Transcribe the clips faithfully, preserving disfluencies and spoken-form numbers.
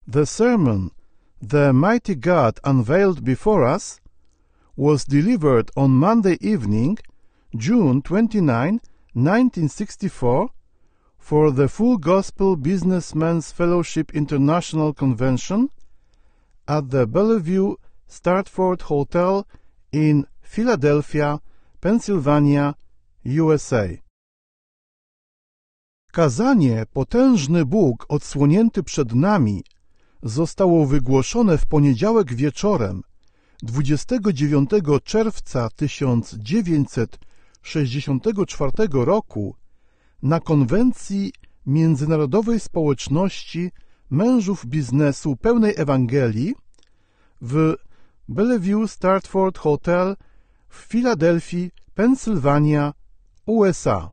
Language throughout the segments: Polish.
The sermon, The Mighty God Unveiled Before Us, was delivered on Monday evening, June twenty-ninth, nineteen sixty-four, for the Full Gospel Businessmen's Fellowship International Convention at the Bellevue Stratford Hotel in Philadelphia, Pennsylvania, U S A. Kazanie Potężny Bóg odsłonięty przed nami zostało wygłoszone w poniedziałek wieczorem dwudziestego dziewiątego czerwca tysiąc dziewięćset sześćdziesiątego czwartego roku na konwencji Międzynarodowej Społeczności Mężów Biznesu Pełnej Ewangelii w Bellevue Stratford Hotel w Filadelfii, Pennsylvania, U S A.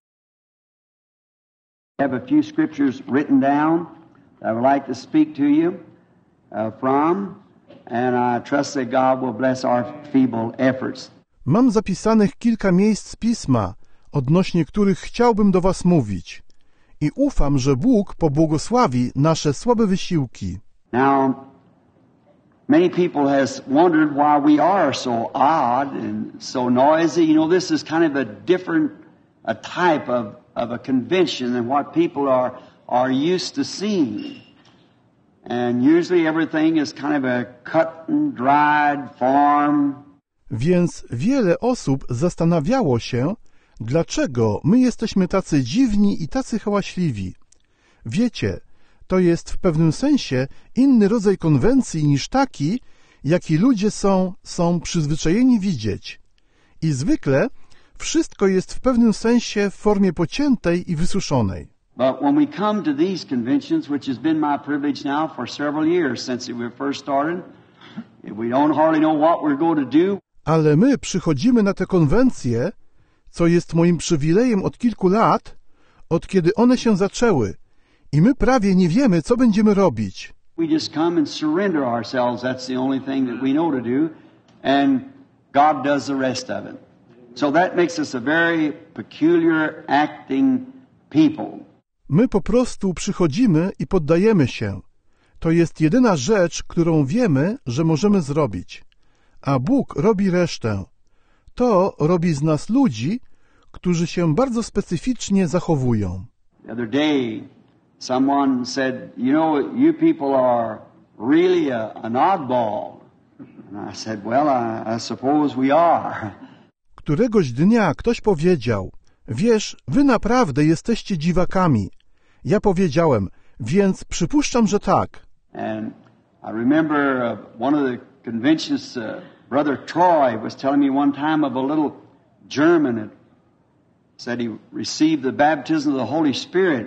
I have a few scriptures written down that I would like to speak to you uh, from, and I trust that God will bless our feeble efforts. Mam zapisanych kilka miejsc z Pisma, odnośnie których chciałbym do was mówić i ufam, że Bóg pobłogosławi nasze słabe wysiłki. Now, many people has wondered why we are so odd and so noisy. You know, this is kind of a different a type of, of a convention than what people are, are used to seeing. And usually everything is kind of a cut and dried form. Więc wiele osób zastanawiało się, dlaczego my jesteśmy tacy dziwni i tacy hałaśliwi. Wiecie, to jest w pewnym sensie inny rodzaj konwencji niż taki, jaki ludzie są, są przyzwyczajeni widzieć. I zwykle wszystko jest w pewnym sensie w formie pociętej i wysuszonej. But when we come to these conventions, which has been my privilege now for several years since we first started, we don't hardly know what we're going to do. Ale my przychodzimy na te konwencje, co jest moim przywilejem od kilku lat, od kiedy one się zaczęły, i my prawie nie wiemy, co będziemy robić. We just come and surrender ourselves. That's the only thing that we know to do, and God does the rest of it. So that makes us a very peculiar acting people. My po prostu przychodzimy i poddajemy się. To jest jedyna rzecz, którą wiemy, że możemy zrobić. A Bóg robi resztę. To robi z nas ludzi, którzy się bardzo specyficznie zachowują. The other day, someone said, you know, you people are really a, an oddball. And I said, well, I, I suppose we are. Któregoś dnia ktoś powiedział, wiesz, wy naprawdę jesteście dziwakami. Ja powiedziałem, więc przypuszczam, że tak. And I remember uh, one of the conventions, uh, Brother Troy was telling me one time of a little German that said he received the baptism of the Holy Spirit.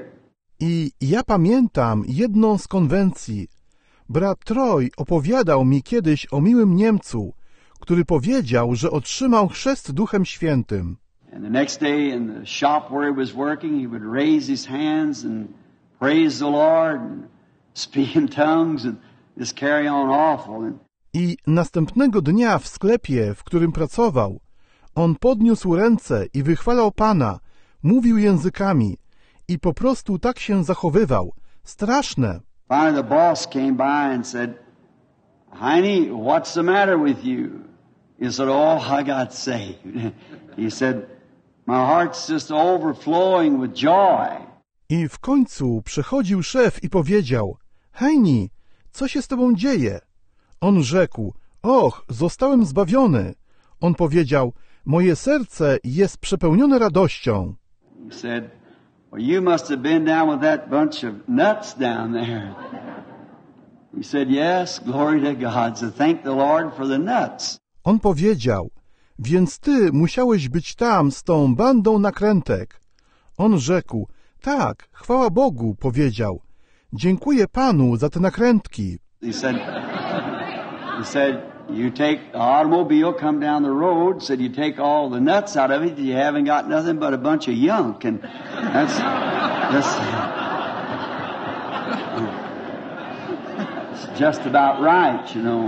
I ja pamiętam jedną z konwencji. Brat Troy opowiadał mi kiedyś o miłym Niemcu, który powiedział, że otrzymał chrzest Duchem Świętym. And the next day in the shop where he was working, he would raise his hands and praise the Lord and speak in tongues and just carry on awful. I następnego dnia w sklepie, w którym pracował, on podniósł ręce i wychwalał Pana, mówił językami i po prostu tak się zachowywał. Straszne. Finally the boss came by and said, Heine, what's the matter with you? He said, oh, I got saved. He said, my heart's just overflowing with joy. I w końcu przychodził szef i powiedział, Heini, co się z tobą dzieje? On rzekł, och, zostałem zbawiony. On powiedział, moje serce jest przepełnione radością. He said, well, you must have been down with that bunch of nuts down there. He said, yes, glory to God. So thank the Lord for the nuts. On powiedział, więc ty musiałeś być tam z tą bandą nakrętek. On rzekł, tak, chwała Bogu, powiedział. Dziękuję Panu za te nakrętki. He said, he said, you take the automobile, come down the road, said you take all the nuts out of it, you haven't got nothing but a bunch of junk. And that's, that's, that's just about right, you know.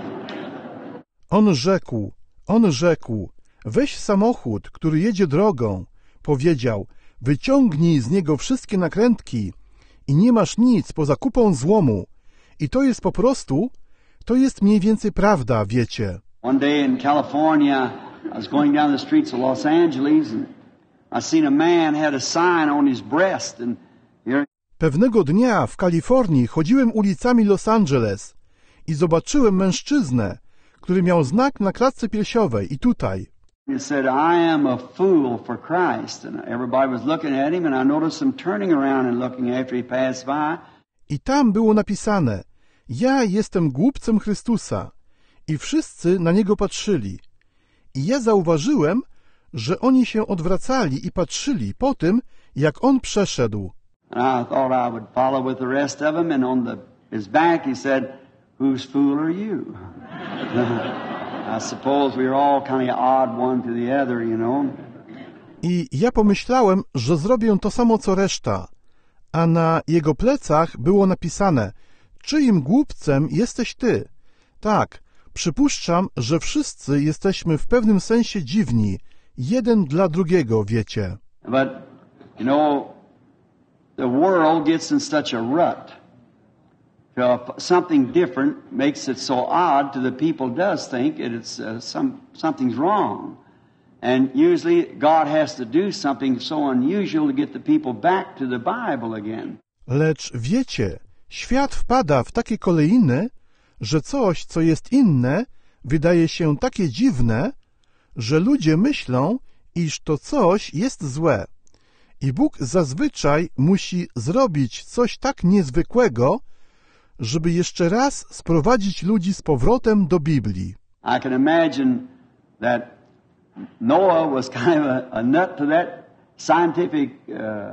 On rzekł, on rzekł, weź samochód, który jedzie drogą. Powiedział, wyciągnij z niego wszystkie nakrętki i nie masz nic poza kupą złomu. I to jest po prostu, to jest mniej więcej prawda, wiecie. One day in California, I was going down the streets of Los Angeles and I seen a man had a sign on his breast and here. Pewnego dnia w Kalifornii chodziłem ulicami Los Angeles i zobaczyłem mężczyznę, który miał znak na klatce piersiowej i tutaj. It said, I am a fool for Christ. And everybody was looking at him and I noticed him turning around and looking after he passed by. I tam było napisane, ja jestem głupcem Chrystusa. I wszyscy na niego patrzyli. I ja zauważyłem, że oni się odwracali i patrzyli po tym, jak on przeszedł. And I thought I would follow with the rest of them, and on the, his back he said, whose fool are you? I suppose we were all kind of odd one to the other, you know. I ja pomyślałem, że zrobię to samo co reszta. A na jego plecach było napisane, czyim głupcem jesteś ty? Tak, przypuszczam, że wszyscy jesteśmy w pewnym sensie dziwni, jeden dla drugiego, wiecie. But, you know, the world gets in such a rut. Something different makes it so odd to the people does think it's uh, some, something's wrong. And usually God has to do something so unusual to get the people back to the Bible again. Lecz wiecie, świat wpada w takie kolejny, że coś, co jest inne, wydaje się takie dziwne, że ludzie myślą, iż to coś jest złe. I Bóg zazwyczaj musi zrobić coś tak niezwykłego, żeby jeszcze raz sprowadzić ludzi z powrotem do Biblii. I can imagine that Noah was kind of a, a nut to that scientific uh,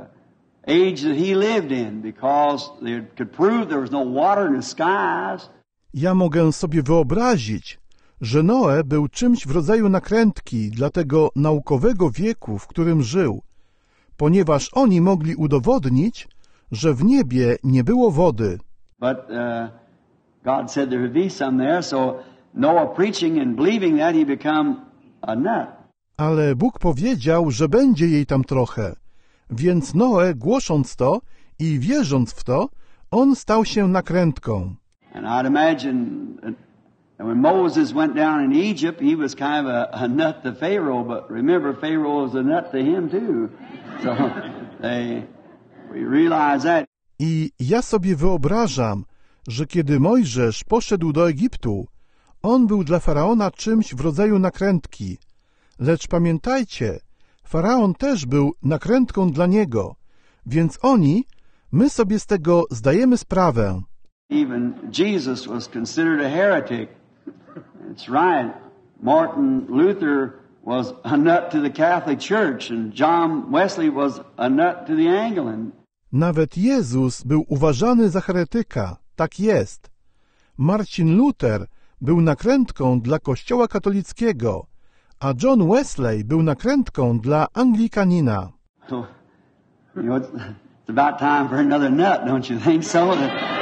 age that he lived in, because they could prove there was no water in the skies. Ja mogę sobie wyobrazić, że Noe był czymś w rodzaju nakrętki dla tego naukowego wieku, w którym żył, ponieważ oni mogli udowodnić, że w niebie nie było wody. But uh, God said there would be some there, so Noah preaching and believing that, he become a nut. Ale Bóg powiedział, że będzie jej tam trochę, więc Noe, głosząc to i wierząc w to, on stał się nakrętką. And I'd imagine that when Moses went down in Egypt, he was kind of a, a nut to Pharaoh, but remember, Pharaoh was a nut to him too. So they, we realize that. I ja sobie wyobrażam, że kiedy Mojżesz poszedł do Egiptu, on był dla Faraona czymś w rodzaju nakrętki. Lecz pamiętajcie, Faraon też był nakrętką dla niego, więc oni, my sobie z tego zdajemy sprawę. Even Jesus was considered a heretic. It's right. Martin Luther was a nut to the Catholic Church, and John Wesley was a nut to the Anglican. Nawet Jezus był uważany za heretyka, tak jest. Marcin Luther był nakrętką dla Kościoła katolickiego, a John Wesley był nakrętką dla Anglikanina. So, you know, it's, it's about time for another nut, don't you think so?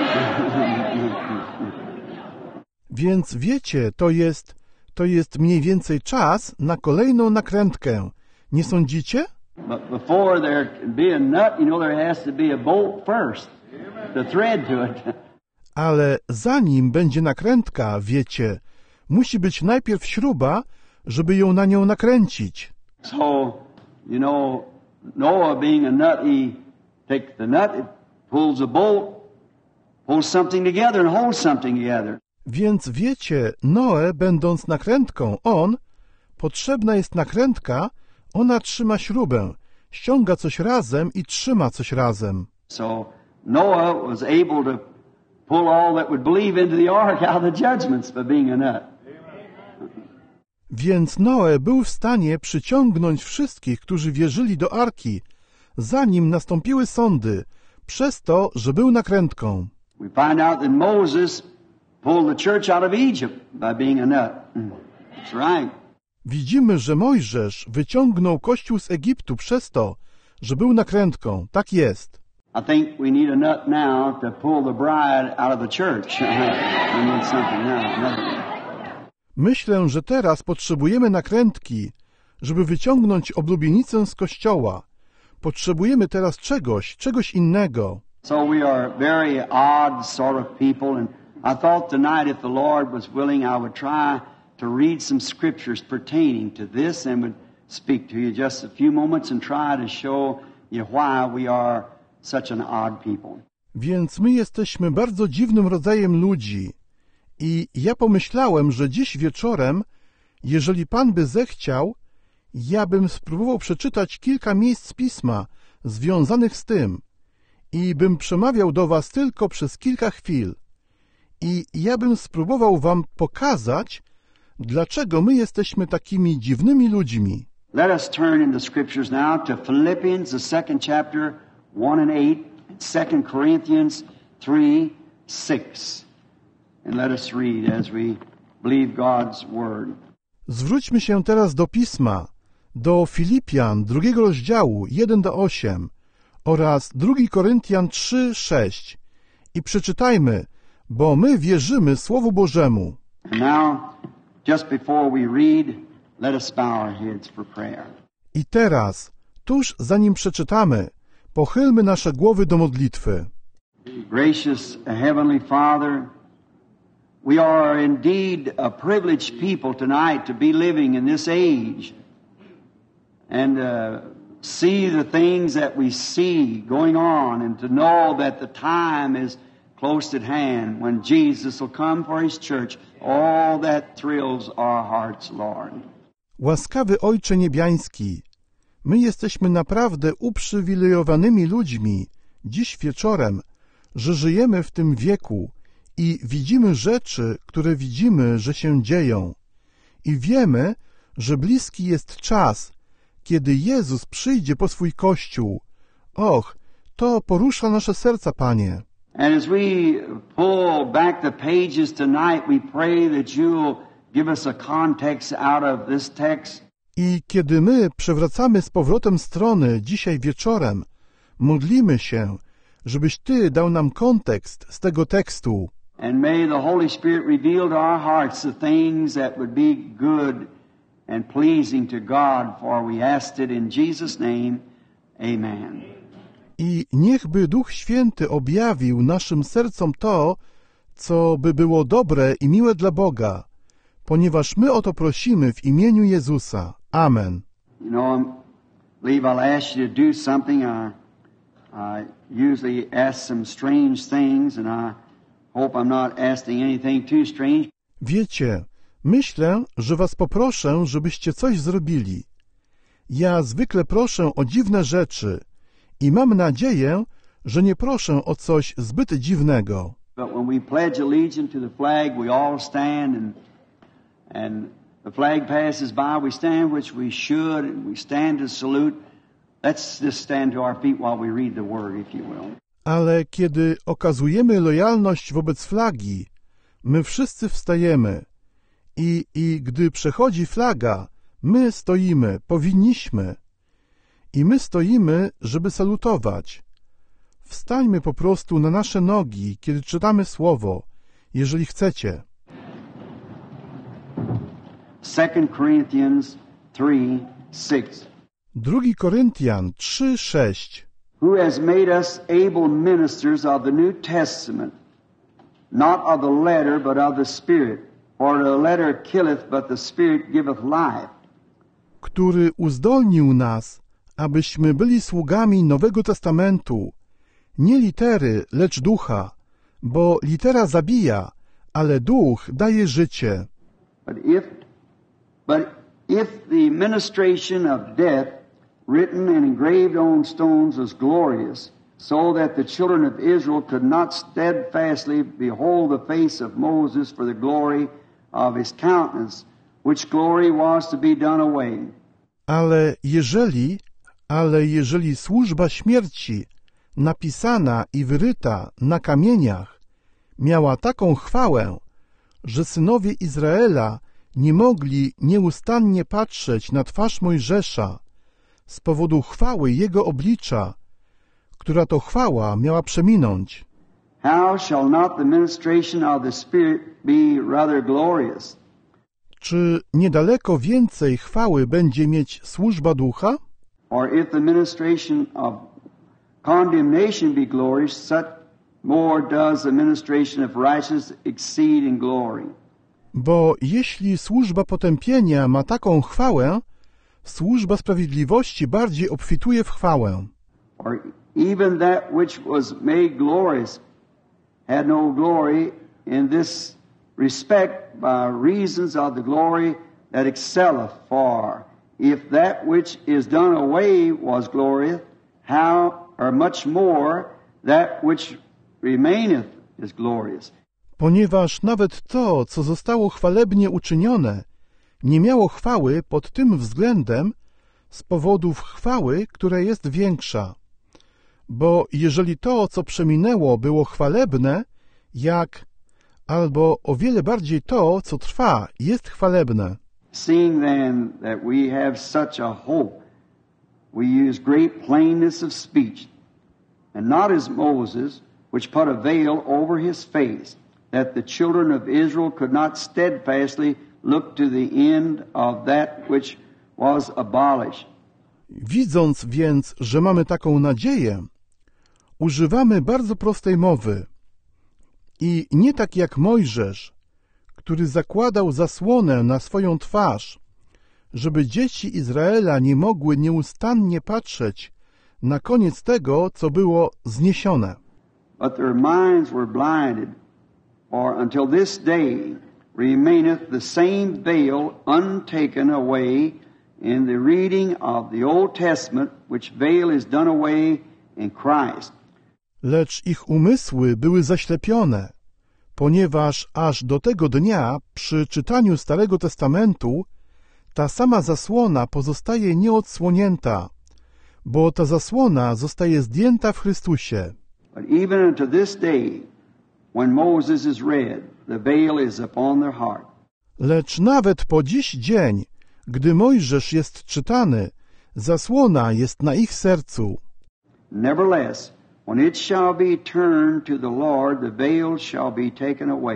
Więc wiecie, to jest, to jest mniej więcej czas na kolejną nakrętkę. Nie sądzicie? But before there can be a nut, you know, there has to be a bolt first, the thread to it. Ale zanim będzie nakrętka, wiecie, musi być najpierw śruba, żeby ją na nią nakręcić. So, you know, Noah being a nut, he takes the nut, it pulls a bolt, pulls something together and holds something together. Więc wiecie, Noe, będąc nakrętką, on, potrzebna jest nakrętka, ona trzyma śrubę, ściąga coś razem i trzyma coś razem. So Noah was able to pull all that would believe into the ark out of the judgments by being a nut. Więc Noe był w stanie przyciągnąć wszystkich, którzy wierzyli do arki, zanim nastąpiły sądy, przez to, że był nakrętką. We find out that Moses pulled the church out of Egypt by being a nut. That's right. Widzimy, że Mojżesz wyciągnął Kościół z Egiptu przez to, że był nakrętką. Tak jest. I think we need a nut now to pull the bride out of the church. We need something now. Myślę, że teraz potrzebujemy nakrętki, żeby wyciągnąć oblubienicę z Kościoła. Potrzebujemy teraz czegoś, czegoś innego. So we are very odd sort of people, and I thought tonight if the Lord was willing, I would try to read some scriptures pertaining to this and would speak to you just a few moments and try to show you why we are such an odd people. Więc my jesteśmy bardzo dziwnym rodzajem ludzi i ja pomyślałem, że dziś wieczorem, jeżeli Pan by zechciał, ja bym spróbował przeczytać kilka miejsc z Pisma związanych z tym i bym przemawiał do was tylko przez kilka chwil i ja bym spróbował wam pokazać, dlaczego my jesteśmy takimi dziwnymi ludźmi. Let us turn in the scriptures now to Philippians, the second chapter, one and eight, and Second Corinthians three, six. And let us read as we believe God's word. Zwróćmy się teraz do Pisma, do Filipian drugiego rozdziału jeden do ósmego oraz drugi Koryntian trzy, sześć i przeczytajmy, bo my wierzymy Słowu Bożemu. And now, just before we read, let us bow our heads for prayer. I teraz, tuż zanim przeczytamy, pochylmy nasze głowy do modlitwy. Gracious Heavenly Father, we are indeed a privileged people tonight to be living in this age and uh, see the things that we see going on and to know that the time is close at hand when Jesus will come for His church. All that thrills our hearts, Lord. Łaskawy Ojcze Niebiański, my jesteśmy naprawdę uprzywilejowanymi ludźmi dziś wieczorem, że żyjemy w tym wieku i widzimy rzeczy, które widzimy, że się dzieją. I wiemy, że bliski jest czas, kiedy Jezus przyjdzie po swój Kościół. Och, to porusza nasze serca, Panie. And as we pull back the pages tonight, we pray that you'll give us a context out of this text. I kiedy my przewracamy z powrotem strony dzisiaj wieczorem, modlimy się, żebyś Ty dał nam kontekst z tego tekstu. And may the Holy Spirit reveal to our hearts the things that would be good and pleasing to God, for we asked it in Jesus' name. Amen. I niechby Duch Święty objawił naszym sercom to, co by było dobre i miłe dla Boga, ponieważ my o to prosimy w imieniu Jezusa. Amen. You know, I believe I'll ask you to do something. I, I usually ask some strange things, and I hope I'm not asking anything too strange. Wiecie, myślę, że was poproszę, żebyście coś zrobili. Ja zwykle proszę o dziwne rzeczy i mam nadzieję, że nie proszę o coś zbyt dziwnego. But when we pledge allegiance to the flag, we all stand, and and the flag passes by. We stand, which we should, and we stand to salute. Let's just stand to our feet while we read the word, if you will. Ale kiedy okazujemy lojalność wobec flagi, my wszyscy wstajemy i, i gdy przechodzi flaga, my stoimy, powinniśmy. I my stoimy, żeby salutować. Wstańmy po prostu na nasze nogi, kiedy czytamy słowo, jeżeli chcecie. Second Corinthians three, six. drugi Koryntian trzy, sześć. Who has made us able ministers of the New Testament, not of the letter, but of the Spirit. For the letter killeth, but the Spirit giveth life. Który uzdolnił nas, abyśmy byli sługami Nowego Testamentu, nie litery, lecz ducha, bo litera zabija, ale duch daje życie. But if, but if the ministration of death, written and engraved on stones, was glorious, so that the children of Israel could not steadfastly behold the face of Moses for the glory of his countenance, which glory was to be done away. Ale jeżeli, ale jeżeli służba śmierci, napisana i wyryta na kamieniach, miała taką chwałę, że synowie Izraela nie mogli nieustannie patrzeć na twarz Mojżesza z powodu chwały jego oblicza, która to chwała miała przeminąć. How shall not the ministration of the Spirit be rather glorious? Czy niedaleko więcej chwały będzie mieć służba ducha? Or if the ministration of condemnation be glorious, such more does the ministration of righteousness exceed in glory. Bo jeśli służba potępienia ma taką chwałę, służba sprawiedliwości bardziej obfituje w chwałę. For even that which was made glorious had no glory in this respect by reasons of the glory that excelleth. For if that which is done away was glorious, how or much more that which remaineth is glorious. Ponieważ nawet to, co zostało chwalebnie uczynione, nie miało chwały pod tym względem z powodów chwały, która jest większa. Bo jeżeli to, co przeminęło, było chwalebne, jak albo o wiele bardziej to, co trwa, jest chwalebne. Seeing then that we have such a hope, we use great plainness of speech, and not as Moses, which put a veil over his face, that the children of Israel could not steadfastly look to the end of that which was abolished. Widząc więc, że mamy taką nadzieję, używamy bardzo prostej mowy i nie tak jak Mojżesz, który zakładał zasłonę na swoją twarz, żeby dzieci Izraela nie mogły nieustannie patrzeć na koniec tego, co było zniesione. But their minds were blinded, for until this day remaineth the same veil untaken away in the reading of the Old Testament, which veil is done away in Christ. Lecz ich umysły były zaślepione, ponieważ aż do tego dnia przy czytaniu Starego Testamentu ta sama zasłona pozostaje nieodsłonięta, bo ta zasłona zostaje zdjęta w Chrystusie. But even unto this day, when Moses is read, the veil is upon their heart. Lecz nawet po dziś dzień, gdy Mojżesz jest czytany, zasłona jest na ich sercu. Nevertheless, when it shall be turned to the Lord, the veil shall be taken away.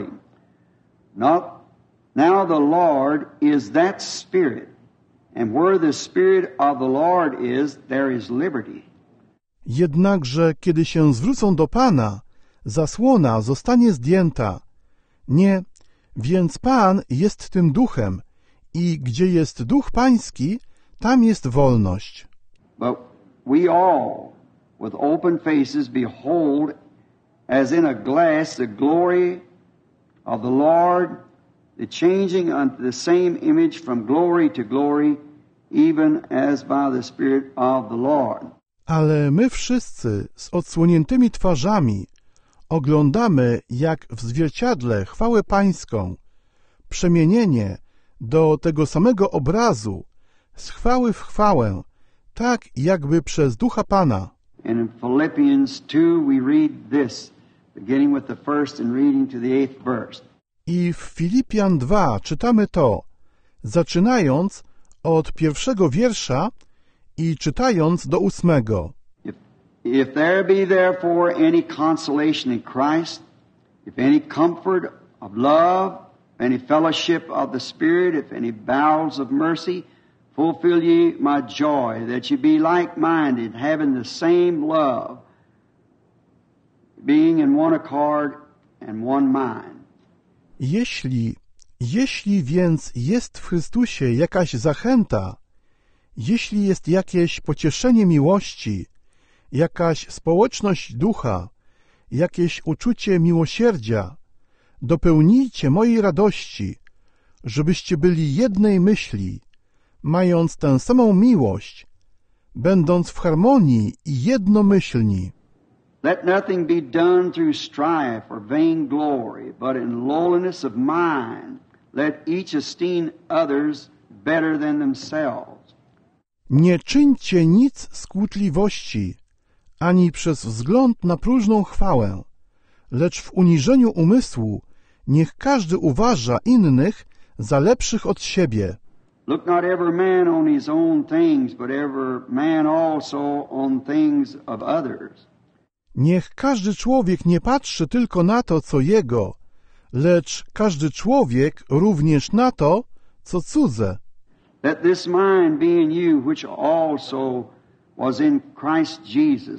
Not now the Lord is that Spirit, and where the Spirit of the Lord is, there is liberty. Jednakże, kiedy się zwrócą do Pana, zasłona zostanie zdjęta. Nie, więc Pan jest tym duchem i gdzie jest duch pański, tam jest wolność. But we all, with open faces, behold, as in a glass, the glory of the Lord, the changing unto the same image from glory to glory, even as by the Spirit of the Lord. Ale my wszyscy z odsłoniętymi twarzami oglądamy jak w zwierciadle chwałę pańską, przemienienie do tego samego obrazu, z chwały w chwałę, tak jakby przez ducha Pana. And in Philippians two we read this, beginning with the first and reading to the eighth verse. I w Filipian dwa czytamy to, zaczynając od pierwszego wiersza i czytając do ósmego. If, if there be therefore any consolation in Christ, if any comfort of love, any fellowship of the Spirit, if any bowels of mercy, fulfill ye my joy, that ye be like-minded, having the same love, being in one accord and one mind. Jeśli, jeśli więc jest w Chrystusie jakaś zachęta, jeśli jest jakieś pocieszenie miłości, jakaś społeczność ducha, jakieś uczucie miłosierdzia, dopełnijcie mojej radości, żebyście byli jednej myśli, mając tę samą miłość, będąc w harmonii i jednomyślni. Let nothing be done through strife or vain glory, but in lowliness of mind, let each esteem others better than themselves. Nie czyńcie nic z kłótliwości, ani przez wzgląd na próżną chwałę, lecz w uniżeniu umysłu niech każdy uważa innych za lepszych od siebie. Look not every man on his own things, but every man also on things of others. Niech każdy człowiek nie patrzy tylko na to, co jego, lecz każdy człowiek również na to, co cudze. Let this mind be in you, which also was in Christ Jesus,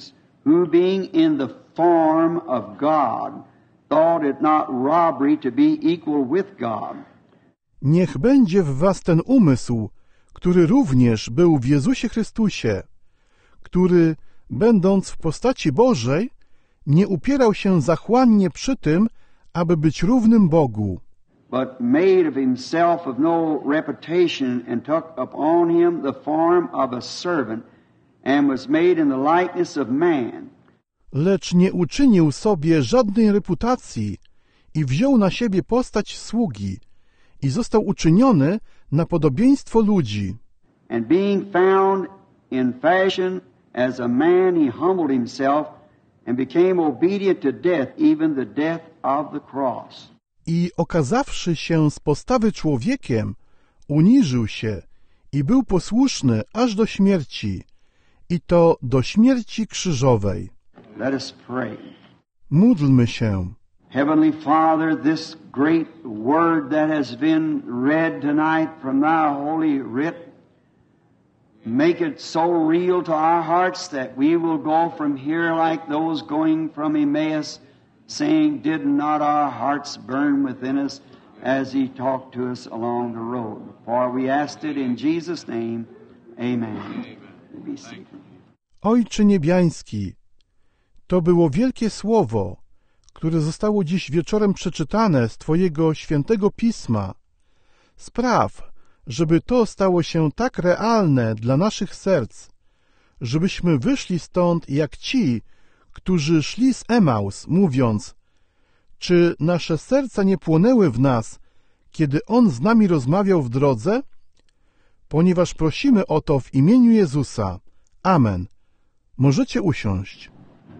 who being in the form of God, thought it not robbery to be equal with God. Niech będzie w was ten umysł, który również był w Jezusie Chrystusie, który, będąc w postaci Bożej, nie upierał się zachłannie przy tym, aby być równym Bogu, but made of himself of no reputation, and took upon him the form of a servant, and was made in the likeness of man. lecz nie uczynił sobie żadnej reputacji i wziął na siebie postać sługi i został uczyniony na podobieństwo ludzi. And being found in fashion as a man, he humbled himself and became obedient to death, even the death of the cross. I okazawszy się z postawy człowiekiem, uniżył się i był posłuszny aż do śmierci, i to do śmierci krzyżowej. Let us pray. Módlmy się. Heavenly Father, this great word that has been read tonight from Thy holy writ, make it so real to our hearts that we will go from here like those going from Emmaus, saying, did not our hearts burn within us as He talked to us along the road? For we asked it in Jesus' name. Amen. Be seated. Ojcze Niebiański, to było wielkie słowo, które zostało dziś wieczorem przeczytane z Twojego świętego Pisma. Spraw, żeby to stało się tak realne dla naszych serc, żebyśmy wyszli stąd jak ci, którzy szli z Emaus, mówiąc, czy nasze serca nie płonęły w nas, kiedy On z nami rozmawiał w drodze? Ponieważ prosimy o to w imieniu Jezusa. Amen. Możecie usiąść.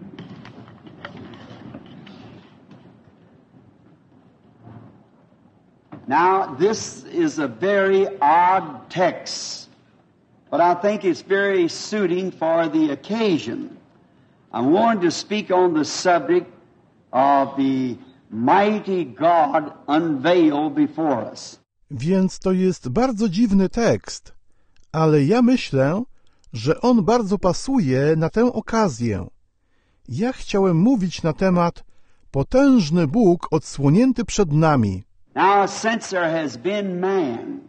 Now, this is a very odd text, but I think it's very suiting for the occasion. I wanted to speak on the subject of the mighty God unveiled before us. Więc to jest bardzo dziwny tekst, ale ja myślę, że on bardzo pasuje na tę okazję. Ja chciałem mówić na temat potężny Bóg odsłonięty przed nami. Now, since there has been man,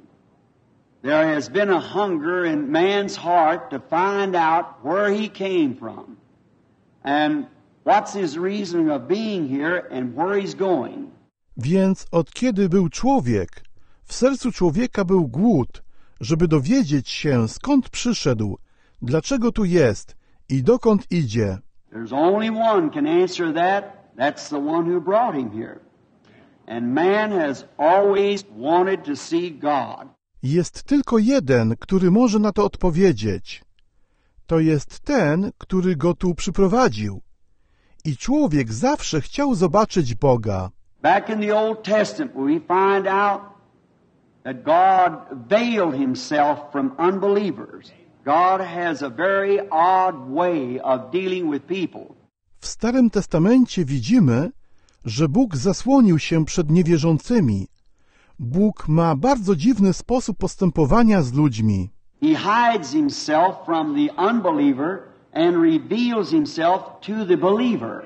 there has been a hunger in man's heart to find out where he came from and what's his reason of being here and where he's going. Więc od kiedy był człowiek, w sercu człowieka był głód, żeby dowiedzieć się, skąd przyszedł, dlaczego tu jest i dokąd idzie. There's only one can answer that. That's the one who brought him here. And man has always wanted to see God. Jest tylko jeden, który może na to odpowiedzieć. To jest ten, który go tu przyprowadził. I człowiek zawsze chciał zobaczyć Boga. Back in the Old Testament, we find out that God veiled himself from unbelievers. God has a very odd way of dealing with people. W Starym Testamencie widzimy, że Bóg zasłonił się przed niewierzącymi. Bóg ma bardzo dziwny sposób postępowania z ludźmi. He hides himself from the unbeliever and reveals himself to the believer.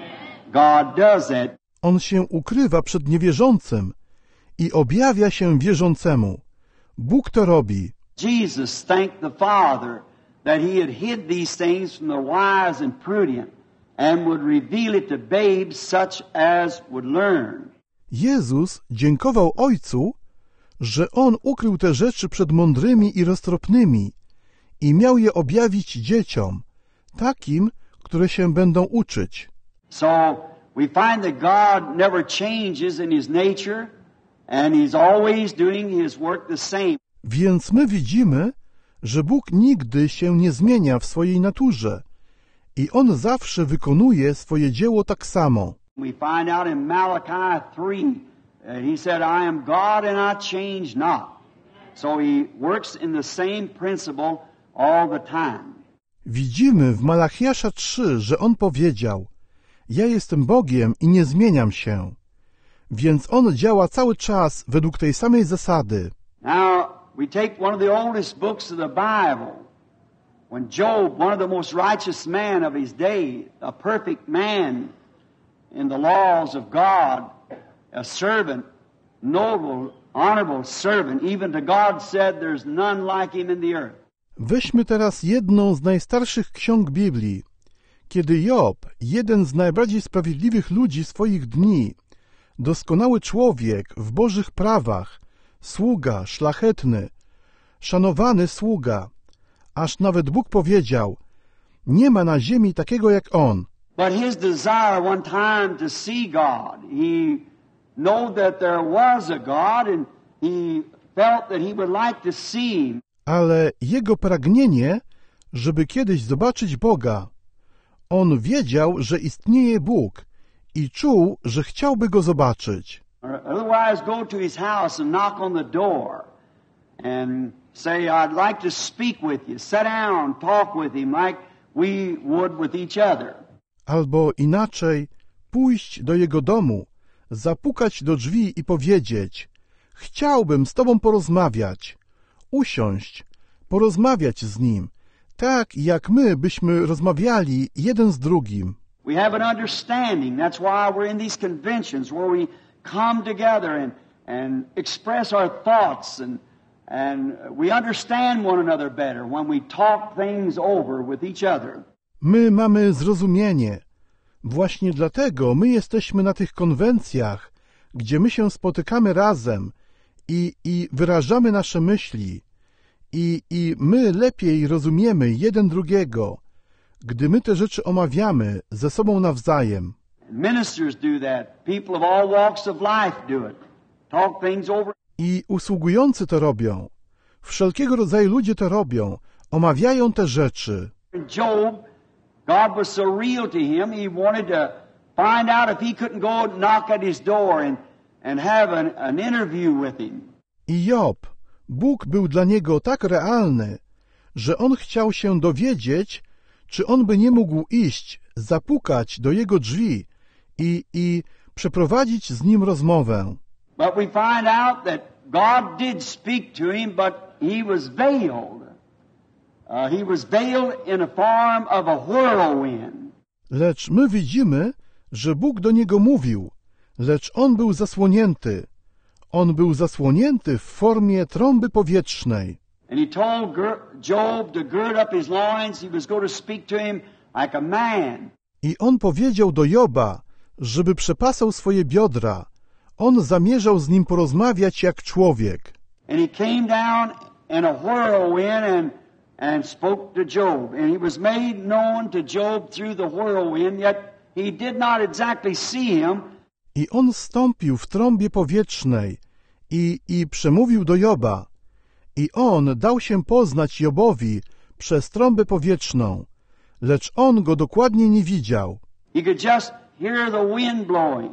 God does that. On się ukrywa przed niewierzącym i objawia się wierzącemu. Bóg to robi. Jesus thanked the Father that he had hid these things from the wise and prudent and would reveal it to babes such as would learn. Jezus dziękował Ojcu, że On ukrył te rzeczy przed mądrymi i roztropnymi i miał je objawić dzieciom, takim, które się będą uczyć. So we find that God never changes in his nature and he's always doing his work the same. Więc my widzimy, że Bóg nigdy się nie zmienia w swojej naturze i On zawsze wykonuje swoje dzieło tak samo. We find out in Malachi three that he said, I am God and I change not. So he works in the same principle all the time. Widzimy w Malachiasza trzy, że On powiedział, ja jestem Bogiem i nie zmieniam się. Więc On działa cały czas według tej samej zasady. Now, we take one of the oldest books of the Bible, when Job, one of the most righteous men of his day, a perfect man in the laws of God, a servant, noble, honorable servant, even to God said there's none like him in the earth. Weźmy teraz jedną z najstarszych ksiąg Biblii. Kiedy Job, jeden z najbardziej sprawiedliwych ludzi swoich dni, doskonały człowiek w Bożych prawach, sługa, szlachetny, szanowany sługa, aż nawet Bóg powiedział, nie ma na ziemi takiego jak on. But his desire one time to see God, he knew that there was a God and he felt that he would like to see him. Ale jego pragnienie, żeby kiedyś zobaczyć Boga, on wiedział, że istnieje Bóg i czuł, że chciałby go zobaczyć. Otherwise go to his house and knock on the door and say, I'd like to speak with you. Sit down, talk with him like we would with each other. Albo inaczej, pójść do jego domu, zapukać do drzwi i powiedzieć, chciałbym z tobą porozmawiać, usiąść, porozmawiać z nim, tak jak my byśmy rozmawiali jeden z drugim. We have an understanding. That's why we're in these conventions where we come together and, and express our thoughts and, and we understand one another better when we talk things over with each other. My mamy zrozumienie. Właśnie dlatego my jesteśmy na tych konwencjach, gdzie my się spotykamy razem i, i wyrażamy nasze myśli. I, I my lepiej rozumiemy jeden drugiego, gdy my te rzeczy omawiamy ze sobą nawzajem. Ministers do that. People of all walks of life do it. Talk things over. I usługujący to robią. Wszelkiego rodzaju ludzie to robią. Omawiają te rzeczy. Job, God was so real to him, he wanted to find out if he couldn't go knock at his door and, and have an, an interview with him. I Job, Bóg był dla niego tak realny, że on chciał się dowiedzieć, czy on by nie mógł iść, zapukać do jego drzwi i, i przeprowadzić z nim rozmowę. But we find out that God did speak to him, but he was veiled. Uh, he was veiled in a form of a whirlwind. Lecz my widzimy, że Bóg do niego mówił, lecz on był zasłonięty. On był zasłonięty w formie trąby powietrznej. And he told Job to gird up his loins. He was going to speak to him like a man. I on powiedział do Joba, żeby przepasał swoje biodra. On zamierzał z nim porozmawiać jak człowiek. And he came down in a whirlwind and, and spoke to Job. And he was made known to Job through the whirlwind, yet he did not exactly see him. I on stąpił w trąbie powietrznej i, i przemówił do Joba. I on dał się poznać Jobowi przez trąbę powietrzną, lecz on go dokładnie nie widział. He could just hear the wind blowing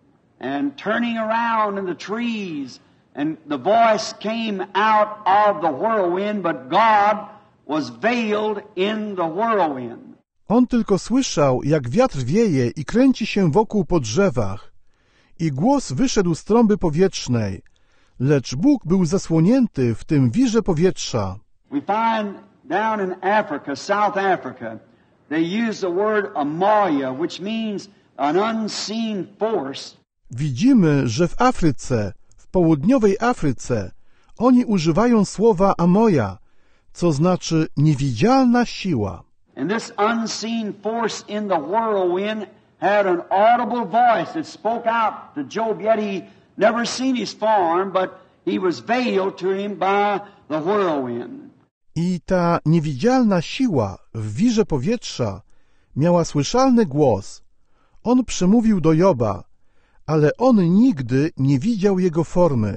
and turning around in the trees, and the voice came out of the whirlwind, but God was veiled in the whirlwind. On tylko słyszał, jak wiatr wieje i kręci się wokół po drzewach. I głos wyszedł z trąby powietrznej, lecz Bóg był zasłonięty w tym wirze powietrza. We find down in Africa, South Africa, they use the word amoya, which means an unseen force. Widzimy, że w Afryce, w południowej Afryce, oni używają słowa amoja, co znaczy niewidzialna siła. And this unseen force in the whirlwind had an audible voice that spoke out to Job, yet he never seen his form, but he was veiled to him by the whirlwind. I ta niewidzialna siła w wirze powietrza miała słyszalny głos. On przemówił do Joba, ale on nigdy nie widział jego formy,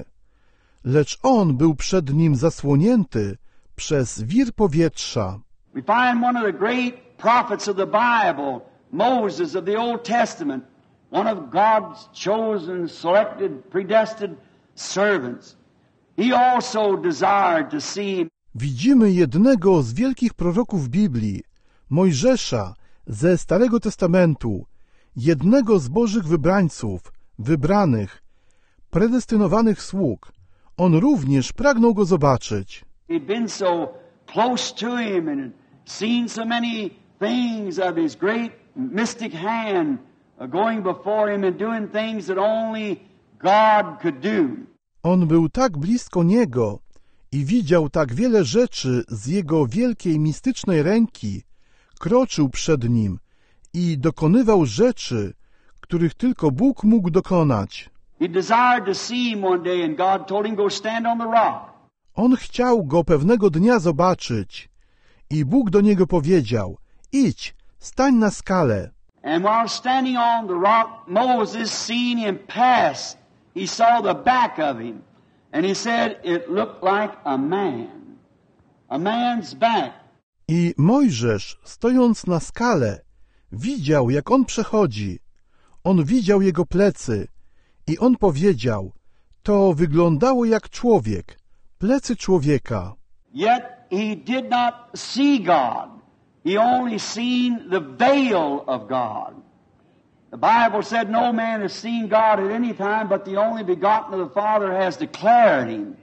lecz on był przed nim zasłonięty przez wir powietrza. We find one of the great prophets of the Bible, Moses of the Old Testament, one of God's chosen, selected, predestined servants. He also desired to see. Widzimy jednego z wielkich proroków Biblii, Mojżesza ze Starego Testamentu, jednego z Bożych wybrańców, wybranych, predestynowanych sług. On również pragnął go zobaczyć. He'd been so close to him and seen so many things of His great mystic hand going before Him and doing things that only God could do. On był tak blisko Niego i widział tak wiele rzeczy z Jego wielkiej mistycznej ręki, kroczył przed Nim i dokonywał rzeczy, których tylko Bóg mógł dokonać. He desired to see Him one day and God told him, go stand on the rock. On chciał Go pewnego dnia zobaczyć i Bóg do niego powiedział, idź, stań na skale. And while standing on the rock, Moses seen Him pass. He saw the back of Him. And he said it looked like a man. A man's back. I Mojżesz, stojąc na skale, widział, jak on przechodzi. On widział jego plecy i on powiedział, to wyglądało jak człowiek, plecy człowieka. Yet he did not see God. He only seen the veil of God. The Bible said no man has seen God at any time, but the only begotten of the Father has declared Him.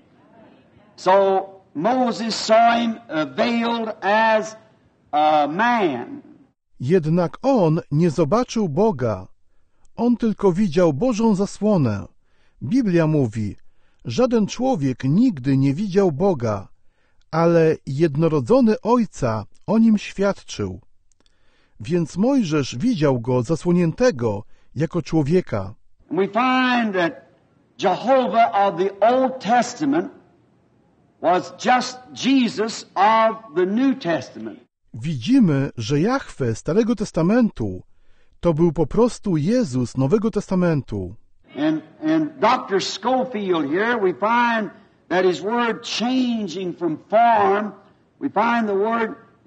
So Moses saw Him uh, veiled as a man. Jednak on nie zobaczył Boga. On tylko widział Bożą zasłonę. Biblia mówi, żaden człowiek nigdy nie widział Boga, ale jednorodzony Ojca o Nim świadczył. Więc Mojżesz widział Go zasłoniętego jako człowieka. We find that Jehovah of the Old Testament was just Jesus of the New Testament. Widzimy, że Jahwe Starego Testamentu to był po prostu Jezus Nowego Testamentu. And, and Doctor Scofield here, we find that his word changing from form, we find the word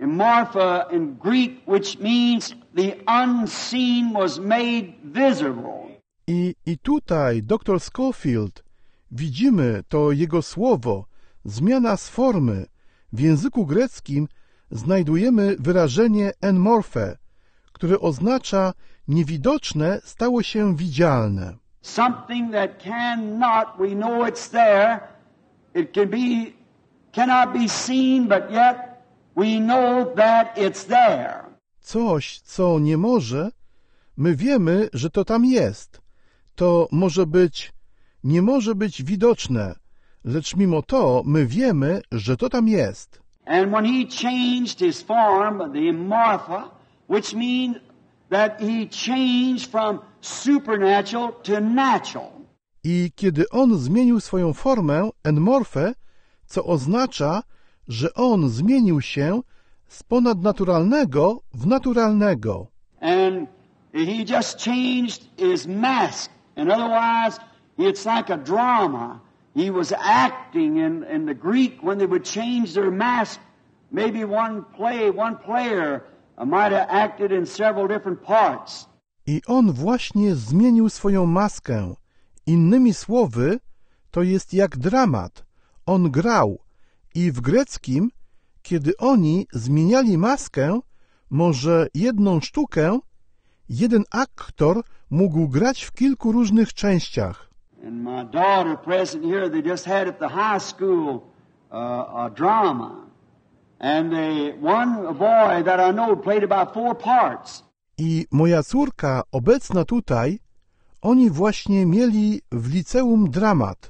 morpha in Greek, which means the unseen was made visible. I, i tutaj doktor Scofield, widzimy to jego słowo, zmiana z formy. W języku greckim znajdujemy wyrażenie enmorphe, które oznacza niewidoczne stało się widzialne. Something that cannot, we know it's there. It can be, cannot be seen, but yet we know that it's there. Coś, co nie może, my wiemy, że to tam jest. To może być, nie może być widoczne, lecz mimo to my wiemy, że to tam jest. And when He changed His form, the morpha, which means that He changed from supernatural to natural. I kiedy On zmienił swoją formę, enmorfę, co oznacza, że On zmienił się z ponadnaturalnego w naturalnego. And He just changed His mask. And otherwise, it's like a drama. He was acting in, in the Greek when they would change their mask. Maybe one play, one player might have acted in several different parts. I on właśnie zmienił swoją maskę. Innymi słowy, to jest jak dramat. On grał. I w greckim, kiedy oni zmieniali maskę, może jedną sztukę, jeden aktor mógł grać w kilku różnych częściach. And my daughter present here, they just had at the high school uh, a drama. And they, one boy that I know played about four parts. I moja córka obecna tutaj, oni właśnie mieli w liceum dramat.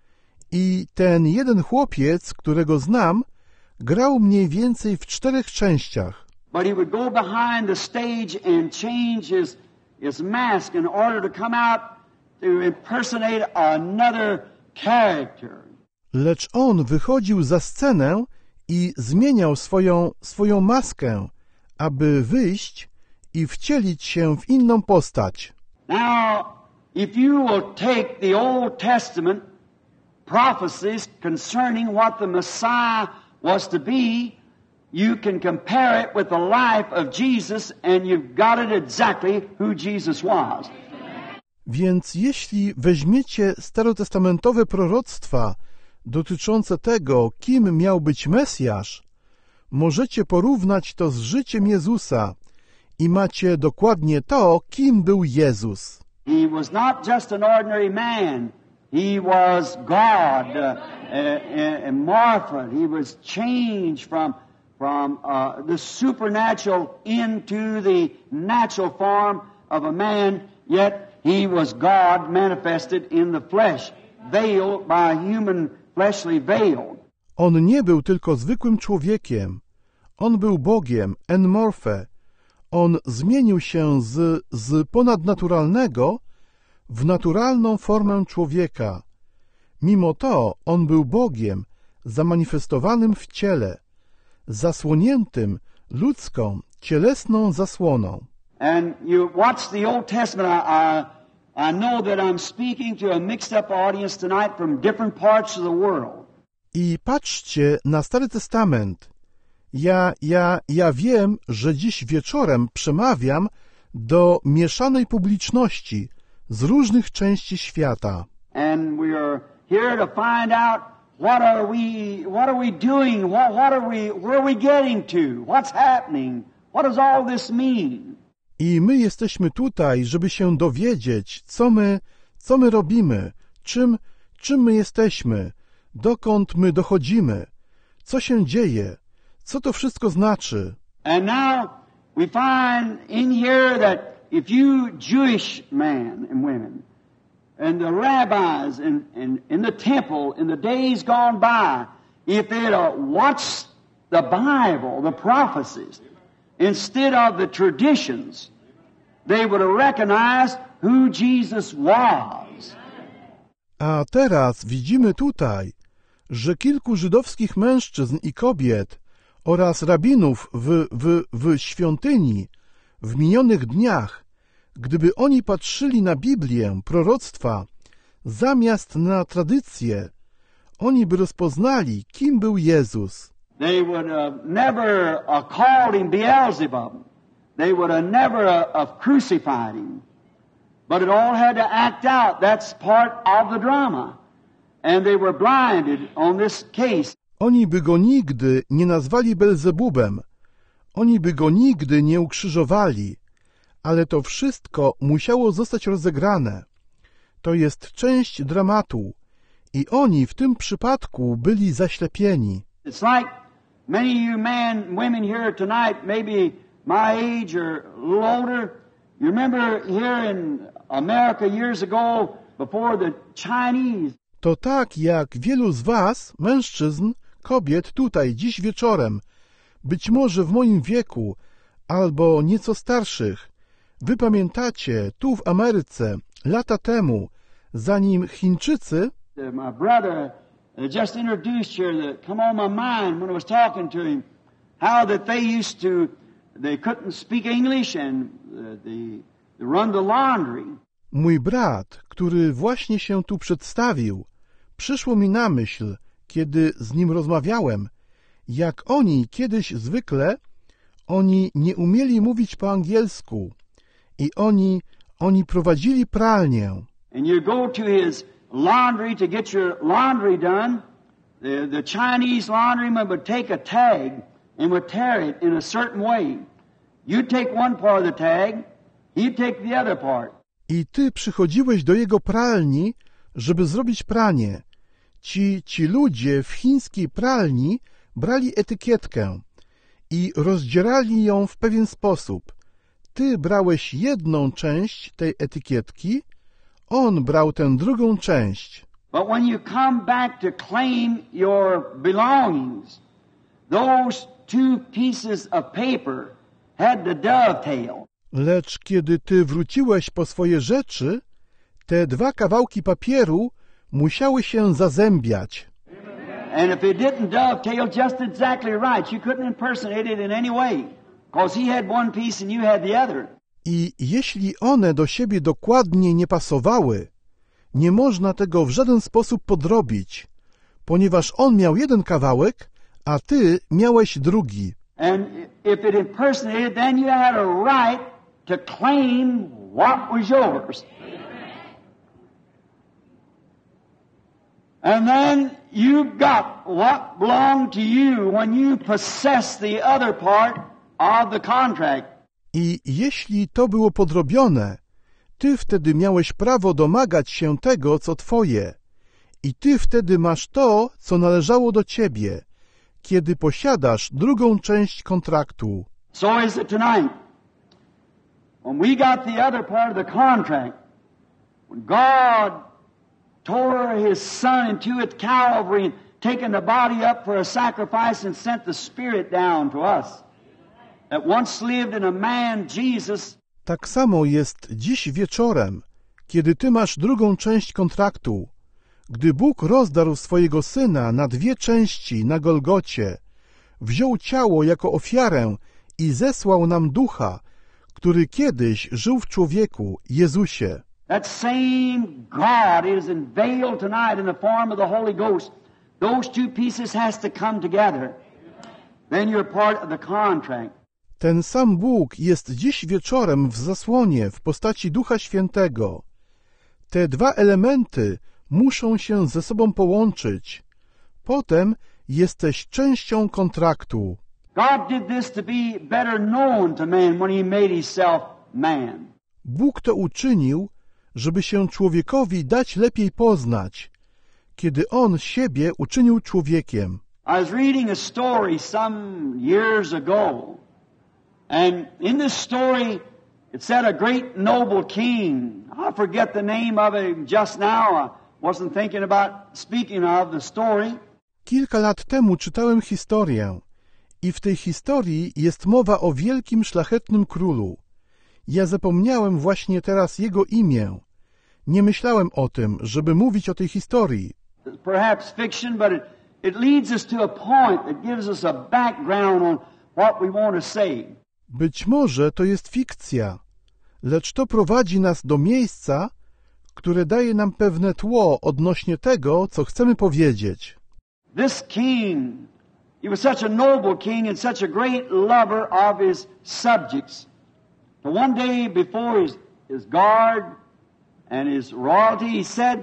I ten jeden chłopiec, którego znam, grał mniej więcej w czterech częściach. But he would go behind the stage and change his, his mask in order to come out to impersonate another character. Lecz on wychodził za scenę i zmieniał swoją, swoją maskę, aby wyjść i wcielić się w inną postać. Now, if you will take the Old Testament prophecies concerning what the Messiah was to be, you can compare it with the life of Jesus and you've got it exactly who Jesus was. Więc jeśli weźmiecie starotestamentowe proroctwa dotyczące tego, kim miał być Mesjasz, możecie porównać to z życiem Jezusa i macie dokładnie to, kim był Jezus. He was not just an ordinary man. He was God, uh, uh, uh, morphed. He was changed from from uh, the supernatural into the natural form of a man, yet he was God manifested in the flesh, veiled by a human fleshly veil. On nie był tylko zwykłym człowiekiem. On był Bogiem, en morfe. On zmienił się z, z ponadnaturalnego w naturalną formę człowieka. Mimo to on był Bogiem, zamanifestowanym w ciele, zasłoniętym ludzką, cielesną zasłoną. And you watch the Old Testament, I, I, I know that I'm speaking to a mixed up audience tonight from different parts of the world. I patrzcie na Stary Testament. Ja, ja, ja wiem, że dziś wieczorem przemawiam do mieszanej publiczności z różnych części świata. And we are here to find out what are we, what are we doing, what, what are we, where are we getting to, what's happening, what does all this mean? I my jesteśmy tutaj, żeby się dowiedzieć, co my, co my robimy, czym, czym my jesteśmy, dokąd my dochodzimy, co się dzieje, co to wszystko znaczy. And now we find in here that if you Jewish men and women and the rabbis in, in, in the temple in the days gone by, if they'd uh, watched the Bible, the prophecies, instead of the traditions, they would have recognized who Jesus was. A teraz widzimy tutaj, że kilku żydowskich mężczyzn i kobiet oraz rabinów w, w, w świątyni w minionych dniach, gdyby oni patrzyli na Biblię, proroctwa, zamiast na tradycję, oni by rozpoznali, kim był Jezus. They would have never uh, called him Beelzebub. They would have never uh, have crucified him. But it all had to act out. That's part of the drama. And they were blinded on this case. Oni by go nigdy nie nazwali Belzebubem. Oni by go nigdy nie ukrzyżowali. Ale to wszystko musiało zostać rozegrane. To jest część dramatu. I oni w tym przypadku byli zaślepieni. It's like many of you men, women here tonight, maybe my age or a little older. You remember here in America years ago before the Chinese. To tak jak wielu z was, mężczyzn, kobiet tutaj dziś wieczorem, być może w moim wieku albo nieco starszych, wy pamiętacie tu w Ameryce lata temu, zanim Chińczycy, My brother just introduced here that come on my mind when I was talking to him, how that they used to, they couldn't speak English and they, they run the laundry. mój brat, który właśnie się tu przedstawił, przyszło mi na myśl, kiedy z nim rozmawiałem, jak oni kiedyś zwykle, oni nie umieli mówić po angielsku i oni, oni prowadzili pralnię. And you go to his laundry to get your laundry done. The, the Chinese laundryman would take a tag and would tear it in a certain way. You take one part of the tag, he'd take the other part. I ty przychodziłeś do jego pralni, żeby zrobić pranie. Ci, ci ludzie w chińskiej pralni brali etykietkę i rozdzierali ją w pewien sposób. Ty brałeś jedną część tej etykietki, on brał tę drugą część. But when you come back to claim your belongings, those two pieces of paper had to dovetail. Lecz kiedy ty wróciłeś po swoje rzeczy, te dwa kawałki papieru musiały się zazębiać. And if it didn't dovetail just exactly right, you couldn't impersonate it in any way, because he had one piece and you had the other. I jeśli one do siebie dokładnie nie pasowały, nie można tego w żaden sposób podrobić, ponieważ on miał jeden kawałek, a ty miałeś drugi. And if it impersonated, then you had a right to claim what was yours. And then you got what belonged to you when you possessed the other part of the contract. I jeśli to było podrobione, ty wtedy miałeś prawo domagać się tego, co twoje. I ty wtedy masz to, co należało do ciebie, kiedy posiadasz drugą część kontraktu. So is it tonight. When we got the other part of the contract, when God tore His Son into at Calvary and taken the body up for a sacrifice and sent the Spirit down to us, that once lived in a man, Jesus. Tak samo jest dziś wieczorem, kiedy ty masz drugą część kontraktu, gdy Bóg rozdarł swojego Syna na dwie części na Golgocie, wziął ciało jako ofiarę i zesłał nam Ducha, który kiedyś żył w człowieku, Jezusie. That same God is unveiled tonight in the form of the Holy Ghost. Those two pieces has to come together. Then you're part of the contract. Ten sam Bóg jest dziś wieczorem w zasłonie w postaci Ducha Świętego. Te dwa elementy muszą się ze sobą połączyć. Potem jesteś częścią kontraktu. God did this to be better known to man when He made Himself man. Bóg to uczynił, żeby się człowiekowi dać lepiej poznać, kiedy On siebie uczynił człowiekiem. I was reading a story some years ago, and in this story it said a great noble king. I forget the name of it just now. I wasn't thinking about speaking of the story. Kilka lat temu czytałem historię i w tej historii jest mowa o wielkim, szlachetnym królu. Ja zapomniałem właśnie teraz jego imię. Nie myślałem o tym, żeby mówić o tej historii. Perhaps fiction, but it, it leads us to a point that gives us a background on what we want to say. Być może to jest fikcja, lecz to prowadzi nas do miejsca, które daje nam pewne tło odnośnie tego, co chcemy powiedzieć. This king, he was such a noble king and such a great lover of his subjects. But one day before his, his guard and his royalty, he said,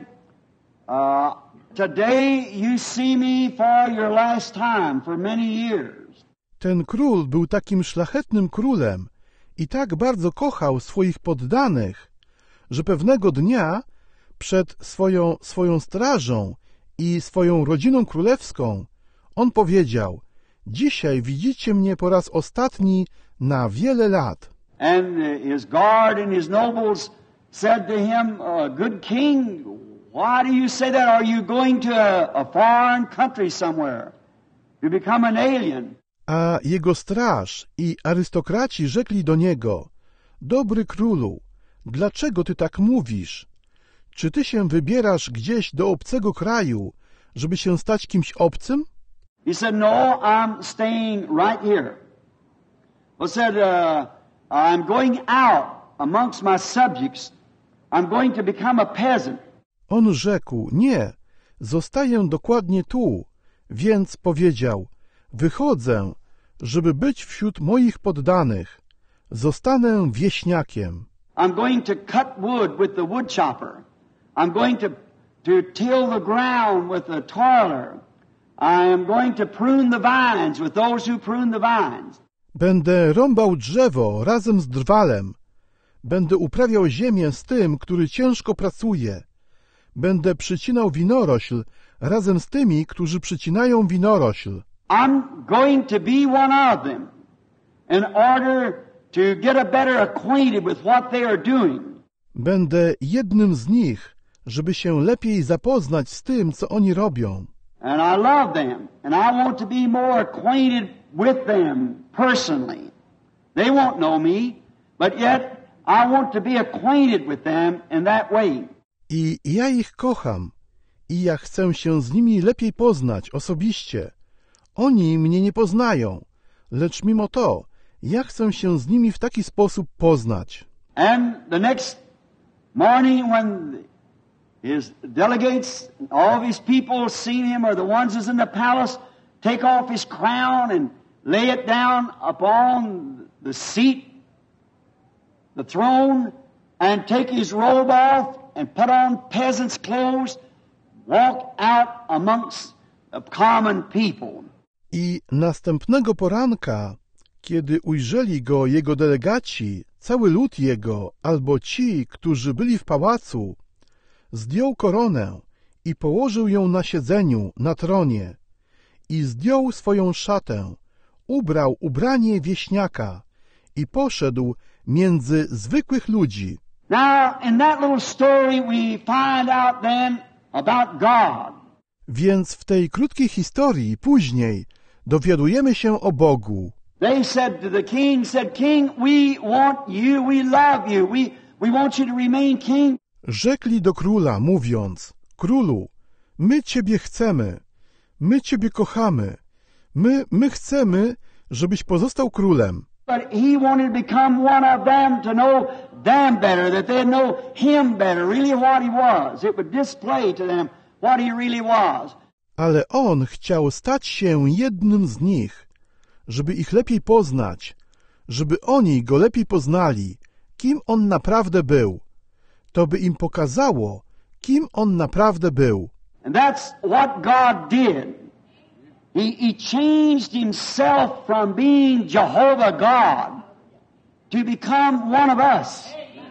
uh, today you see me for your last time for many years. Ten król był takim szlachetnym królem i tak bardzo kochał swoich poddanych, że pewnego dnia przed swoją, swoją strażą i swoją rodziną królewską on powiedział: dzisiaj widzicie mnie po raz ostatni na wiele lat. And his guard and his nobles said to him, uh, good king, why do you say that? Are you going to a, a foreign country somewhere to become an alien? A jego straż i arystokraci rzekli do niego: dobry królu, dlaczego ty tak mówisz? Czy ty się wybierasz gdzieś do obcego kraju, żeby się stać kimś obcym? He said, no, I'm staying right here. But said, uh, I'm going out amongst my subjects. I'm going to become a peasant. On rzekł: nie, zostaję dokładnie tu. Więc powiedział: wychodzę, żeby być wśród moich poddanych. Zostanę wieśniakiem. I'm going to cut wood with the wood chopper. I'm going to, to till the ground with the toiler. I am going to prune the vines with those who prune the vines. Będę rąbał drzewo razem z drwalem. Będę uprawiał ziemię z tym, który ciężko pracuje. Będę przycinał winorośl razem z tymi, którzy przycinają winorośl. I'm going to be one of them in order to get a better acquainted with what they are doing. Będę jednym z nich, żeby się lepiej zapoznać z tym, co oni robią. And I love them, and I want to be more acquainted with them personally. They won't know me, but yet I want to be acquainted with them in that way. I ja ich kocham, i ja chcę się z nimi lepiej poznać osobiście. Oni mnie nie poznają, lecz mimo to ja chcę się z nimi w taki sposób poznać. And the next morning when his delegates, all of his people seen him, or the ones who's in the palace, take off his crown and lay it down upon the seat, the throne, and take his robe off and put on peasant's clothes, walk out amongst the common people. I następnego poranka, kiedy ujrzeli go jego delegaci, cały lud jego, albo ci, którzy byli w pałacu, zdjął koronę i położył ją na siedzeniu, na tronie i zdjął swoją szatę, ubrał ubranie wieśniaka i poszedł między zwykłych ludzi. Now, in that little story we find out then about God. Więc w tej krótkiej historii później dowiadujemy się o Bogu. They said to the king, said, King, we want you, we love you, we, we want you to remain king. Rzekli do króla, mówiąc, Królu, my Ciebie chcemy, my Ciebie kochamy, my, my chcemy, żebyś pozostał królem. But he wanted to become one of them, to know them better, that they'd know him better, really what he was. It would display to them what he really was. Ale on chciał stać się jednym z nich, żeby ich lepiej poznać, żeby oni go lepiej poznali, kim on naprawdę był. To by im pokazało, kim on naprawdę był. And that's what God did. He, he changed himself from being Jehovah God to become one of us,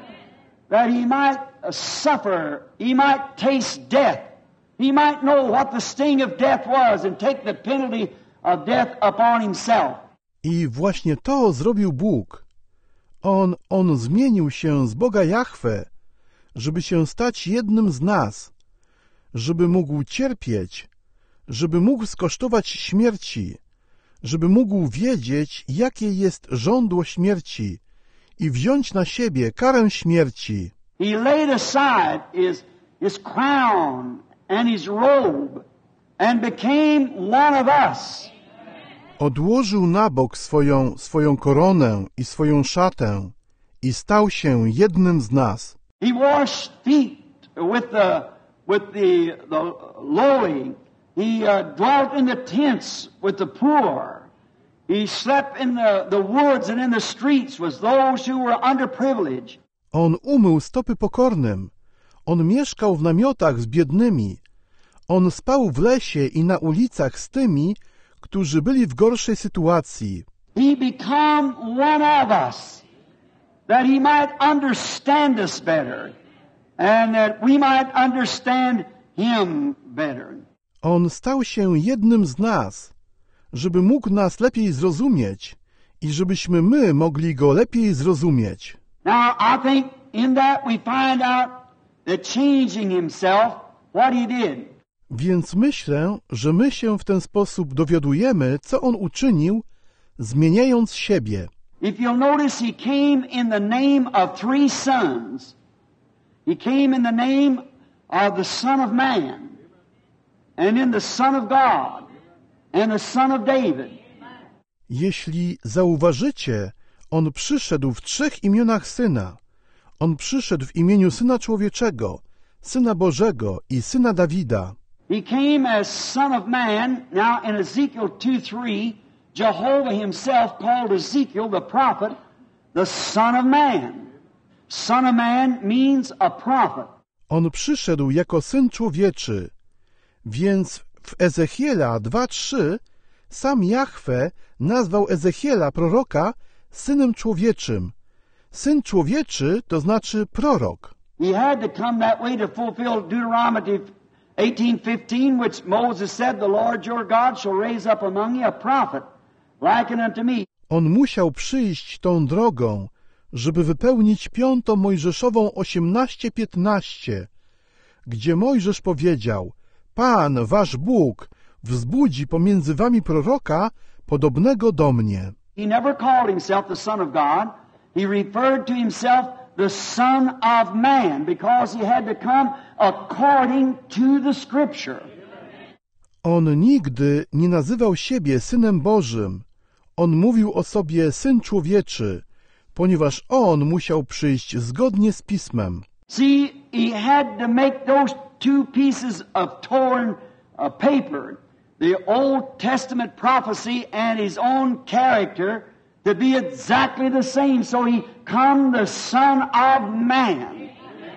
that he might suffer, he might taste death, he might know what the sting of death was and take the penalty of death upon himself. I właśnie to zrobił Bóg. On, on zmienił się z Boga Jahwe, żeby się stać jednym z nas, żeby mógł cierpieć, żeby mógł skosztować śmierci, żeby mógł wiedzieć, jakie jest żądło śmierci i wziąć na siebie karę śmierci. He laid aside his, his crown and his robe and became one of us. Odłożył na bok swoją, swoją koronę i swoją szatę i stał się jednym z nas. He washed feet with the, with the, the lowly. He uh, dwelt in the tents with the poor. He slept in the, the woods and in the streets with those who were underprivileged. On umył stopy pokornym. On mieszkał w namiotach z biednymi. On spał w lesie i na ulicach z tymi, którzy byli w gorszej sytuacji. He became one of us, that he might understand us better, and that we might understand him better. On stał się jednym z nas, żeby mógł nas lepiej zrozumieć i żebyśmy my mogli go lepiej zrozumieć. Now, I think in that we find out that changing himself, what he did. Więc myślę, że my się w ten sposób dowiadujemy, co on uczynił, zmieniając siebie. If you'll notice, he came in the name of three sons. He came in the name of the Son of Man, and in the Son of God, and the Son of David. Jeśli zauważycie, on przyszedł w trzech imionach Syna. On przyszedł w imieniu Syna Człowieczego, Syna Bożego i Syna Dawida. He came as Son of Man. Now in Ezekiel two three, Jehovah himself called Ezekiel the prophet the Son of Man. Son of Man means a prophet. On przyszedł jako Syn Człowieczy, więc w Ezechiela dwa trzy sam Jahwe nazwał Ezechiela proroka Synem Człowieczym. Syn Człowieczy to znaczy prorok. He had to come that way to fulfill Deuteronomy eighteen fifteen, which Moses said, the Lord your God shall raise up among you a prophet, likened unto me. On musiał przyjść tą drogą, żeby wypełnić piątą Mojżeszową osiemnaście piętnaście, gdzie Mojżesz powiedział, Pan, wasz Bóg, wzbudzi pomiędzy wami proroka podobnego do mnie. He never called himself the Son of God. He referred to himself the Son of Man, because he had to come according to the Scripture. On nigdy nie nazywał siebie Synem Bożym. On mówił o sobie Syn Człowieczy, ponieważ on musiał przyjść zgodnie z Pismem. See, he had to make those two pieces of torn uh, paper, the Old Testament prophecy and his own character, to be exactly the same. So he come the Son of Man.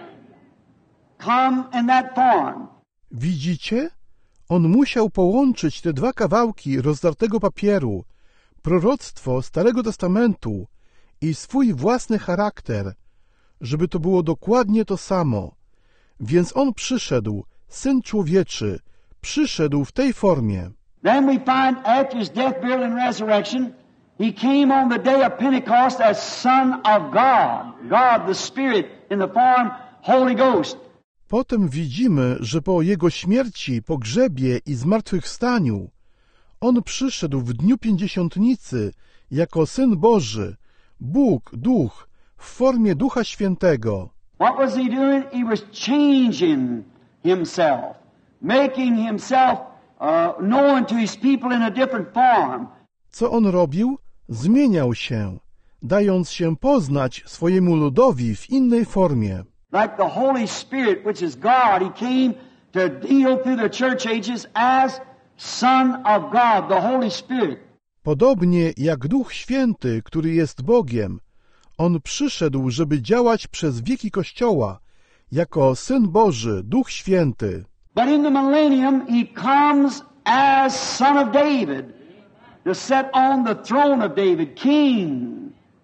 Come in that form. Widzicie? On musiał połączyć te dwa kawałki rozdartego papieru, proroctwo Starego Testamentu i swój własny charakter, żeby to było dokładnie to samo. Więc on przyszedł, Syn Człowieczy, przyszedł w tej formie. Then we find after his death, burial, and resurrection, he came on the day of Pentecost as Son of God. God the Spirit in the form Holy Ghost. Potem widzimy, że po jego śmierci, pogrzebie i zmartwychwstaniu on przyszedł w dniu pięćdziesiątnicy jako Syn Boży, Bóg, Duch, w formie Ducha Świętego. What was he doing? He was changing himself, making himself uh, known to his people in a different form. Co on robił? Zmieniał się, dając się poznać swojemu ludowi w innej formie. Like the Holy Spirit, which is God, he came to deal through the church ages as Son of God, the Holy Spirit. Podobnie jak Duch Święty, który jest Bogiem, on przyszedł, żeby działać przez wieki Kościoła, jako Syn Boży, Duch Święty. But in the millennium, he comes as Son of David, to sit on the throne of David, King.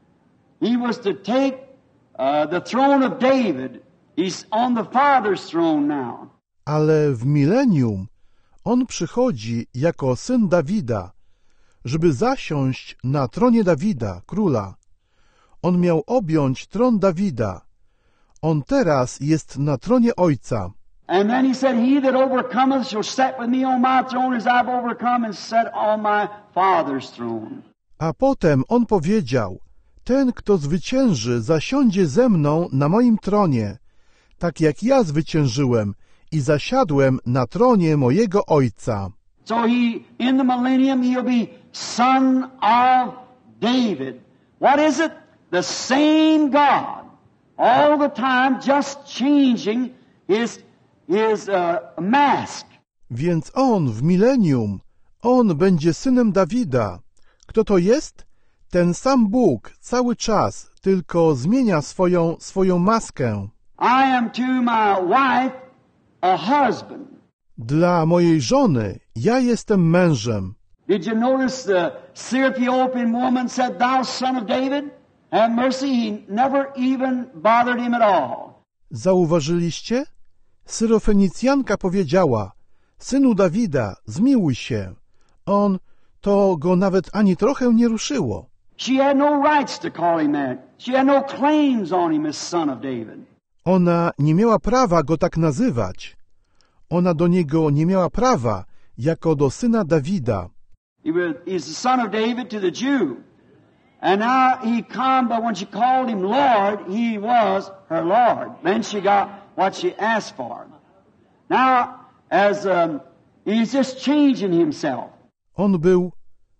He was to take uh, the throne of David. He's on the Father's throne now. Ale w milenium on przychodzi jako Syn Dawida, żeby zasiąść na tronie Dawida, króla. On miał objąć tron Dawida. On teraz jest na tronie Ojca. And then he said, he that overcometh shall sit with me on my throne as I've overcome and sat on my Father's throne. A potem on powiedział, ten, kto zwycięży, zasiądzie ze mną na moim tronie, tak jak ja zwyciężyłem i zasiadłem na tronie mojego Ojca. So he, in the millennium, he'll be Son of David. What is it? The same God. All the time just changing his, his uh, mask. Więc on w milenium, on będzie synem Dawida. Kto to jest? Ten sam Bóg cały czas, tylko zmienia swoją, swoją maskę. I am to my wife a husband. Dla mojej żony ja jestem mężem. Did you notice the Syrophoenician woman said, "Thou son of David, have mercy"? He never even bothered him at all. Zauważyliście? Syrofenicjanka powiedziała, synu Dawida, zmiłuj się. On, to go nawet ani trochę nie ruszyło. She had no rights to call him that. She had no claims on him as son of David. Ona nie miała prawa go tak nazywać. Ona do niego nie miała prawa, jako do syna Dawida. He was, he's the son of David to the Jew. And now he come, but when she called him Lord, he was her Lord. Then she got what she asked for. Now, as um, he's just changing himself. On był,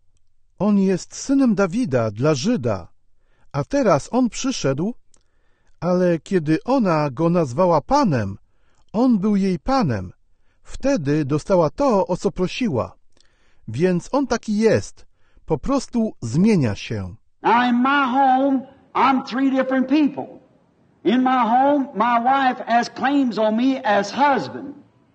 on jest synem Dawida dla Żyda, a teraz on przyszedł, ale kiedy ona go nazwała Panem, on był jej Panem. Wtedy dostała to, o co prosiła. Więc on taki jest, po prostu zmienia się. Now in my home, I'm three different people. In my home, my wife has claims on me as husband.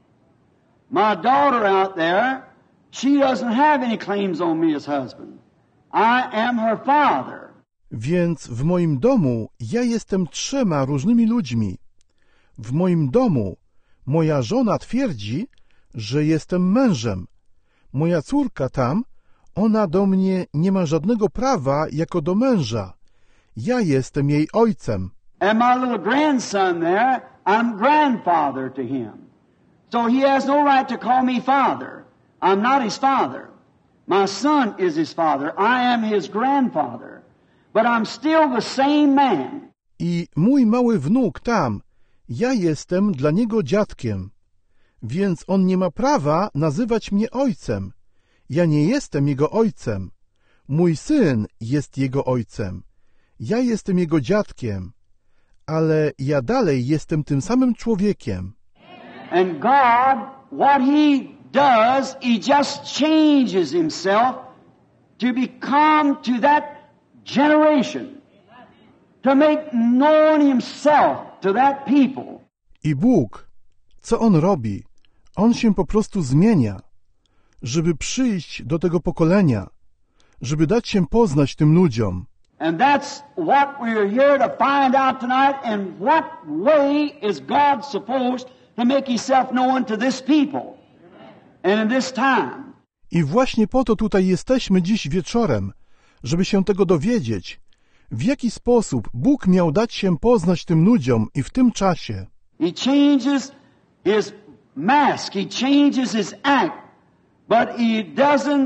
My daughter out there, she doesn't have any claims on me as husband. I am her father. Więc w moim domu ja jestem trzema różnymi ludźmi. W moim domu moja żona twierdzi, że jestem mężem. Moja córka tam, ona do mnie nie ma żadnego prawa jako do męża. Ja jestem jej ojcem. And my little grandson there, I'm grandfather to him. So he has no right to call me father. I'm not his father. My son is his father. I am his grandfather. But I'm still the same man. I mój mały wnuk tam, ja jestem dla niego dziadkiem. Więc on nie ma prawa nazywać mnie ojcem. Ja nie jestem jego ojcem. Mój syn jest jego ojcem. Ja jestem jego dziadkiem. Ale ja dalej jestem tym samym człowiekiem. And God, what he does, he just changes himself to become to that generation, to make known himself to that people. I Bóg, co on robi? On się po prostu zmienia, żeby przyjść do tego pokolenia, żeby dać się poznać tym ludziom. And that's what we're here to find out tonight. In what way is God supposed to make himself known to this people and in this time? I właśnie po to tutaj jesteśmy dziś wieczorem, żeby się tego dowiedzieć, w jaki sposób Bóg miał dać się poznać tym ludziom i w tym czasie. He changes his mask, he changes his act, but he doesn't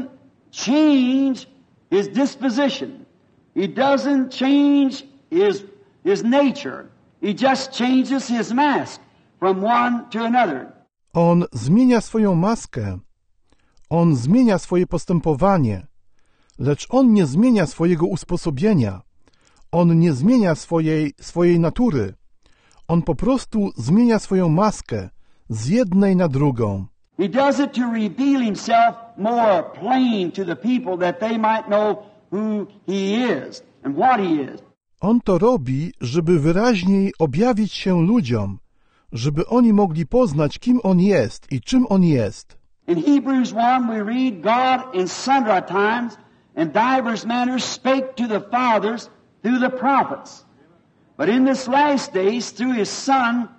change his disposition. He doesn't change his, his nature. He just changes his mask from one to another. On zmienia swoją maskę, on zmienia swoje postępowanie, lecz on nie zmienia swojego usposobienia, on nie zmienia swojej, swojej natury. On po prostu zmienia swoją maskę z jednej na drugą. He does it to reveal himself more plain to the people that they might know who he is and what he is. On to robi, żeby wyraźniej objawić się ludziom, żeby oni mogli poznać, kim on jest i czym on jest. In Hebrews one we read, God in sundry times and divers manners spake to the fathers through the prophets. But in this last days through his son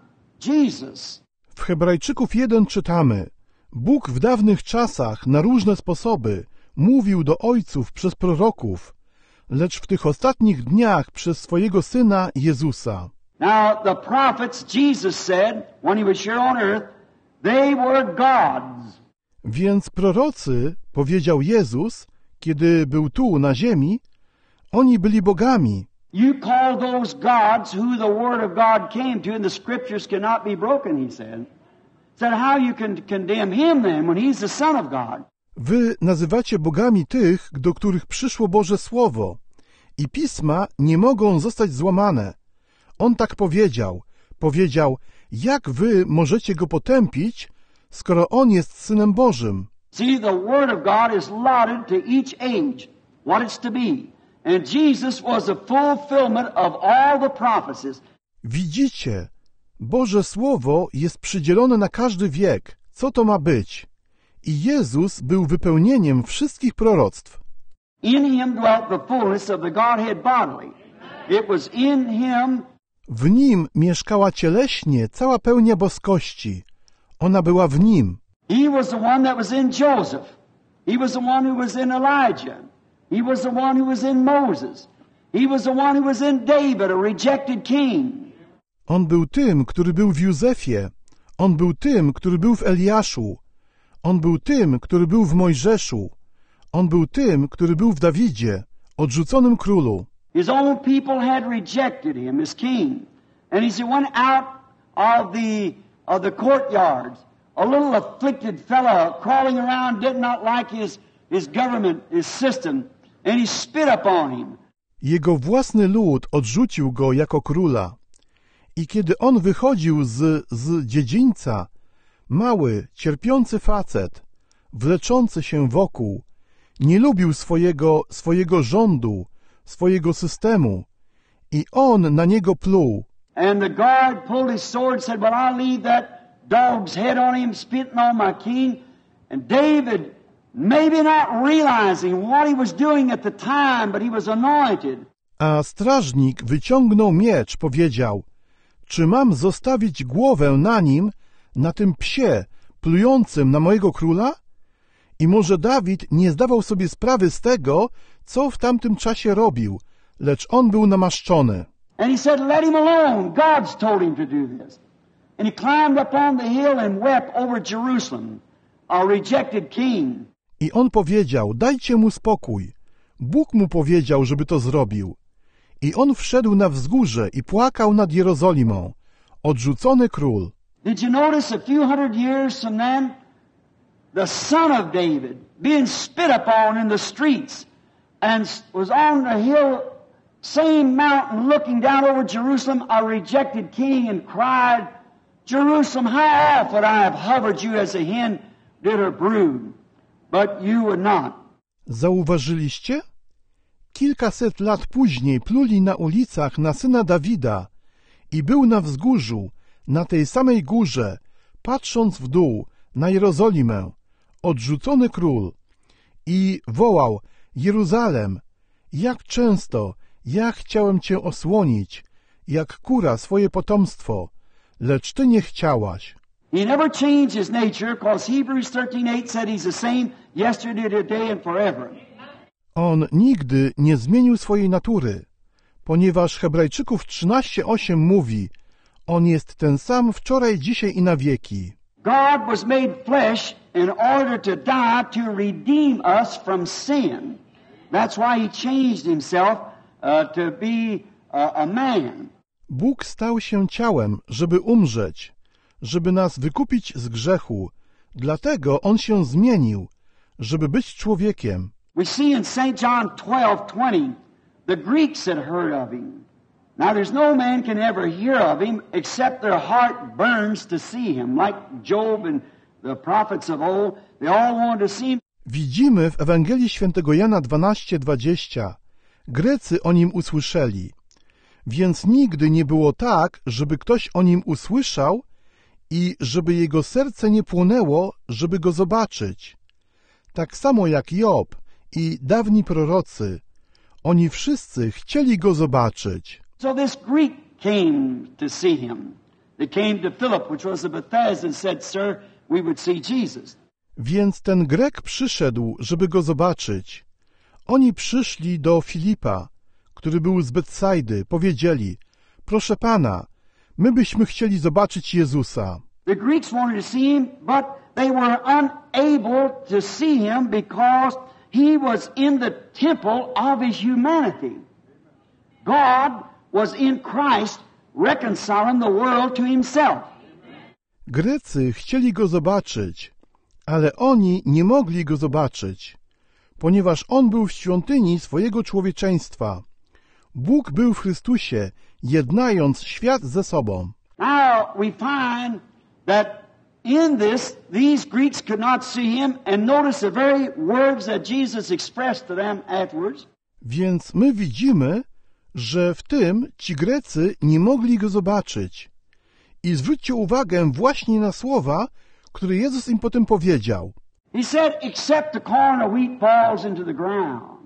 Jesus. W Hebrajczyków jeden czytamy: Bóg w dawnych czasach na różne sposoby mówił do ojców przez proroków, lecz w tych ostatnich dniach przez swojego Syna Jezusa. Now the prophets, Jesus said, when he was here on earth, they were gods. Więc prorocy, powiedział Jezus, kiedy był tu na ziemi, oni byli bogami. You call those gods who the word of God came to, and the scriptures cannot be broken, he said. Said, how you can condemn him then when he's the Son of God? Wy nazywacie bogami tych, do których przyszło Boże Słowo i pisma nie mogą zostać złamane. On tak powiedział. Powiedział, jak wy możecie go potępić, skoro on jest Synem Bożym? See, the word of God is allotted to each age, what it's to be. And Jesus was the fulfillment of all the prophecies. Widzicie, Boże Słowo jest przydzielone na każdy wiek, co to ma być. I Jezus był wypełnieniem wszystkich proroctw. In him dwelt the fullness of the Godhead bodily. It was in him. W nim mieszkała cieleśnie cała pełnia boskości. Ona była w nim. He was the one that was in Joseph. He was the one who was in Elijah. He was the one who was in Moses. He was the one who was in David, a rejected king. On był tym, który był w Józefie. On był tym, który był w Eliaszu. On był tym, który był w Mojżeszu. On był tym, który był w Dawidzie, odrzuconym królu. His own people had rejected him as king. And as he went out of the, of the courtyards, a little afflicted fellow crawling around did not like his, his government, his system, and he spit upon him. Jego własny lud odrzucił go jako króla. I kiedy on wychodził z, z dziedzińca, mały, cierpiący facet, wleczący się wokół, nie lubił swojego, swojego rządu, swojego systemu i on na niego pluł. And the guard pulled his sword and said, well, I'll leave that dog's head on him, spitting on my king. And David, maybe not realizing what he was doing at the time, but he was anointed. A strażnik wyciągnął miecz, powiedział, czy mam zostawić głowę na nim, na tym psie, plującym na mojego króla? I może Dawid nie zdawał sobie sprawy z tego, co w tamtym czasie robił, lecz on był namaszczony. And he said, let him alone. God's told him to do this. And he climbed up on the hill and wept over Jerusalem, a rejected king. I on powiedział, dajcie mu spokój. Bóg mu powiedział, żeby to zrobił. I on wszedł na wzgórze i płakał nad Jerozolimą, odrzucony król. Did you notice a few hundred years from then, the son of David being spit upon in the streets and was on the hill, same mountain, looking down over Jerusalem, a rejected king, and cried, Jerusalem, how oft would I have hovered you as a hen did her brood, but you would not. Zauważyliście? Kilkaset lat później pluli na ulicach na syna Dawida i był na wzgórzu, na tej samej górze, patrząc w dół na Jerozolimę, odrzucony król i wołał, Jeruzalem, jak często ja chciałem cię osłonić, jak kura swoje potomstwo, lecz ty nie chciałaś. He never changed his nature because Hebrews thirteen eight said he's the same yesterday, today and forever. On nigdy nie zmienił swojej natury, ponieważ Hebrajczyków trzynaście osiem mówi: On jest ten sam wczoraj, dzisiaj i na wieki. God was made flesh in order to die to redeem us from sin. That's why he changed himself uh, to be uh, a man. Bóg stał się ciałem, żeby umrzeć, żeby nas wykupić z grzechu. Dlatego On się zmienił, żeby być człowiekiem. We see in Saint John twelve twenty, the Greeks had heard of him. Now there's no man can ever hear of him except their heart burns to see him. Like Job and the prophets of old, they all wanted to see him. Widzimy w Ewangelii Świętego Jana dwanaście dwadzieścia. Grecy o nim usłyszeli. Więc nigdy nie było tak, żeby ktoś o nim usłyszał i żeby jego serce nie płonęło, żeby go zobaczyć. Tak samo jak Job i dawni prorocy. Oni wszyscy chcieli go zobaczyć. So this Greek came to see him. They came to Philip, which was of Bethsaida, and said, Sir, we would see Jesus. Więc ten Grek przyszedł, żeby go zobaczyć. Oni przyszli do Filipa, który był z Betsaidy, powiedzieli: Proszę Pana, my byśmy chcieli zobaczyć Jezusa. The Greeks wanted to see him, but they were unable to see him because he was in the temple of his humanity. God was in Christ reconciling the world to himself. Grecy chcieli go zobaczyć, ale oni nie mogli go zobaczyć, ponieważ on był w świątyni swojego człowieczeństwa. Bóg był w Chrystusie, jednając świat ze sobą. Now we find that in this, these Greeks could not see him, and notice the very words that Jesus expressed to them afterwards. Więc my widzimy, że w tym ci Grecy nie mogli go zobaczyć. I zwróćcie uwagę właśnie na słowa, które Jezus im potem powiedział. He said, except the corn of wheat falls into the ground,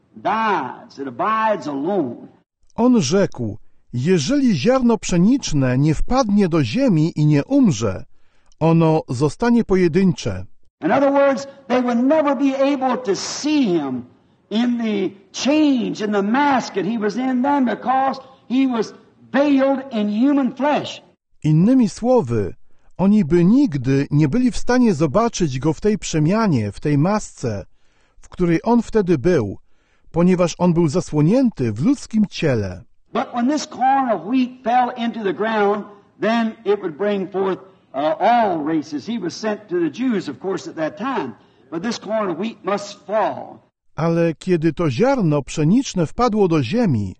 dies, it abides alone. On rzekł: jeżeli ziarno pszeniczne nie wpadnie do ziemi i nie umrze, ono zostanie pojedyncze. In other words, they would never be able to see him in the change, in the mask that he was in then, because he was veiled in human flesh. Innymi słowy, oni by nigdy nie byli w stanie zobaczyć go w tej przemianie, w tej masce, w której on wtedy był, ponieważ on był zasłonięty w ludzkim ciele. But when this corn of wheat fell into the ground, then it would bring forth uh, all races. He was sent to the Jews, of course, at that time. But this corn of wheat must fall. Ale kiedy to ziarno pszeniczne wpadło do ziemi,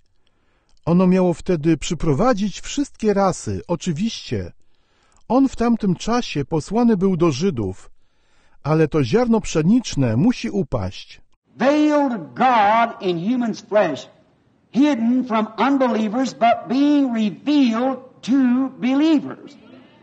ono miało wtedy przyprowadzić wszystkie rasy, oczywiście. On w tamtym czasie posłany był do Żydów, ale to ziarno pszeniczne musi upaść. Veiled God in human's flesh, hidden from unbelievers, but being revealed to believers.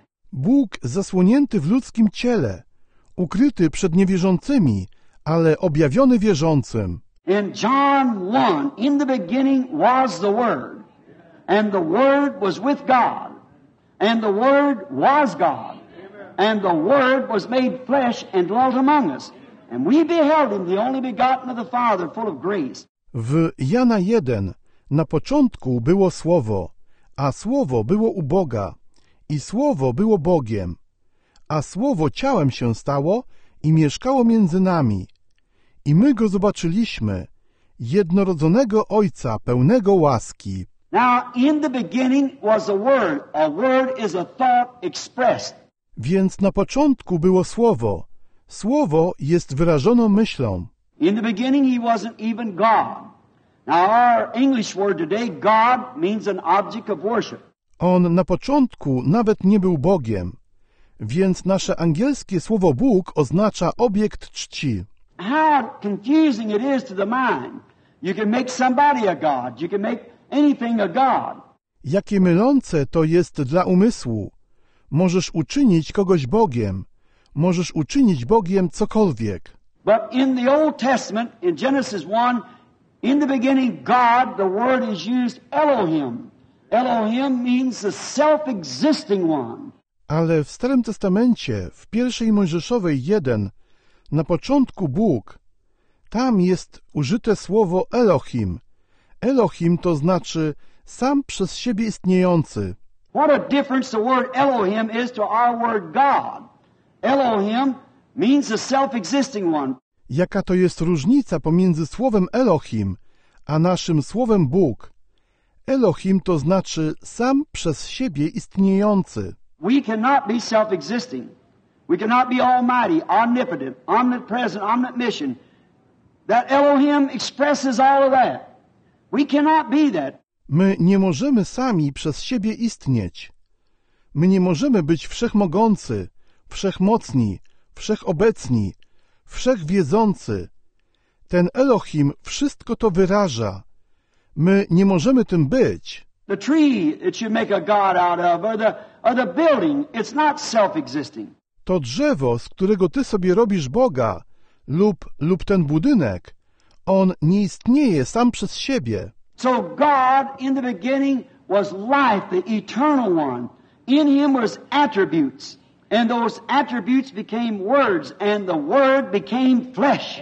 Bóg zasłonięty w ludzkim ciele, ukryty przed niewierzącymi, ale objawiony wierzącym. In John one, in the beginning was the Word, and the Word was with God, and the Word was God, and the Word was made flesh and dwelt among us, and we beheld Him, the only begotten of the Father, full of grace. W Jana jeden na początku było Słowo, a Słowo było u Boga, i Słowo było Bogiem, a Słowo ciałem się stało i mieszkało między nami. I my go zobaczyliśmy, jednorodzonego Ojca, pełnego łaski. Now, in the beginning was a word. A word is a thought expressed. Więc na początku było Słowo. Słowo jest wyrażoną myślą. In the beginning he wasn't even God. Now, our English word today, God, means an object of worship. On na początku nawet nie był Bogiem, więc nasze angielskie słowo Bóg oznacza obiekt czci. How confusing it is to the mind. You can make somebody a God. You can make anything a God. Jakie mylące to jest dla umysłu. Możesz uczynić kogoś Bogiem. Możesz uczynić Bogiem cokolwiek. But in the Old Testament, in Genesis one, in the beginning God, the word is used Elohim. Elohim means the self-existing one. Ale w Starym Testamencie, w pierwszej Mojżeszowej jeden, na początku Bóg, tam jest użyte słowo Elohim. Elohim to znaczy sam przez siebie istniejący. What a difference the word Elohim is to our word God. Elohim means the self-existing one. Jaka to jest różnica pomiędzy słowem Elohim a naszym słowem Bóg. Elohim to znaczy sam przez siebie istniejący. We cannot be self-existing. We cannot be almighty, omnipotent, omnipresent, omniscient. That Elohim expresses all of that. We cannot be that. My nie możemy sami przez siebie istnieć. My nie możemy być wszechmogący, wszechmocni, wszechobecni, wszechwiedzący. Ten Elohim wszystko to wyraża. My nie możemy tym być. The tree that you make a god out of, or the, or the building, it's not self-existing. To drzewo, z którego ty sobie robisz Boga, lub, lub ten budynek, on nie istnieje sam przez siebie. So God in the beginning was life, the eternal one. In Him was attributes, and those attributes became words, and the Word became flesh.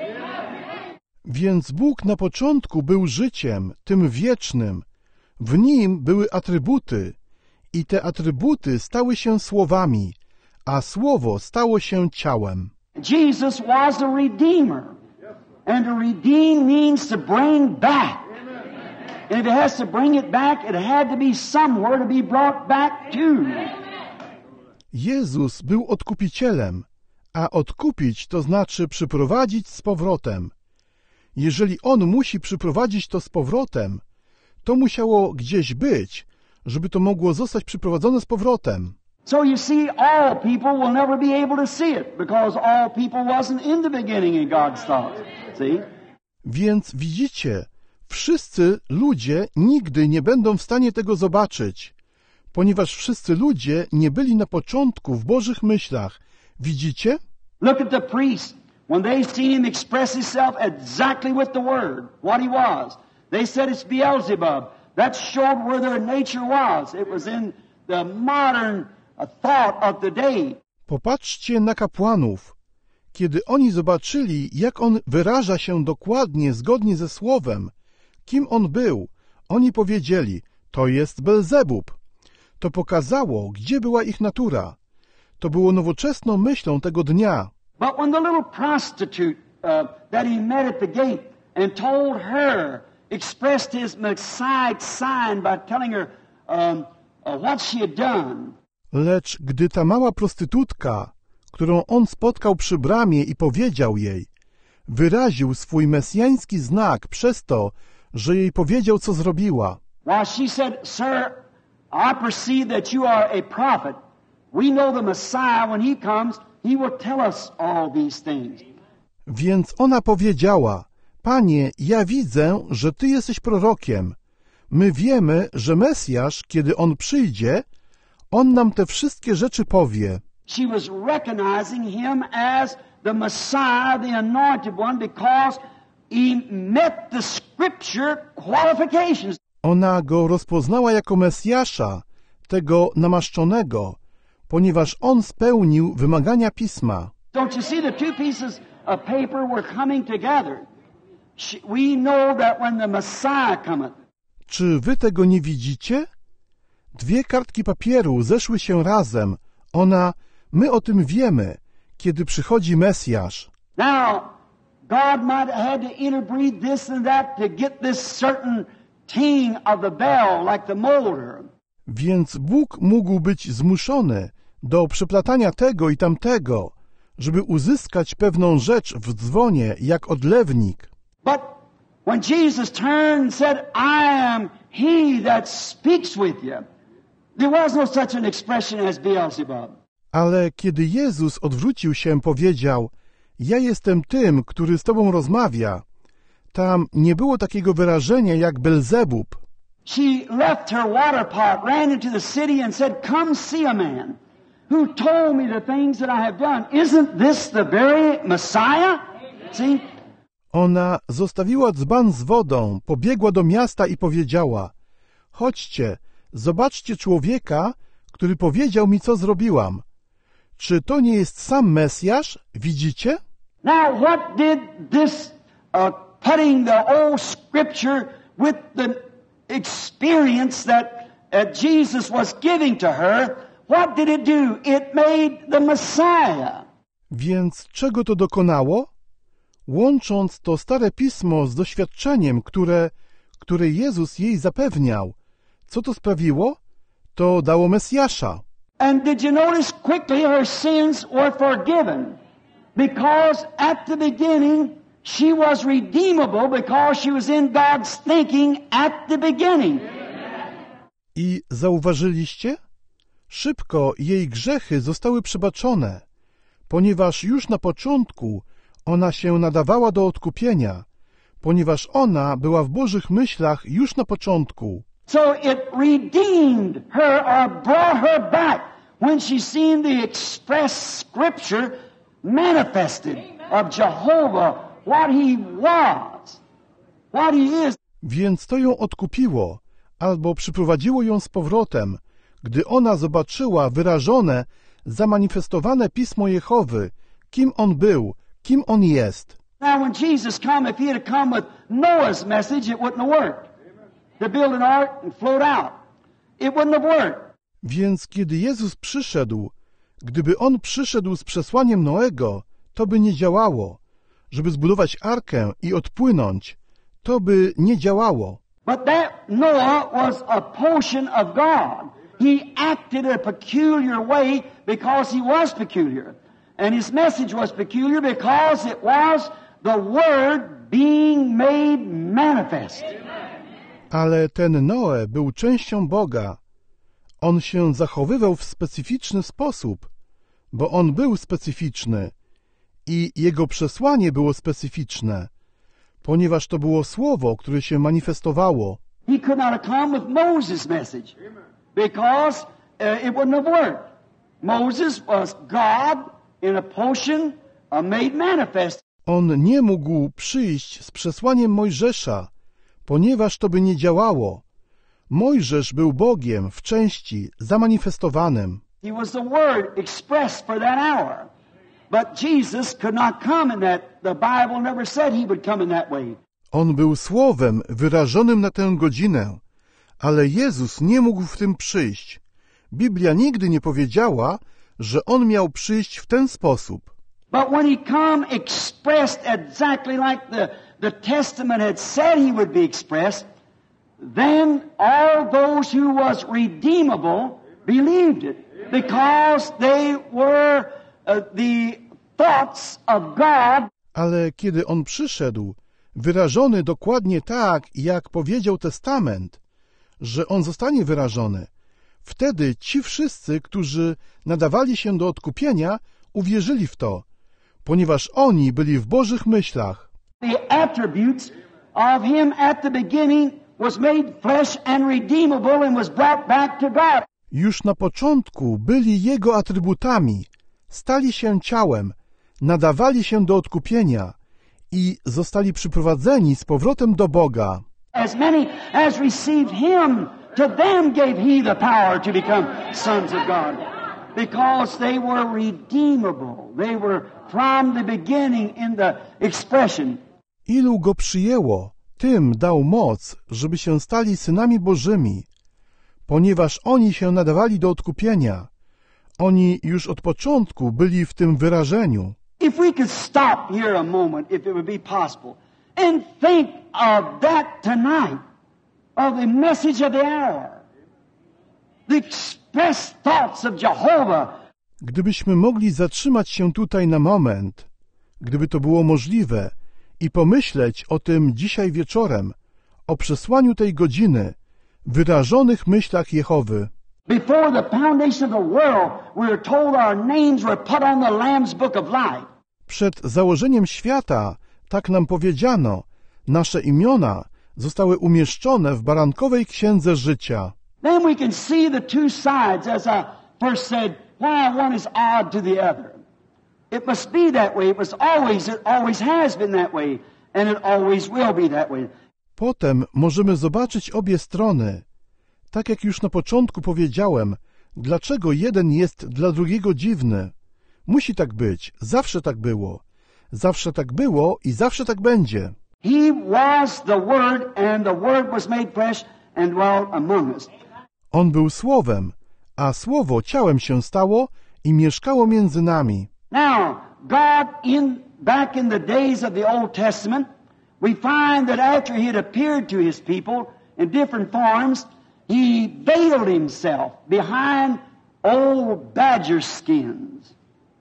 Więc Bóg na początku był życiem, tym wiecznym. W Nim były atrybuty i te atrybuty stały się słowami, a słowo stało się ciałem. Jesus was the Redeemer. And to redeem means to bring back. And if it has to bring it back, it had to be somewhere to be brought back to. Jezus był odkupicielem, a odkupić to znaczy przyprowadzić z powrotem. Jeżeli On musi przyprowadzić to z powrotem, to musiało gdzieś być, żeby to mogło zostać przyprowadzone z powrotem. So you see, all people will never be able to see it, because all people wasn't in the beginning in God's thoughts. See? Więc widzicie, wszyscy ludzie nigdy nie będą w stanie tego zobaczyć, ponieważ wszyscy ludzie nie byli na początku w Bożych myślach. Widzicie? Look at the priest. When they seen him express himself exactly with the word, what he was, they said it's Beelzebub. That showed where their nature was. It was in the modern thought of the day. Popatrzcie na kapłanów. Kiedy oni zobaczyli, jak on wyraża się dokładnie, zgodnie ze słowem, kim on był, oni powiedzieli, to jest Belzebub. To pokazało, gdzie była ich natura. To było nowoczesną myślą tego dnia. But when the little prostitute uh, that he met at the gate and told her, expressed his Messiah sign by telling her um, uh, what she had done. Lecz gdy ta mała prostytutka, którą on spotkał przy bramie i powiedział jej, wyraził swój mesjański znak przez to, że jej powiedział, co zrobiła. While she said, Sir, I perceive that you are a prophet. We know the Messiah, when he comes, he will tell us all these things. Więc ona powiedziała, Panie, ja widzę, że Ty jesteś prorokiem. My wiemy, że Mesjasz, kiedy On przyjdzie, On nam te wszystkie rzeczy powie. She was recognizing him as the Messiah, the anointed one, because he met the scripture qualifications. Ona go rozpoznała jako Mesjasza, tego namaszczonego, ponieważ on spełnił wymagania Pisma. Don't you see the two pieces of paper were coming together? We know that when the Messiah cometh. Czy wy tego nie widzicie? Dwie kartki papieru zeszły się razem. Ona, my o tym wiemy, kiedy przychodzi Mesjasz. Now, God might have had to interbreed this and that to get this certain ting of the bell, like the molder. Więc Bóg mógł być zmuszony do przeplatania tego i tamtego, żeby uzyskać pewną rzecz w dzwonie, jak odlewnik. But when Jesus turned and said, I am he that speaks with you, there was no such an expression as Beelzebub. Ale kiedy Jezus odwrócił się, powiedział, ja jestem tym, który z tobą rozmawia, tam nie było takiego wyrażenia jak Belzebub. She left her water pot, ran into the city and said, come see a man who told me the things that I have done. Isn't this the very Messiah? See? Ona zostawiła dzban z wodą, pobiegła do miasta i powiedziała, chodźcie, zobaczcie człowieka, który powiedział mi, co zrobiłam. Czy to nie jest sam Mesjasz? Widzicie? Now what did this uh, putting the old scripture with the experience that uh, Jesus was giving to her, what did it do? It made the Messiah. Więc czego to dokonało? Łącząc to Stare Pismo z doświadczeniem, które, które Jezus jej zapewniał, co to sprawiło? To dało Mesjasza. And did you notice quickly her sins were forgiven? Because at the beginning she was redeemable because she was in God's thinking at the beginning. I zauważyliście? Szybko jej grzechy zostały przebaczone, ponieważ już na początku ona się nadawała do odkupienia, ponieważ ona była w Bożych myślach już na początku. So it redeemed her or brought her back when she seen the express scripture manifested of Jehovah, what he was, what he is. Więc to ją odkupiło, albo przyprowadziło ją z powrotem, gdy ona zobaczyła wyrażone, zamanifestowane Pismo Jehowy, kim on był, kim on jest. Now when Jesus come, if he had come with Noah's message, it wouldn't have worked. To build an ark and float out. It wouldn't have worked. Więc kiedy Jezus przyszedł, gdyby On przyszedł z przesłaniem Noego, to by nie działało. Żeby zbudować arkę i odpłynąć, to by nie działało. But that Noah was a portion of God. He acted a peculiar way because he was peculiar. And his message was peculiar because it was the Word being made manifest. Ale ten Noe był częścią Boga. On się zachowywał w specyficzny sposób, bo on był specyficzny i jego przesłanie było specyficzne, ponieważ to było Słowo, które się manifestowało. He could not have come with Moses' message because uh, it wouldn't have worked. Moses was God in a portion uh, made manifest. On nie mógł przyjść z przesłaniem Mojżesza, ponieważ to by nie działało. Mojżesz był Bogiem w części zamanifestowanym. He was the word expressed for that hour. But Jesus could not come in that. The Bible never said he would come in that way. On był Słowem wyrażonym na tę godzinę, ale Jezus nie mógł w tym przyjść. Biblia nigdy nie powiedziała, że On miał przyjść w ten sposób. But when he come expressed exactly like the, the Testament had said he would be expressed, then all those who was redeemable believed it because they were uh, the thoughts of God. Ale kiedy On przyszedł, wyrażony dokładnie tak, jak powiedział Testament, że On zostanie wyrażony, wtedy ci wszyscy, którzy nadawali się do odkupienia, uwierzyli w to, ponieważ oni byli w Bożych myślach. The attributes of him at the beginning was made flesh and redeemable and was brought back to God. Już na początku byli Jego atrybutami, stali się ciałem, nadawali się do odkupienia i zostali przyprowadzeni z powrotem do Boga. As many as received him, to them gave he the power to become sons of God. Because they were redeemable. They were from the beginning in the expression. Ilu Go przyjęło, tym dał moc, żeby się stali synami Bożymi, ponieważ oni się nadawali do odkupienia. Oni już od początku byli w tym wyrażeniu. If we could stop here a moment, if it would be possible, and think of that tonight, of the message of the hour, the expressed thoughts of Jehovah. Gdybyśmy mogli zatrzymać się tutaj na moment, gdyby to było możliwe, i pomyśleć o tym dzisiaj wieczorem, o przesłaniu tej godziny, wyrażonych myślach Jehowy. Before the foundation of the world, we were told our names were put on the Lamb's Book of Life. Przed założeniem świata, tak nam powiedziano, nasze imiona zostały umieszczone w barankowej księdze życia. Then we can see the two sides, as I first said, why one is odd to the other. It must be that way. It was always, it always has been that way, and it always will be that way. Potem możemy zobaczyć obie strony. Tak jak już na początku powiedziałem, dlaczego jeden jest dla drugiego dziwny. Musi tak być, zawsze tak było. Zawsze tak było i zawsze tak będzie. He was the Word, and the Word was made flesh and dwelt among us. On był Słowem, a Słowo ciałem się stało i mieszkało między nami. Now, God, in back in the days of the Old Testament, we find that after He had appeared to His people in different forms, He veiled Himself behind old badger skins.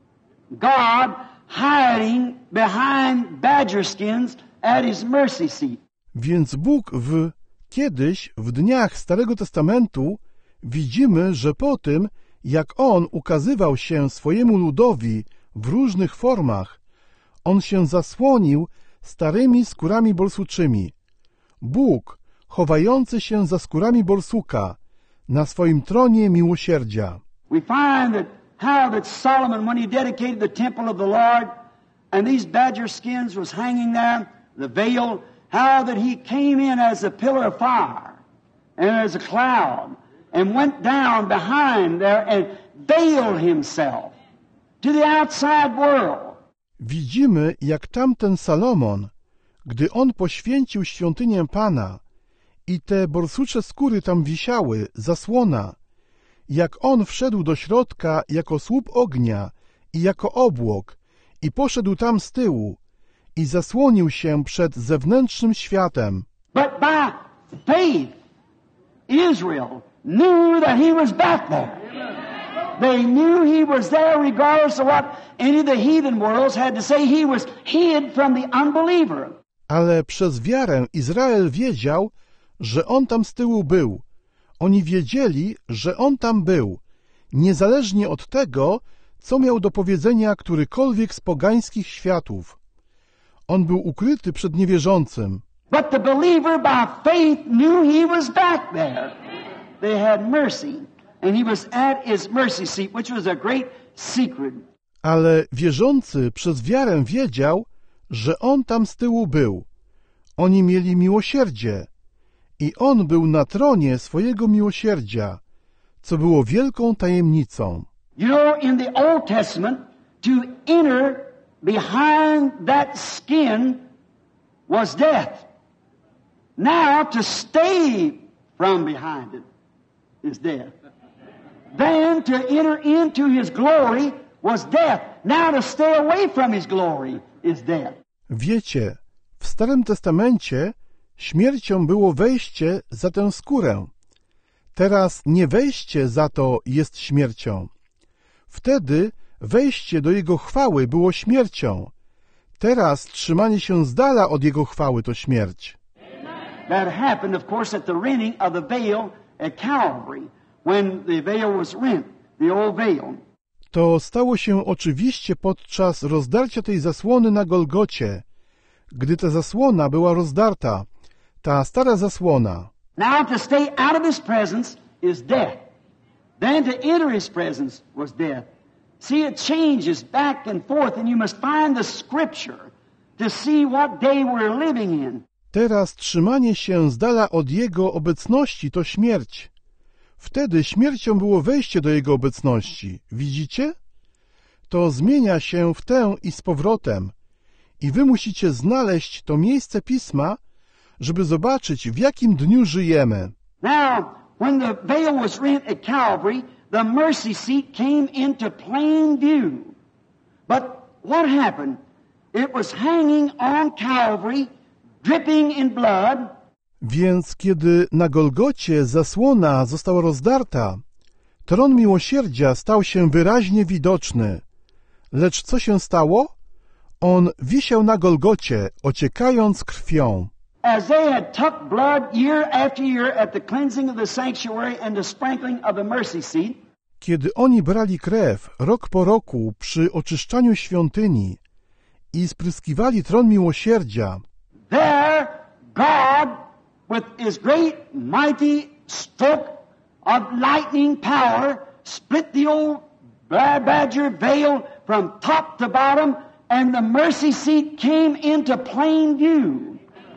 God hiding behind badger skins at His mercy seat. Więc Bóg w kiedyś, w dniach Starego Testamentu, widzimy, że po tym, jak On ukazywał się swojemu ludowi w różnych formach, On się zasłonił starymi skórami borsuczymi. Bóg, chowający się za skórami borsuka, na swoim tronie miłosierdzia. We find that how that Solomon, when he dedicated the temple of the Lord, and these badger skins was hanging there, the veil, how that he came in as a pillar of fire and as a cloud and went down behind there and veiled himself to the outside world. Widzimy, jak tamten Salomon, gdy on poświęcił świątynię Pana i te borsucze skóry tam wisiały, zasłona, jak on wszedł do środka jako słup ognia i jako obłok i poszedł tam z tyłu i zasłonił się przed zewnętrznym światem. But by faith, Israel knew that he was back there. They knew he was there regardless of what any of the heathen worlds had to say. He was hid from the unbeliever. Ale przez wiarę Izrael wiedział, że on tam z tyłu był. Oni wiedzieli, że on tam był, niezależnie od tego, co miał do powiedzenia którykolwiek z pogańskich światów. On był ukryty przed niewierzącym. But the believer by faith knew he was back there. They had mercy, and he was at his mercy seat, which was a great secret. Ale wierzący przez wiarę wiedział, że on tam z tyłu był. Oni mieli miłosierdzie i on był na tronie swojego miłosierdzia, co było wielką tajemnicą. You know, in the Old Testament, to enter behind that skin was death. Now to stay from behind it is death. Then to enter into His glory was death. Now to stay away from His glory is death. Wiecie, w Starym Testamencie śmiercią było wejście za tę skórę. Teraz nie wejście za to jest śmiercią. Wtedy wejście do Jego chwały było śmiercią. Teraz trzymanie się z dala od Jego chwały to śmierć. That happened, of course, at the rending of the veil at Calvary, when the veil was rent, the old veil. To stało się oczywiście podczas rozdarcia tej zasłony na Golgocie, gdy ta zasłona była rozdarta, ta stara zasłona. Now to stay out of His presence is death. Then to enter His presence was death. See, it changes back and forth, and you must find the Scripture to see what day we're living in. Teraz trzymanie się z dala od Jego obecności to śmierć. Wtedy śmiercią było wejście do Jego obecności. Widzicie? To zmienia się w tę i z powrotem. I wy musicie znaleźć to miejsce Pisma, żeby zobaczyć, w jakim dniu żyjemy. Now, when the veil was rent at Calvary, the mercy seat came into plain view. But what happened? It was hanging on Calvary, dripping in blood. Więc kiedy na Golgocie zasłona została rozdarta, tron miłosierdzia stał się wyraźnie widoczny. Lecz co się stało? On wisiał na Golgocie, ociekając krwią. As they had took blood year after year at the cleansing of the sanctuary and the sprinkling of the mercy seat, kiedy oni brali krew rok po roku przy oczyszczaniu świątyni i spryskiwali tron miłosierdzia, there God, with His great mighty stroke of lightning power, split the old badger veil from top to bottom, and the mercy seat came into plain view.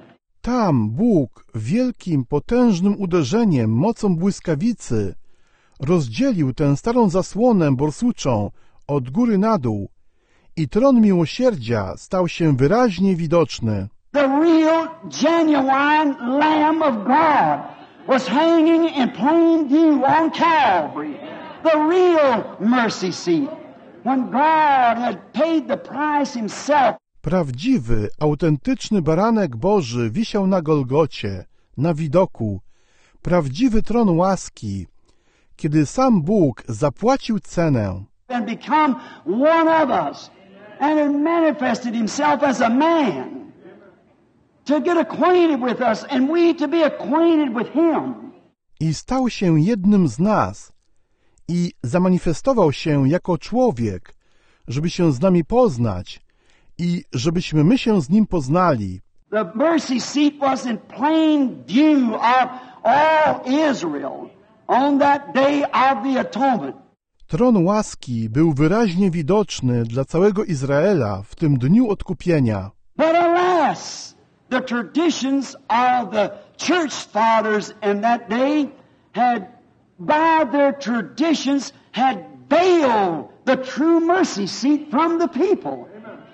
tam Bóg wielkim, potężnym uderzeniem, mocą błyskawicy rozdzielił tę starą zasłonę borsuczą od góry na dół i tron miłosierdzia stał się wyraźnie widoczny. The real, genuine Lamb of God was hanging in plain view on Calvary. The real mercy seat. When God had paid the price himself. Prawdziwy, autentyczny baranek Boży wisiał na Golgocie, na widoku. Prawdziwy tron łaski, kiedy sam Bóg zapłacił cenę. And become one of us. And had manifested himself as a man. To get acquainted with us and we to be acquainted with him. I stał się jednym z nas i zamanifestował się jako człowiek, żeby się z nami poznać i żebyśmy my się z nim poznali. The mercy seat was in plain view of all Israel on that day of the atonement. Tron łaski był wyraźnie widoczny dla całego Izraela w tym dniu odkupienia. But alas, the traditions of the church fathers in that day had, by their traditions, had veiled the true mercy seat from the people.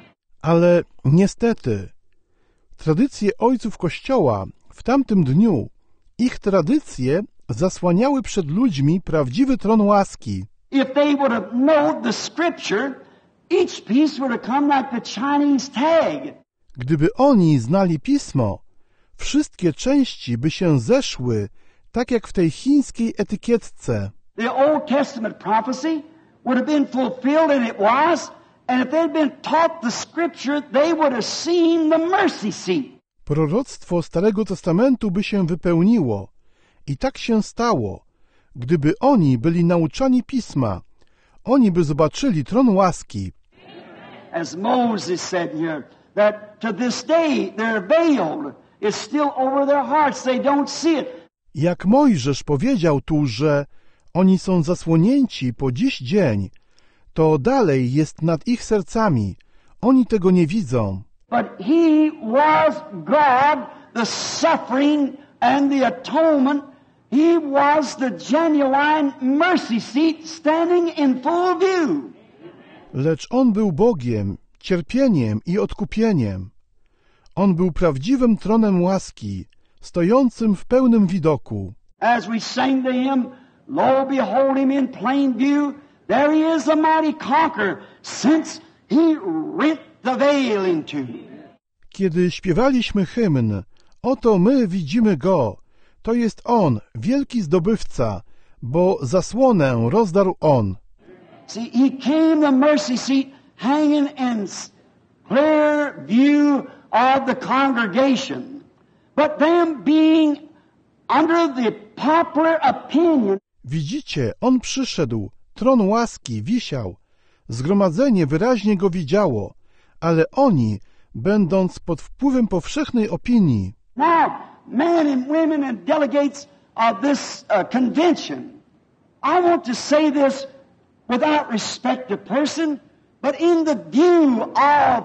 Ale niestety, tradycje ojców Kościoła w tamtym dniu, ich tradycje zasłaniały przed ludźmi prawdziwy tron łaski. If they would have known the scripture, each piece would have come like the Chinese tag. Gdyby oni znali Pismo, wszystkie części by się zeszły, tak jak w tej chińskiej etykietce. The Old Testament prophecy would have been fulfilled, and it was, and if they'd been taught the scripture, they would have seen the mercy seat. Proroctwo Starego Testamentu by się wypełniło i tak się stało. Gdyby oni byli nauczani Pisma, oni by zobaczyli tron łaski. As Moses said here, that to this day they're veiled. It's still over their hearts. They don't see it. Jak Mojżesz powiedział tu, że oni są zasłonięci po dziś dzień, to dalej jest nad ich sercami. Oni tego nie widzą. But he was God, the suffering and the atonement. He was the genuine mercy seat standing in full view. Lecz On był Bogiem, cierpieniem i odkupieniem. On był prawdziwym tronem łaski, stojącym w pełnym widoku. As we sang to him, lo, behold him in plain view, there he is, the mighty conqueror, since he rent the veil in two. Kiedy śpiewaliśmy hymn, oto my widzimy Go, to jest On, wielki zdobywca, bo zasłonę rozdarł On. See, he came the mercy seat hanging in clear view of the congregation. But them being under the popular opinion. Widzicie, On przyszedł, tron łaski wisiał. Zgromadzenie wyraźnie Go widziało, ale oni, będąc pod wpływem powszechnej opinii. Now, men and women and delegates of this uh, convention, I want to say this without respect to person, but in the view of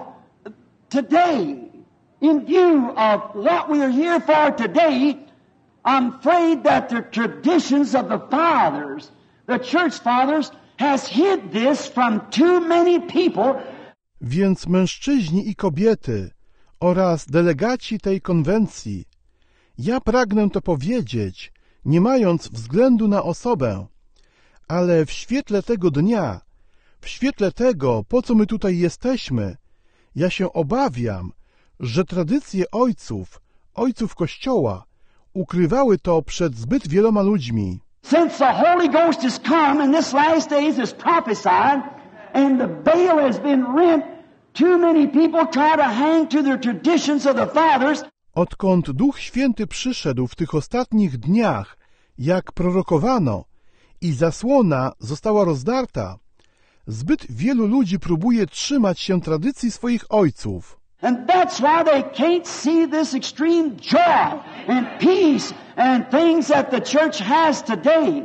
today, in view of what we are here for today, I'm afraid that the traditions of the fathers, the church fathers, has hid this from too many people. Więc mężczyźni i kobiety oraz delegaci tej konwencji, ja pragnę to powiedzieć, nie mając względu na osobę, ale w świetle tego dnia, w świetle tego, po co my tutaj jesteśmy, ja się obawiam, że tradycje ojców, ojców Kościoła, ukrywały to przed zbyt wieloma ludźmi. Since the Holy Ghost has come and this last days is prophesied and the veil has been rent, too many people try to hang to their traditions of the fathers. Odkąd Duch Święty przyszedł w tych ostatnich dniach, jak prorokowano, i zasłona została rozdarta, zbyt wielu ludzi próbuje trzymać się tradycji swoich ojców. And that's why they can't see this extreme joy and peace and things that the church has today.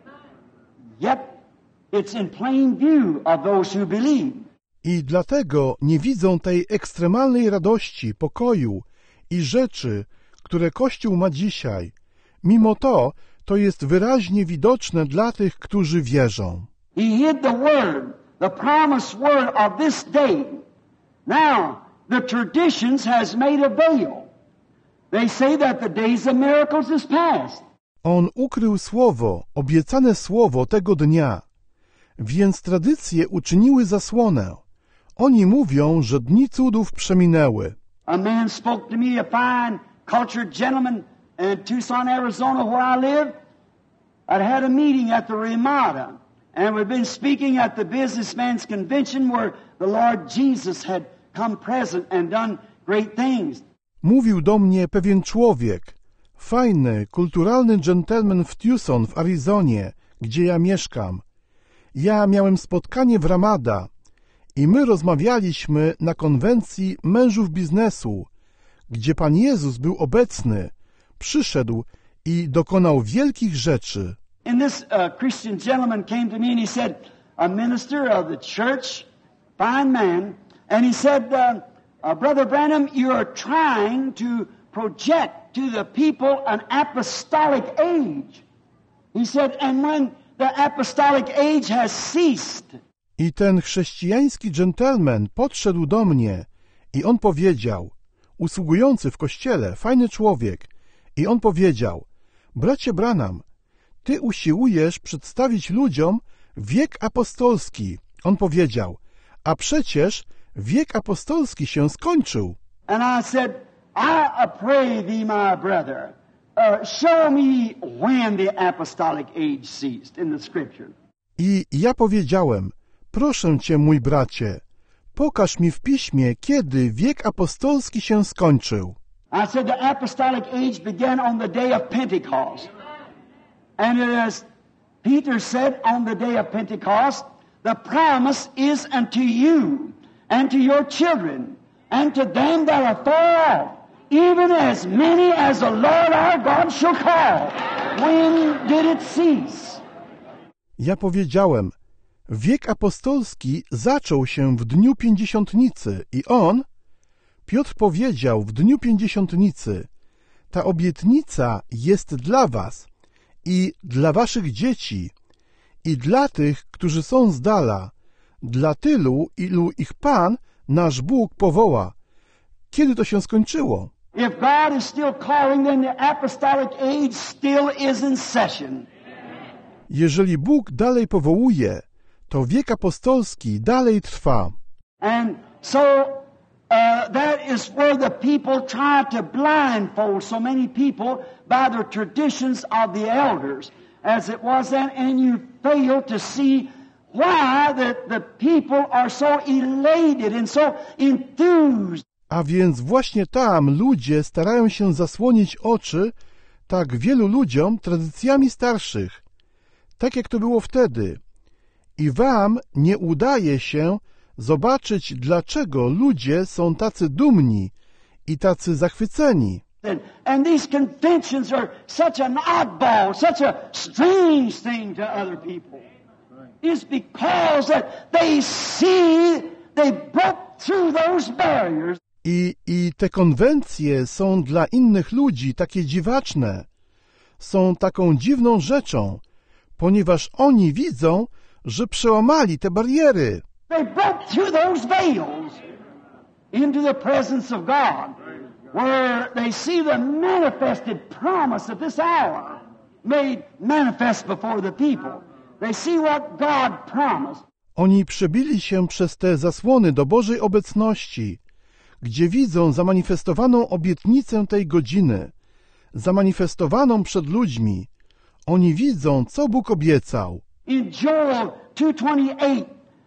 Yet it's in plain view of those who believe. I dlatego nie widzą tej ekstremalnej radości, pokoju i rzeczy, które Kościół ma dzisiaj. Mimo to, to jest wyraźnie widoczne dla tych, którzy wierzą. He hid the word, the promised word of this day. Now, the traditions has made a veil. They say that the days of miracles is past. On ukrył słowo, obiecane słowo tego dnia, więc tradycje uczyniły zasłonę. Oni mówią, że dni cudów przeminęły. A man spoke to me, a fine, cultured gentleman in Tucson, Arizona, where I live. I'd had a meeting at the Ramada, and we've been speaking at the businessman's convention where the Lord Jesus had come present and done great things. Mówił do mnie pewien człowiek, fajny, kulturalny dżentelmen w Tucson w Arizonie, gdzie ja mieszkam. Ja miałem spotkanie w Ramada i my rozmawialiśmy na konwencji mężów biznesu, gdzie Pan Jezus był obecny, przyszedł i dokonał wielkich rzeczy. And this uh, Christian gentleman came to me and he said, a minister of the church, fine man, and he said, uh, uh, Brother Branham, you are trying to project to the people an apostolic age. He said, and when the apostolic age has ceased. I ten chrześcijański dżentelmen podszedł do mnie i on powiedział, usługujący w kościele, fajny człowiek, i on powiedział, bracie Branham, ty usiłujesz przedstawić ludziom wiek apostolski. On powiedział, a przecież wiek apostolski się skończył. And I said, I pray thee, my brother, uh, show me when the apostolic age ceased in the scripture. I ja powiedziałem, proszę cię, mój bracie, pokaż mi w piśmie, kiedy wiek apostolski się skończył. I said the apostolic age began on the day of Pentecost. And as Peter said on the day of Pentecost, the promise is unto you and to your children and to them that are far off, even as many as the Lord our God shall call. When did it cease? Ja powiedziałem, wiek apostolski zaczął się w dniu pięćdziesiątnicy i on, Piotr powiedział w dniu pięćdziesiątnicy, ta obietnica jest dla was i dla waszych dzieci i dla tych, którzy są z dala, dla tylu, ilu ich Pan, nasz Bóg, powoła. Kiedy to się skończyło? If God is still calling, then the apostolic age still is in session. Jeżeli Bóg dalej powołuje, to wiek apostolski dalej trwa. And so uh, that is where the people try to blindfold so many people by the traditions of the elders, as it was then, and you fail to see why the, the people are so elated and so enthused. A więc właśnie tam ludzie starają się zasłonić oczy tak wielu ludziom tradycjami starszych, tak jak to było wtedy. I wam nie udaje się zobaczyć, dlaczego ludzie są tacy dumni i tacy zachwyceni. And, and these conventions are such an oddball, such a strange thing to other people. It's because that they see they broke through those barriers. I, I te konwencje są dla innych ludzi takie dziwaczne, są taką dziwną rzeczą, ponieważ oni widzą, że przełamali te bariery. They broke through those veils into the presence of God, where they see the manifested promise of this hour made manifest before the people. They see what God promised. Oni przebili się przez te zasłony do Bożej obecności, gdzie widzą zamanifestowaną obietnicę tej godziny, zamanifestowaną przed ludźmi. Oni widzą, co Bóg obiecał. In Joel two twenty-eight,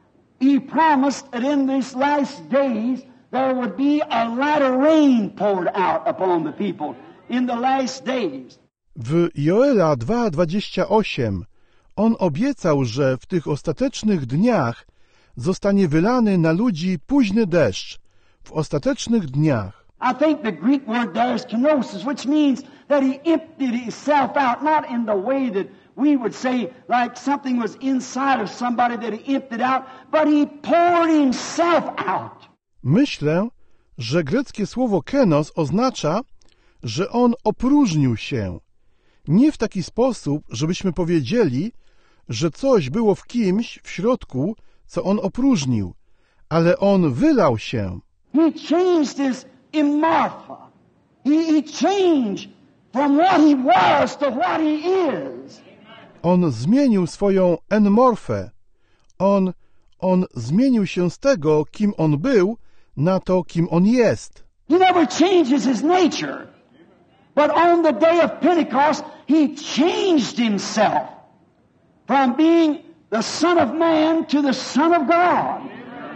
He promised that in these last days there would be a latter rain poured out upon the people in the last days. W Joela dwa dwadzieścia osiem on obiecał, że w tych ostatecznych dniach zostanie wylany na ludzi późny deszcz. W ostatecznych dniach. I think the Greek word there is kenosis, which means that he emptied himself out, not in the way that we would say like something was inside of somebody that he emptied out, but he poured himself out. Myślę, że greckie słowo kenos oznacza, że on opróżnił się. Nie w taki sposób, żebyśmy powiedzieli, że coś było w kimś w środku, co on opróżnił, ale on wylał się. He changed his immorpha. He, he changed from what he was to what he is. On zmienił swoją enmorfę. On, on zmienił się z tego, kim on był, na to, kim on jest. He never changes his nature. But on the day of Pentecost, he changed himself from being the Son of Man to the Son of God.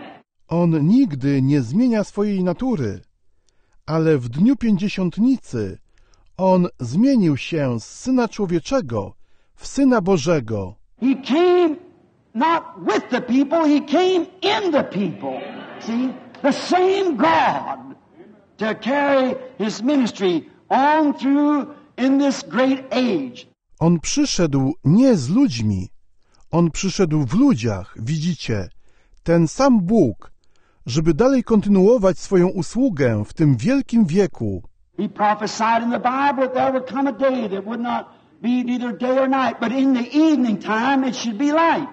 On nigdy nie zmienia swojej natury, ale w dniu pięćdziesiątnicy on zmienił się z Syna Człowieczego w Syna Bożego. He came not with the people, he came in the people. See, the same God to carry his ministry on through in this great age. On przyszedł nie z ludźmi, on przyszedł w ludziach, widzicie, ten sam Bóg, żeby dalej kontynuować swoją usługę w tym wielkim wieku. He prophesied in the Bible that there would come a day that would not be neither day or night, but in the evening time it should be light.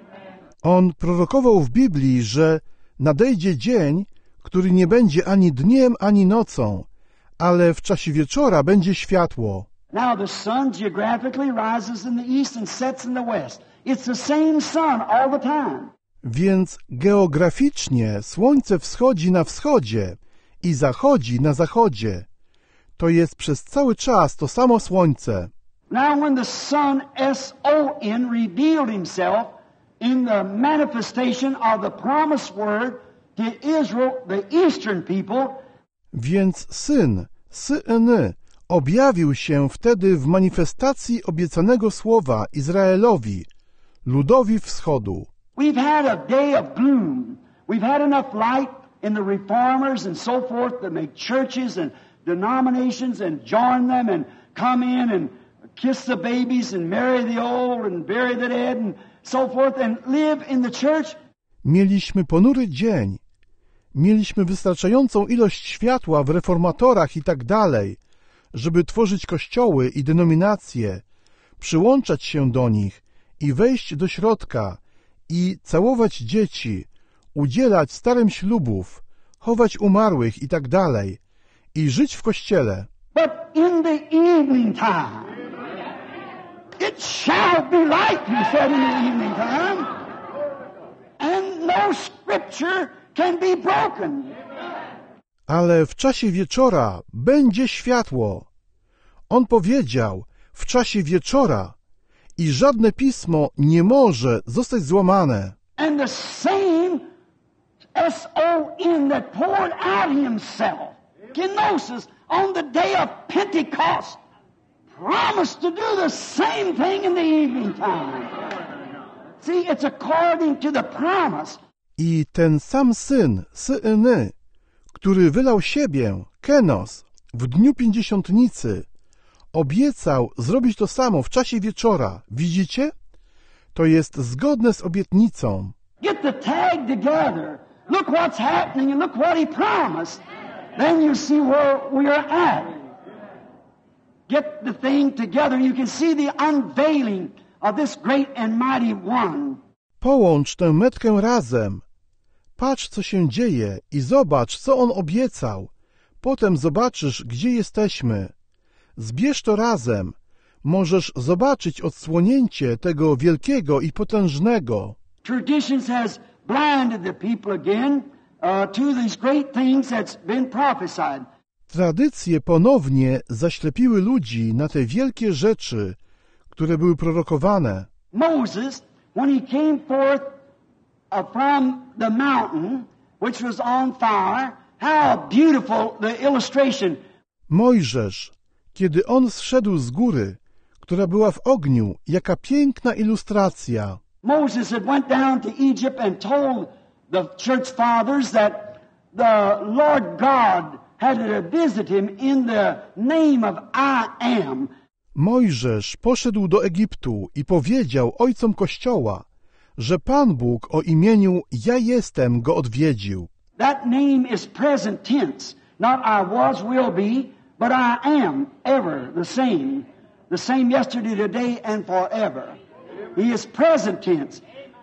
On prorokował w Biblii, że nadejdzie dzień, który nie będzie ani dniem, ani nocą, ale w czasie wieczora będzie światło. Now the sun geographically rises in the east and sets in the west. It's the same sun all the time. Więc geograficznie słońce wschodzi na wschodzie i zachodzi na zachodzie. To jest przez cały czas to samo słońce. Now when the Son, S O N, revealed himself in the manifestation of the promised word to Israel, the eastern people, Więc Syn, Syn, objawił się wtedy w manifestacji obiecanego słowa Izraelowi, ludowi wschodu. we've had a day of gloom. We've had enough light in the reformers and so forth to make churches and denominations and join them and come in and kiss the babies and marry the old and bury the dead and so forth and live in the church. Mieliśmy ponury dzień. Mieliśmy wystarczającą ilość światła w reformatorach i tak dalej, żeby tworzyć kościoły i denominacje, przyłączać się do nich i wejść do środka i całować dzieci, udzielać starym ślubów, chować umarłych i tak dalej, i żyć w kościele. But in the evening time, it shall be light, he said in the evening time, and no scripture can be broken. Ale w czasie wieczora będzie światło. On powiedział, w czasie wieczora, i żadne pismo nie może zostać złamane. And the same S O N that poured out himself, kenosis, on the day of Pentecost, promised to do the same thing in the evening time. See, it's according to the promise. I ten sam Syn, Syn, który wylał siebie, kenos, w dniu pięćdziesiątnicy, obiecał zrobić to samo w czasie wieczora. Widzicie? To jest zgodne z obietnicą. Get the tag together. Look what's happening and look what he promised. Then you see where we are at. Get the thing together and you can see the unveiling of this great and mighty one. Połącz tę metkę razem. Patrz, co się dzieje i zobacz, co on obiecał. Potem zobaczysz, gdzie jesteśmy. Zbierz to razem. Możesz zobaczyć odsłonięcie tego wielkiego i potężnego. Traditions has blinded the people again uh, to these great things that's been prophesied. Tradycje ponownie zaślepiły ludzi na te wielkie rzeczy, które były prorokowane. Moses, when he came forth uh, from the mountain, which was on fire, how beautiful the illustration. Mojżesz, kiedy on zszedł z góry, która była w ogniu, jaka piękna ilustracja. Moses had went down to Egypt and told the church fathers that the Lord God had to visit him in the name of I am. Mojżesz poszedł do Egiptu i powiedział ojcom Kościoła, że Pan Bóg o imieniu Ja Jestem go odwiedził. That name is present tense. Not I was, will be, but I am ever the same. The same yesterday, today, and forever. He is present tense.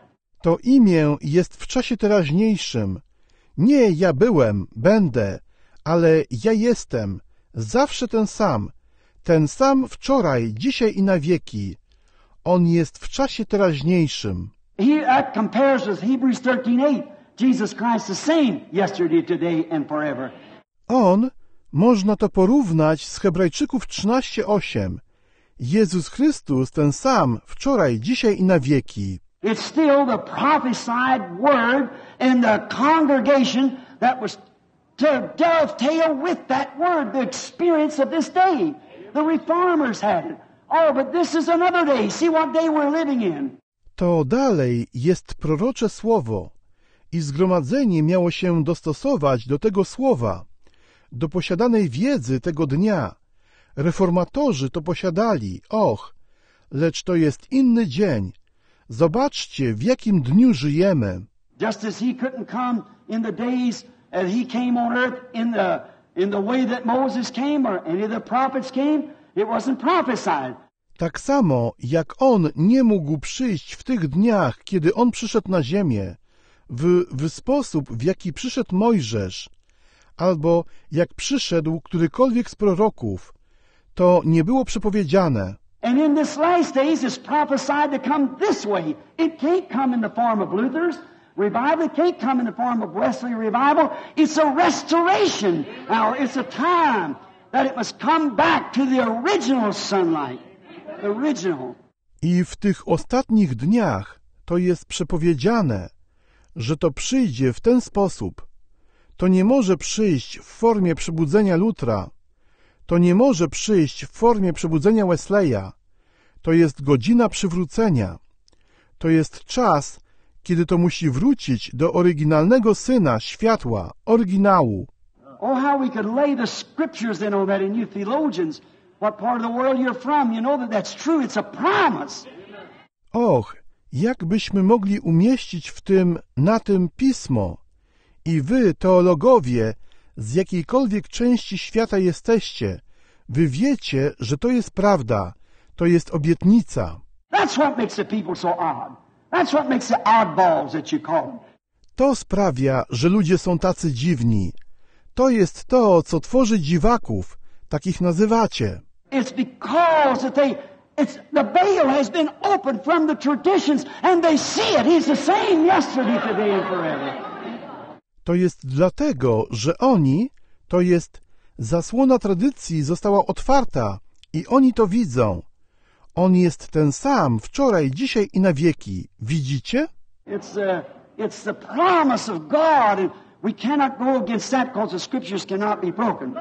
To imię jest w czasie teraźniejszym. Nie ja byłem, będę, ale ja jestem, zawsze ten sam, ten sam wczoraj, dzisiaj i na wieki. On jest w czasie teraźniejszym. He, that compares with Hebrews thirteen eight. Jesus Christ the same yesterday, today and forever. On, można to porównać z Hebrajczyków trzynaście osiem. Jezus Chrystus ten sam wczoraj, dzisiaj i na wieki. It's still the prophesied word in the congregation that was to dovetail with that word, the experience of this day. The reformers had it. Oh, but this is another day. See what day we're living in. To dalej jest prorocze słowo i zgromadzenie miało się dostosować do tego słowa, do posiadanej wiedzy tego dnia. Reformatorzy to posiadali, och, lecz to jest inny dzień. Zobaczcie, w jakim dniu żyjemy. Just as he couldn't come in the days as he came on earth in the in the way that Moses came or any of the prophets came, it wasn't prophesied. Tak samo, jak on nie mógł przyjść w tych dniach, kiedy on przyszedł na ziemię, w, w sposób, w jaki przyszedł Mojżesz, albo jak przyszedł którykolwiek z proroków, to nie było przepowiedziane. And in this last days it's prophesied to come this way. It can't come in the form of Luther's revival. It can't come in the form of Wesley revival. It's a restoration. Now, it's a time that it must come back to the original sunlight. The original. I w tych ostatnich dniach to jest przepowiedziane, że to przyjdzie w ten sposób. To nie może przyjść w formie przebudzenia Lutra. To nie może przyjść w formie przebudzenia Wesleya. To jest godzina przywrócenia. To jest czas, kiedy to musi wrócić do oryginalnego Syna Światła, oryginału. Oh, how we could lay the scriptures in on that in you theologians. What part of the world you're from, you know that that's true. It's a promise. Och, jak byśmy mogli umieścić w tym, na tym Pismo. I wy, teologowie, z jakiejkolwiek części świata jesteście, wy wiecie, że to jest prawda, to jest obietnica. That's what makes the people so odd. That's what makes the oddballs that you call them. To sprawia, że ludzie są tacy dziwni. To jest to, co tworzy dziwaków, takich nazywacie. It's because that they, it's, the veil has been opened from the traditions and they see it. He's the same yesterday, today and forever. To jest dlatego, że oni, to jest zasłona tradycji została otwarta i oni to widzą. On jest ten sam wczoraj, dzisiaj i na wieki. Widzicie? It's, uh, it's the promise of God and we cannot go against that because the scriptures cannot be broken.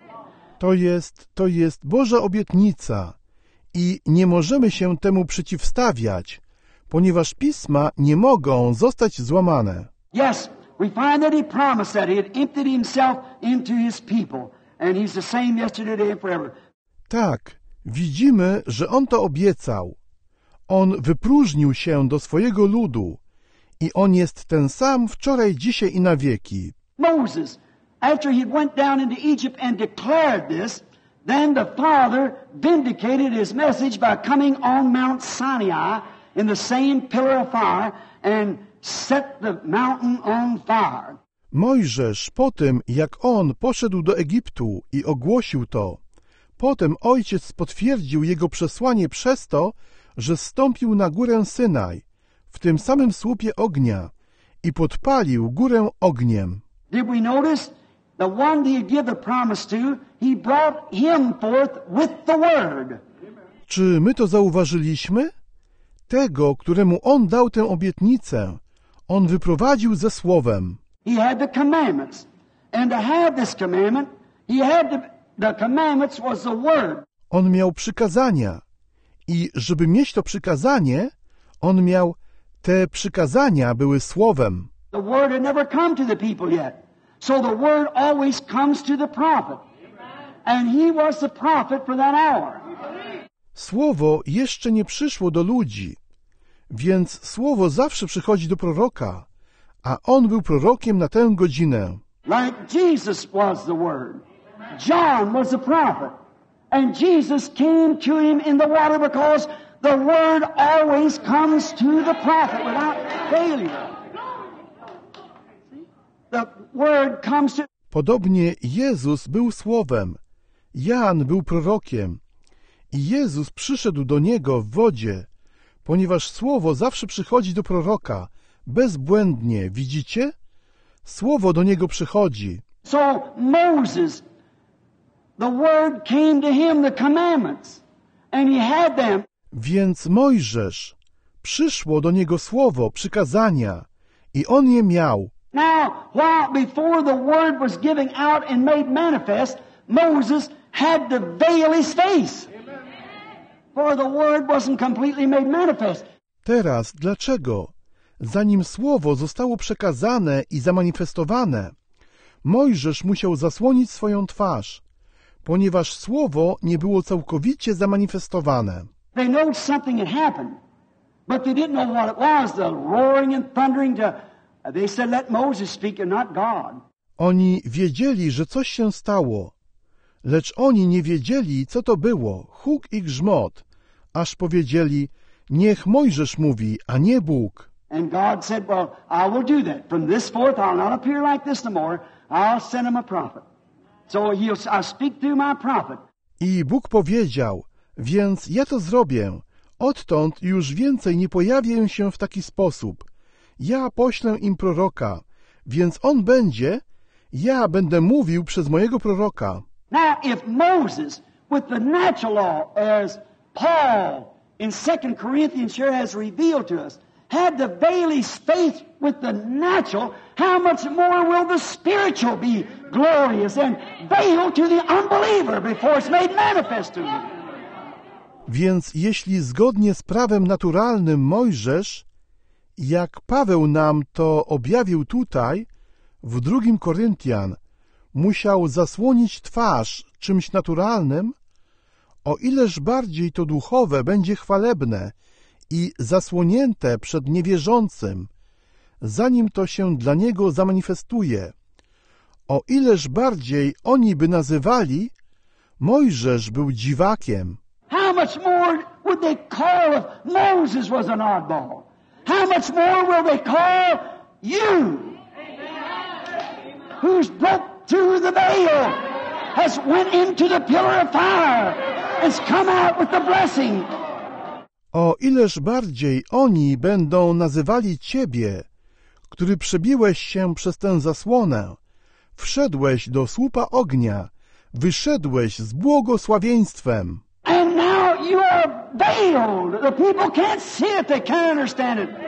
To jest, to jest Boża obietnica i nie możemy się temu przeciwstawiać, ponieważ Pisma nie mogą zostać złamane. Yes, we find that he promised that he had emptied himself into his people and he's the same yesterday, today and forever. Tak, widzimy, że On to obiecał. On wypróżnił się do swojego ludu i On jest ten sam wczoraj, dzisiaj i na wieki. Moses, after he went down into Egypt and declared this, then the Father vindicated his message by coming on Mount Sinai in the same pillar of fire and set the mountain on fire. Mojżesz po tym, jak on poszedł do Egiptu i ogłosił to, potem Ojciec potwierdził jego przesłanie przez to, że zstąpił na górę Synaj w tym samym słupie ognia i podpalił górę ogniem. Did we notice the one he gave the promise to, he brought him forth with the word. Czy my to zauważyliśmy? Tego, któremu on dał tę obietnicę, on wyprowadził ze słowem. He had the commandments. And to have this commandment, he had the, the commandments was the word. On miał przykazania. I żeby mieć to przykazanie, on miał, te przykazania były słowem. The word had never come to the people yet. So the word always comes to the prophet. And he was the prophet for that hour. Słowo jeszcze nie przyszło do ludzi, więc słowo zawsze przychodzi do proroka, a on był prorokiem na tę godzinę. Like Jesus was the word. John was the prophet. And Jesus came to him in the water because The word always comes to the prophet without failure. The word comes to... Podobnie Jezus był słowem, Jan był prorokiem i Jezus przyszedł do niego w wodzie, ponieważ słowo zawsze przychodzi do proroka bezbłędnie. Widzicie? Słowo do niego przychodzi. So Moses, the word came to him, the commandments, and he had them. Więc Mojżesz, przyszło do niego słowo, przykazania i on je miał. Now, while before the word was giving out and made manifest, Moses had to veil his face. For the word wasn't completely made manifest. Teraz dlaczego? Zanim słowo zostało przekazane i zamanifestowane, Mojżesz musiał zasłonić swoją twarz, ponieważ słowo nie było całkowicie zamanifestowane. They know something had happened, but they didn't know what it was, the roaring and thundering to... They said, let Moses speak and not God. Oni wiedzieli, że coś się stało, lecz oni nie wiedzieli, co to było, huk i grzmot, aż powiedzieli, niech Mojżesz mówi, a nie Bóg. And God said, well, I will do that. From this forth I'll not appear like this no more. I'll send him a prophet. So he'll, I'll speak through my prophet. I Bóg powiedział, więc ja to zrobię. Odtąd już więcej nie pojawię się w taki sposób. Ja poślę im proroka, więc on będzie, ja będę mówił przez mojego proroka. Now, if Moses, with the natural law, as Paul in Second Corinthians here has revealed to us, had to veil his face with the natural, how much more will the spiritual be glorious and veiled to the unbeliever before it's made manifest to him? Więc jeśli zgodnie z prawem naturalnym Mojżesz, jak Paweł nam to objawił tutaj, w drugim Koryntian, musiał zasłonić twarz czymś naturalnym, o ileż bardziej to duchowe będzie chwalebne i zasłonięte przed niewierzącym, zanim to się dla niego zamanifestuje. O ileż bardziej oni by nazywali, Mojżesz był dziwakiem. How much more would they call if Moses was an oddball? How much more will they call you, who's broke through the veil, has went into the pillar of fire, has come out with the blessing. O ileż bardziej oni będą nazywali Ciebie, który przebiłeś się przez tę zasłonę, wszedłeś do słupa ognia, wyszedłeś z błogosławieństwem. And now you are veiled. The people can't see it, they can't understand it.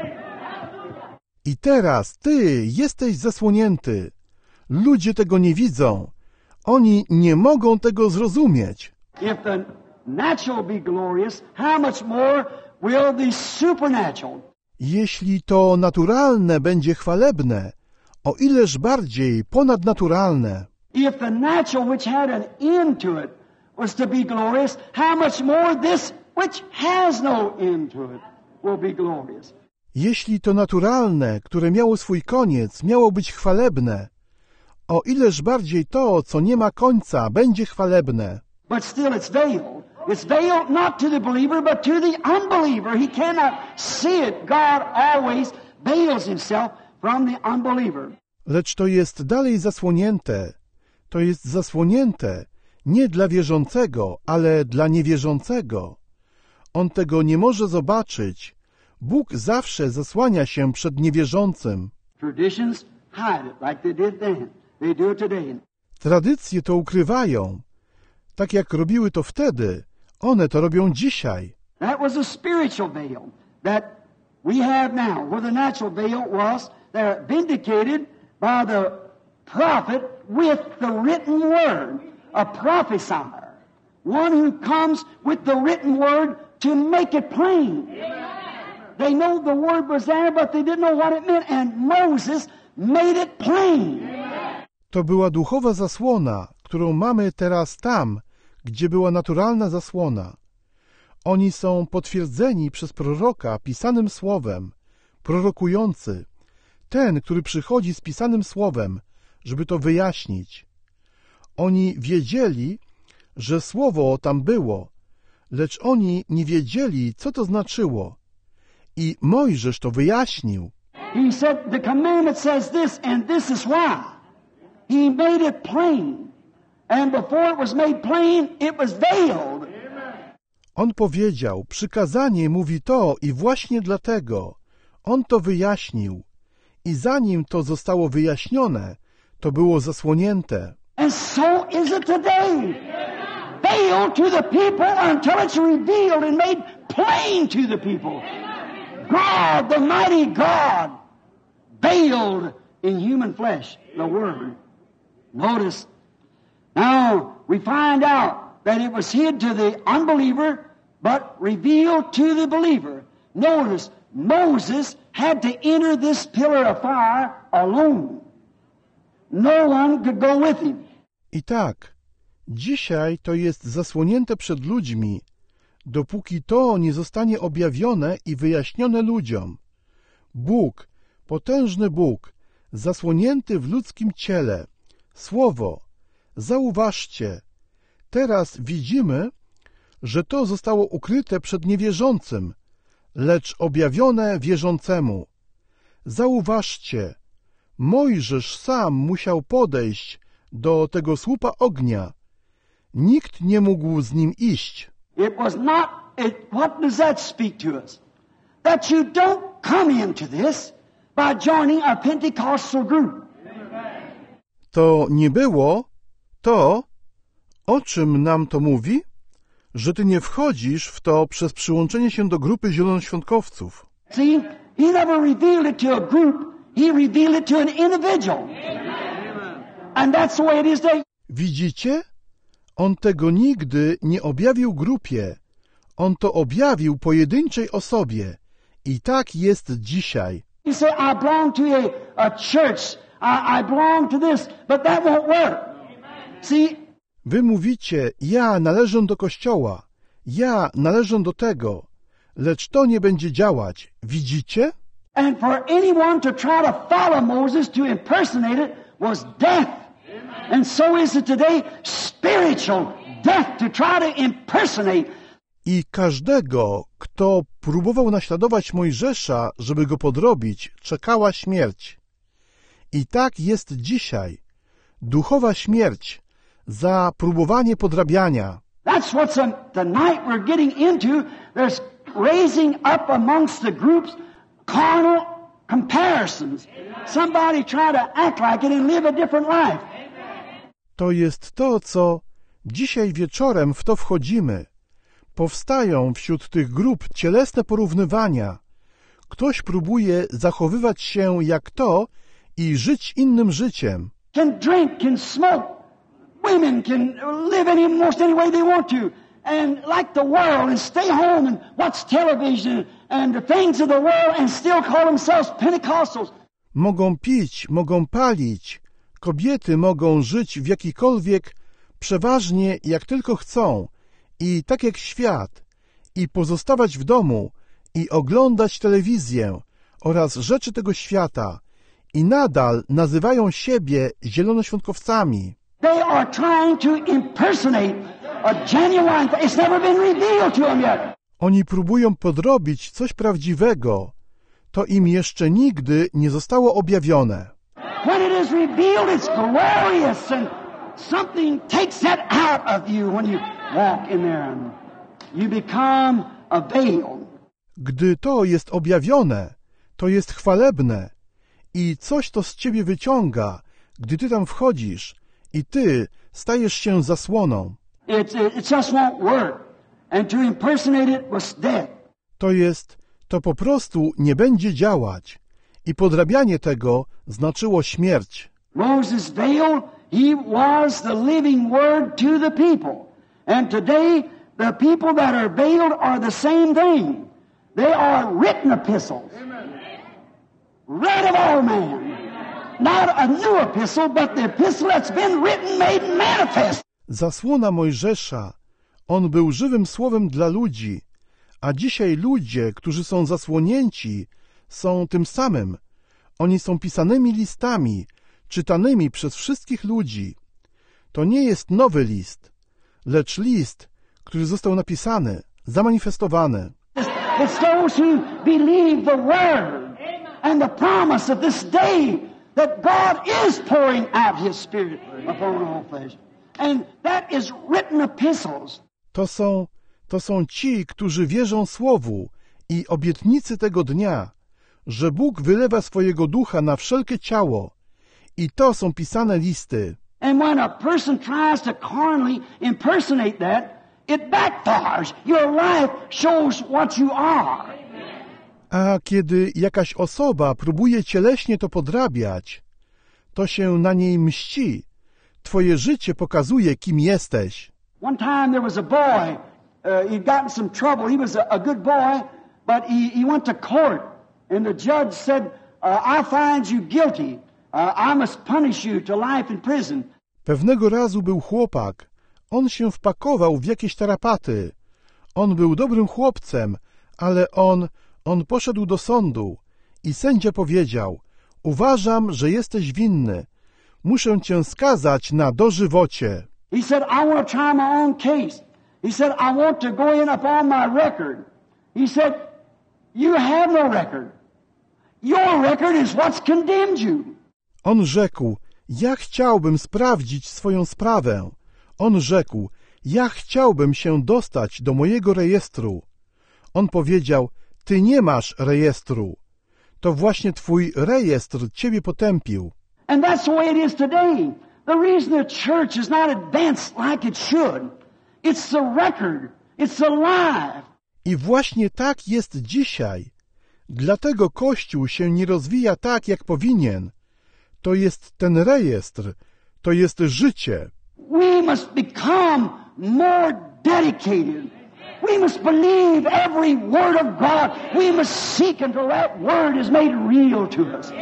I teraz Ty jesteś zasłonięty. Ludzie tego nie widzą. Oni nie mogą tego zrozumieć. If the natural be glorious, how much more will the supernatural? Jeśli to naturalne będzie chwalebne, o ileż bardziej ponadnaturalne. If the natural which had an end to it was to be glorious, how much more this which has no end to it will be glorious. Jeśli to naturalne, które miało swój koniec, miało być chwalebne, o ileż bardziej to, co nie ma końca, będzie chwalebne. But still it's veiled. It's veiled not to the believer, but to the unbeliever. He cannot see it. God always veils himself from the unbeliever. Lecz to jest dalej zasłonięte. To jest zasłonięte nie dla wierzącego, ale dla niewierzącego. On tego nie może zobaczyć. Bóg zawsze zasłania się przed niewierzącym. Traditions hide it like they did then. They do it today. Tradycje to ukrywają. Tak jak robiły to wtedy, one to robią dzisiaj. That was a spiritual veil that we have now, where the natural veil was they're vindicated by the prophet with the written word, a prophesier, one who comes with the written word to make it plain. They know the word was there, but they didn't know what it meant, and Moses made it plain. To była duchowa zasłona, którą mamy teraz tam, gdzie była naturalna zasłona. Oni są potwierdzeni przez proroka pisanym słowem, prorokujący, ten, który przychodzi z pisanym słowem, żeby to wyjaśnić. Oni wiedzieli, że słowo tam było, lecz oni nie wiedzieli, co to znaczyło. I Mojżesz to wyjaśnił. He said, the commandment says this, and this is why. He made it plain. And before it was made plain, it was veiled. On powiedział, przykazanie mówi to i właśnie dlatego. On to wyjaśnił. I zanim to zostało wyjaśnione, to było zasłonięte. And so is it today. Veiled to the people until it's revealed and made plain to the people. God, the mighty God, veiled in human flesh, the Word. Notice, now we find out that it was hid to the unbeliever, but revealed to the believer. Notice, Moses had to enter this pillar of fire alone. No one could go with him. I tak, dzisiaj to jest zasłonięte przed ludźmi, dopóki to nie zostanie objawione i wyjaśnione ludziom. Bóg, potężny Bóg, zasłonięty w ludzkim ciele, Słowo, zauważcie, teraz widzimy, że to zostało ukryte przed niewierzącym, lecz objawione wierzącemu. Zauważcie, Mojżesz sam musiał podejść do tego słupa ognia. Nikt nie mógł z nim iść. It was not, it, what does that speak to us? That you don't come into this by joining a Pentecostal group. To nie było to, o czym nam to mówi? Że ty nie wchodzisz w to przez przyłączenie się do grupy zielonoświątkowców. See, he never revealed it to a group, he revealed it to an individual. And that's the way it is today. Widzicie? On tego nigdy nie objawił grupie. On to objawił pojedynczej osobie. I tak jest dzisiaj. You say, I belong to a, a church, I, I belong to this, but that won't work. See, Wy mówicie, ja należę do Kościoła, ja należę do tego, lecz to nie będzie działać. Widzicie? and for anyone to try to follow Moses, to impersonate it, was death. And so is it today, spiritual death to try to impersonate. I każdego, kto próbował naśladować Mojżesza, żeby go podrobić, czekała śmierć. I tak jest dzisiaj. Duchowa śmierć za próbowanie podrabiania. That's what's a, tonight we're getting into. There's raising up amongst the groups carnal comparisons. Somebody try to act like it and live a different life. To jest to, co dzisiaj wieczorem w to wchodzimy. Powstają wśród tych grup cielesne porównywania. Ktoś próbuje zachowywać się jak to i żyć innym życiem. Can drink, can smoke. Women can live any, most any way they want to. And like the world and stay home and watch television and the things of the world and still call themselves Pentecostals. Mogą pić, mogą palić. Kobiety mogą żyć w jakikolwiek, przeważnie jak tylko chcą. I tak jak świat. I pozostawać w domu. I oglądać telewizję oraz rzeczy tego świata. I nadal nazywają siebie zielonoświątkowcami. They are trying to impersonate a genuine thing. It's never been revealed to them yet. Oni próbują podrobić coś prawdziwego. To im jeszcze nigdy nie zostało objawione. When it is revealed, it's glorious and something takes that out of you when you walk in there. You become a veil. Gdy to jest objawione, to jest chwalebne i coś to z ciebie wyciąga, gdy ty tam wchodzisz i ty stajesz się zasłoną. It, it just won't work. And to impersonate it was death. To jest, to po prostu nie będzie działać i podrabianie tego znaczyło śmierć. Moses' veil, he was the living word to the people. And today, the people that are veiled are the same thing. They are written epistles. Read of all men. Not a new epistle, but the epistle that's been written, made manifest. Zasłona Mojżesza. On był żywym słowem dla ludzi, a dzisiaj ludzie, którzy są zasłonięci, są tym samym. Oni są pisanymi listami, czytanymi przez wszystkich ludzi. To nie jest nowy list, lecz list, który został napisany, zamanifestowany. It's those who believe the word and the promise of this day that God is pouring out His Spirit upon all flesh. And that is written epistles. To są, to są ci, którzy wierzą Słowu i obietnicy tego dnia, że Bóg wylewa swojego ducha na wszelkie ciało. I to są pisane listy. And when a person tries to carnally impersonate that, it backfires. Your life shows what you are. A kiedy jakaś osoba próbuje cieleśnie to podrabiać, to się na niej mści. Twoje życie pokazuje, kim jesteś. One time there was a boy, uh, he'd gotten some trouble. He was a, a good boy, but he, he went to court, and the judge said, uh, I find you guilty. Uh, I must punish you to life in prison. Pewnego razu był chłopak. On się wpakował w jakieś tarapaty. On był dobrym chłopcem, ale on, on poszedł do sądu i sędzia powiedział, uważam, że jesteś winny. Muszę cię skazać na dożywocie. He said, I want to try my own case. He said, I want to go in upon my record. He said, you have no record. Your record is what's condemned you. On rzekł, ja chciałbym sprawdzić swoją sprawę. On rzekł, ja chciałbym się dostać do mojego rejestru. On powiedział, ty nie masz rejestru. To właśnie twój rejestr ciebie potępił. And that's the way it is today. The reason the church is not advanced like it should, it's the record, it's alive. I właśnie tak jest dzisiaj. Dlatego Kościół się nie rozwija tak, jak powinien. To jest ten rejestr, to jest życie. We must become more dedicated. We must believe every word of God. We must seek until that word is made real to us.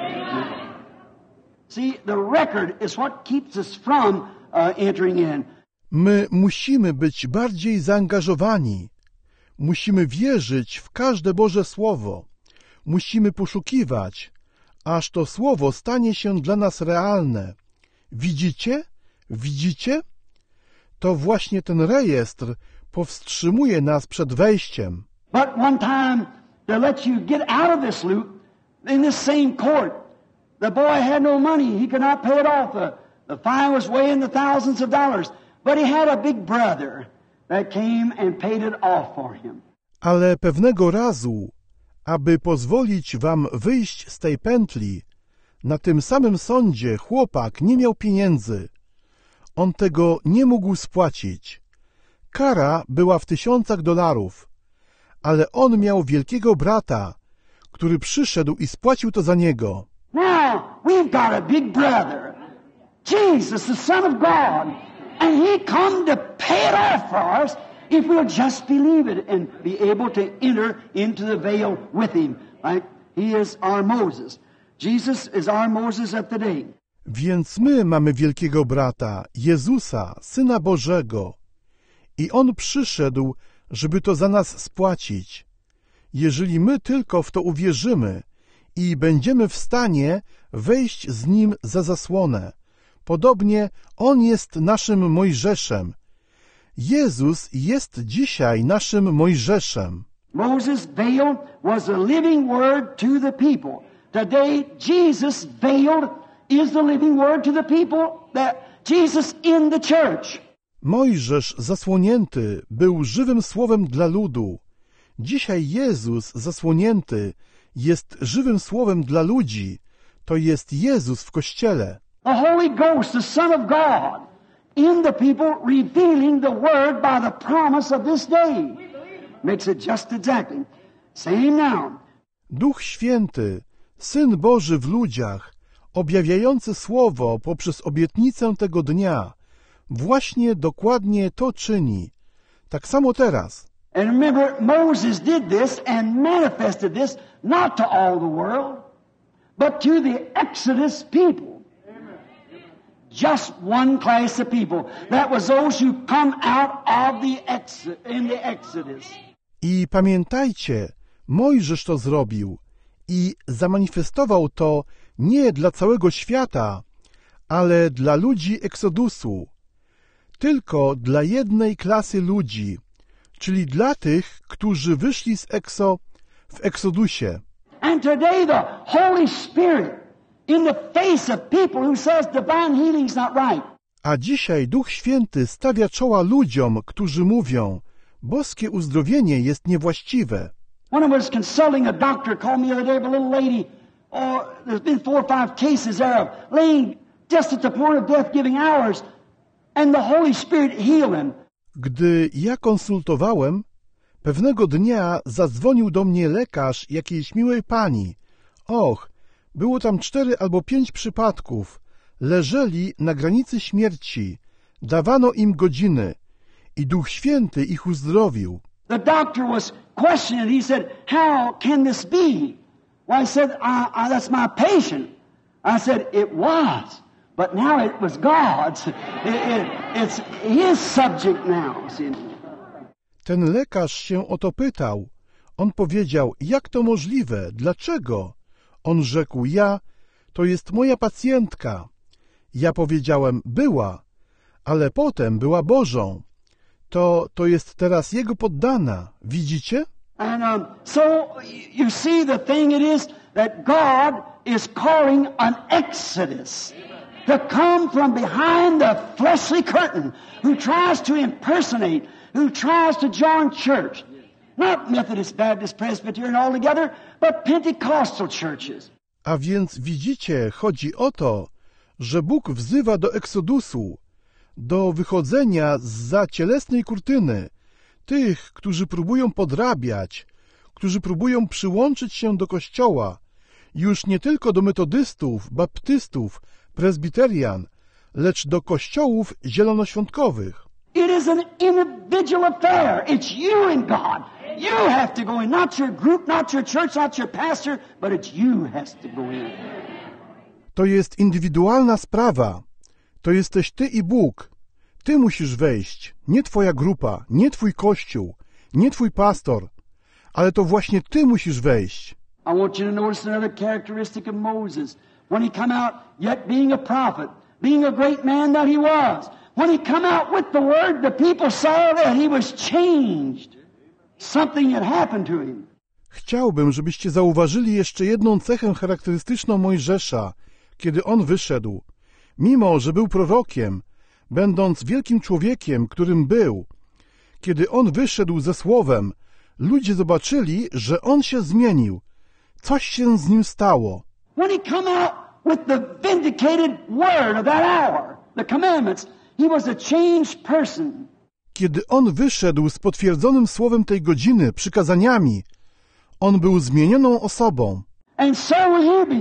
See, the record is what keeps us from uh, entering in. My musimy być bardziej zaangażowani. Musimy wierzyć w każde Boże Słowo. Musimy poszukiwać, aż to Słowo stanie się dla nas realne. Widzicie? Widzicie? To właśnie ten rejestr powstrzymuje nas przed wejściem. But one time, to let you get out of this loop, in this same court, the boy had no money. He could not pay it off. The, the fine was way in the thousands of dollars. But he had a big brother that came and paid it off for him. Ale pewnego razu, aby pozwolić wam wyjść z tej pętli, na tym samym sądzie chłopak nie miał pieniędzy. On tego nie mógł spłacić. Kara była w tysiącach dolarów, ale on miał wielkiego brata, który przyszedł i spłacił to za niego. Now, we've got a big brother, Jesus, the Son of God, and He come to pay it off for us if we'll just believe it and be able to enter into the veil with Him. Right? He is our Moses. Jesus is our Moses of today. Więc my mamy wielkiego brata, Jezusa, Syna Bożego. I On przyszedł, żeby to za nas spłacić. Jeżeli my tylko w to uwierzymy i będziemy w stanie wejść z Nim za zasłonę, podobnie On jest naszym Mojżeszem. Jezus jest dzisiaj naszym Mojżeszem. Moses' veil was a living word to the people. Today, Jesus' veiled is the living word to the people, that Jesus in the church. Mojżesz zasłonięty był żywym słowem dla ludu. Dzisiaj Jezus zasłonięty jest żywym słowem dla ludzi. To jest Jezus w Kościele. The Holy Ghost, the Son of God, in the people, revealing the Word by the promise of this day. Makes it just exactly. Same now. Duch Święty, Syn Boży w ludziach, objawiający Słowo poprzez obietnicę tego dnia, właśnie dokładnie to czyni. Tak samo teraz. And remember, Moses did this and manifested this not to all the world, but to the Exodus people. Just one class of people. That was those who come out of the ex in the Exodus. I pamiętajcie, Mojżesz to zrobił i zamanifestował to nie dla całego świata, ale dla ludzi Eksodusu. Tylko dla jednej klasy ludzi, czyli dla tych, którzy wyszli z Ekso w Eksodusie. And today the Holy Spirit in the face of people who says divine healing is not right. A dzisiaj Duch Święty stawia czoła ludziom, którzy mówią, boskie uzdrowienie jest niewłaściwe. When I was consulting a doctor called me the other day of a little lady, oh, there's been four or five cases there of laying just at the point of death giving hours, and the Holy Spirit healed them. Gdy ja konsultowałem, pewnego dnia zadzwonił do mnie lekarz jakiejś miłej pani. Och, było tam cztery albo pięć przypadków. Leżeli na granicy śmierci. Dawano im godziny i Duch Święty ich uzdrowił. The doctor was questioning. He said, how can this be? Well, I said, I, I, that's my patient. I said, it was, but now it was God's. It, it, it's His subject now. See? Ten lekarz się o to pytał. On powiedział, jak to możliwe? Dlaczego? On rzekł, ja, to jest moja pacjentka. Ja powiedziałem, była, ale potem była Bożą. To, to jest teraz Jego poddana. Widzicie? And um, so you see the thing it is that God is calling an exodus to come from behind the fleshly curtain who tries to impersonate, who tries to join church. Not Methodist, Baptist, Presbyterian altogether, but Pentecostal churches. A więc widzicie, chodzi o to, że Bóg wzywa do eksodusu, do wychodzenia zza cielesnej kurtyny, tych, którzy próbują podrabiać, którzy próbują przyłączyć się do Kościoła, już nie tylko do metodystów, baptystów, prezbiterian, lecz do kościołów zielonoświątkowych. It is an individual affair. It's you and God. You have to go in, not your group, not your church, not your pastor, but it's you has to go in. To jest indywidualna sprawa. To jesteś ty i Bóg. Ty musisz wejść, nie twoja grupa, nie twój kościół, nie twój pastor, ale to właśnie ty musisz wejść. I want you to notice another characteristic of Moses. When he come out, yet being a prophet, being a great man that he was, when he come out with the word, the people saw that he was changed. Something had happened to him. Chciałbym, żebyście zauważyli jeszcze jedną cechę charakterystyczną Mojżesza, kiedy on wyszedł. Mimo, że był prorokiem, będąc wielkim człowiekiem, którym był, kiedy on wyszedł ze słowem, ludzie zobaczyli, że on się zmienił. Coś się z nim stało. When he come out with the vindicated word of that hour, the commandments, he was a changed person. Kiedy on wyszedł z potwierdzonym słowem tej godziny, przykazaniami, on był zmienioną osobą. And so will you be.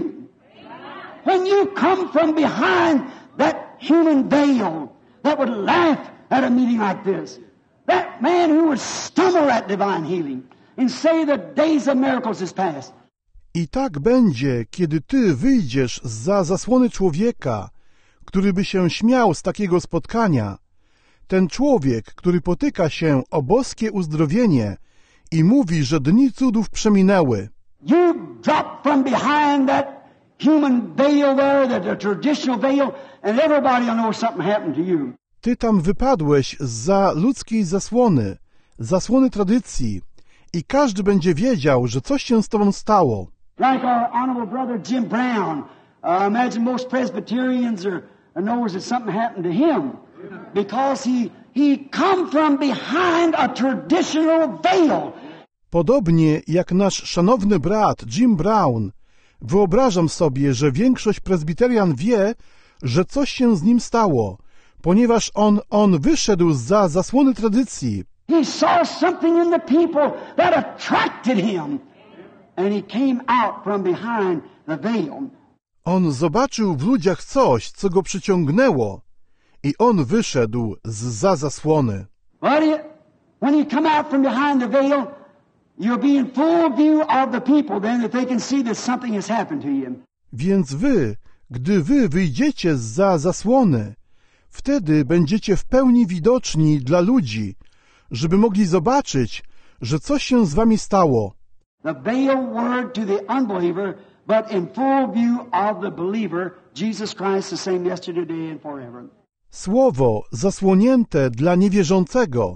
When you come from behind that human veil that would laugh at a meeting like this, that man who would stumble at divine healing and say the days of miracles is past. I tak będzie, kiedy ty wyjdziesz zza zasłony człowieka, który by się śmiał z takiego spotkania. Ten człowiek, który potyka się o boskie uzdrowienie i mówi, że dni cudów przeminęły. You drop from behind that human veil there, the, the traditional veil, and everybody will know something happened to you. Ty tam wypadłeś zza ludzkiej zasłony, zasłony tradycji i każdy będzie wiedział, że coś się z tobą stało. Like our honorable brother Jim Brown, uh, imagine most Presbyterians are, knows that something happened to him because he he come from behind a traditional veil. Podobnie jak nasz szanowny brat Jim Brown, wyobrażam sobie, że większość prezbiterian wie, że coś się z nim stało, ponieważ on, on wyszedł zza zasłony tradycji. He saw something in the people that attracted him, and he came out from behind the veil. On zobaczył w ludziach coś, co go przyciągnęło i on wyszedł zza zasłony. But when you come out from behind the veil, you'll be in full view of the people then that they can see that something has happened to you. Więc wy, gdy wy wyjdziecie zza zasłony, wtedy będziecie w pełni widoczni dla ludzi, żeby mogli zobaczyć, że coś się z wami stało. The veiled word to the unbeliever, but in full view of the believer, Jesus Christ the same yesterday, today and forever. Słowo zasłonięte dla niewierzącego,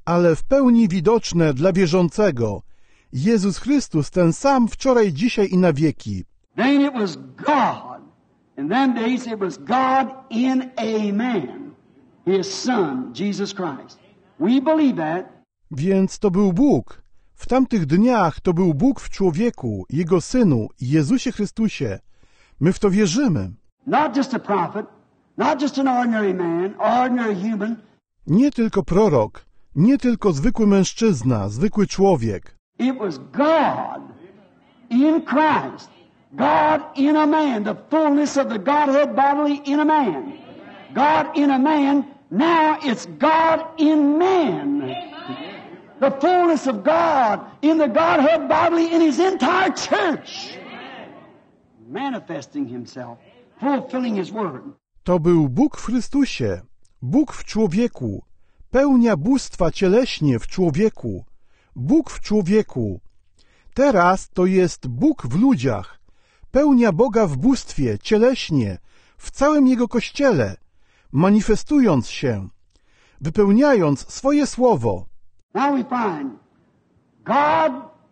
ale w pełni widoczne dla wierzącego. Jezus Chrystus ten sam wczoraj, dzisiaj i na wieki. Then it was God. In them days it was God in a man, His Son, Jesus Christ. We believe that. Więc to był Bóg. W tamtych dniach to był Bóg w człowieku, Jego Synu, Jezusie Chrystusie. My w to wierzymy. Not just a prophet, not just an ordinary man, ordinary human. Nie tylko prorok, nie tylko zwykły mężczyzna, zwykły człowiek. It was God in Christ. God in a man, the fullness of the Godhead bodily in a man. God in a man, now it's God in man. The fullness of God in the Godhead bodily in His entire church. Manifesting Himself, fulfilling His word. To był Bóg w Chrystusie, Bóg w człowieku, pełnia bóstwa cieleśnie w człowieku, Bóg w człowieku. Teraz to jest Bóg w ludziach, pełnia Boga w bóstwie cieleśnie, w całym Jego Kościele, manifestując się, wypełniając swoje słowo. Now we find God,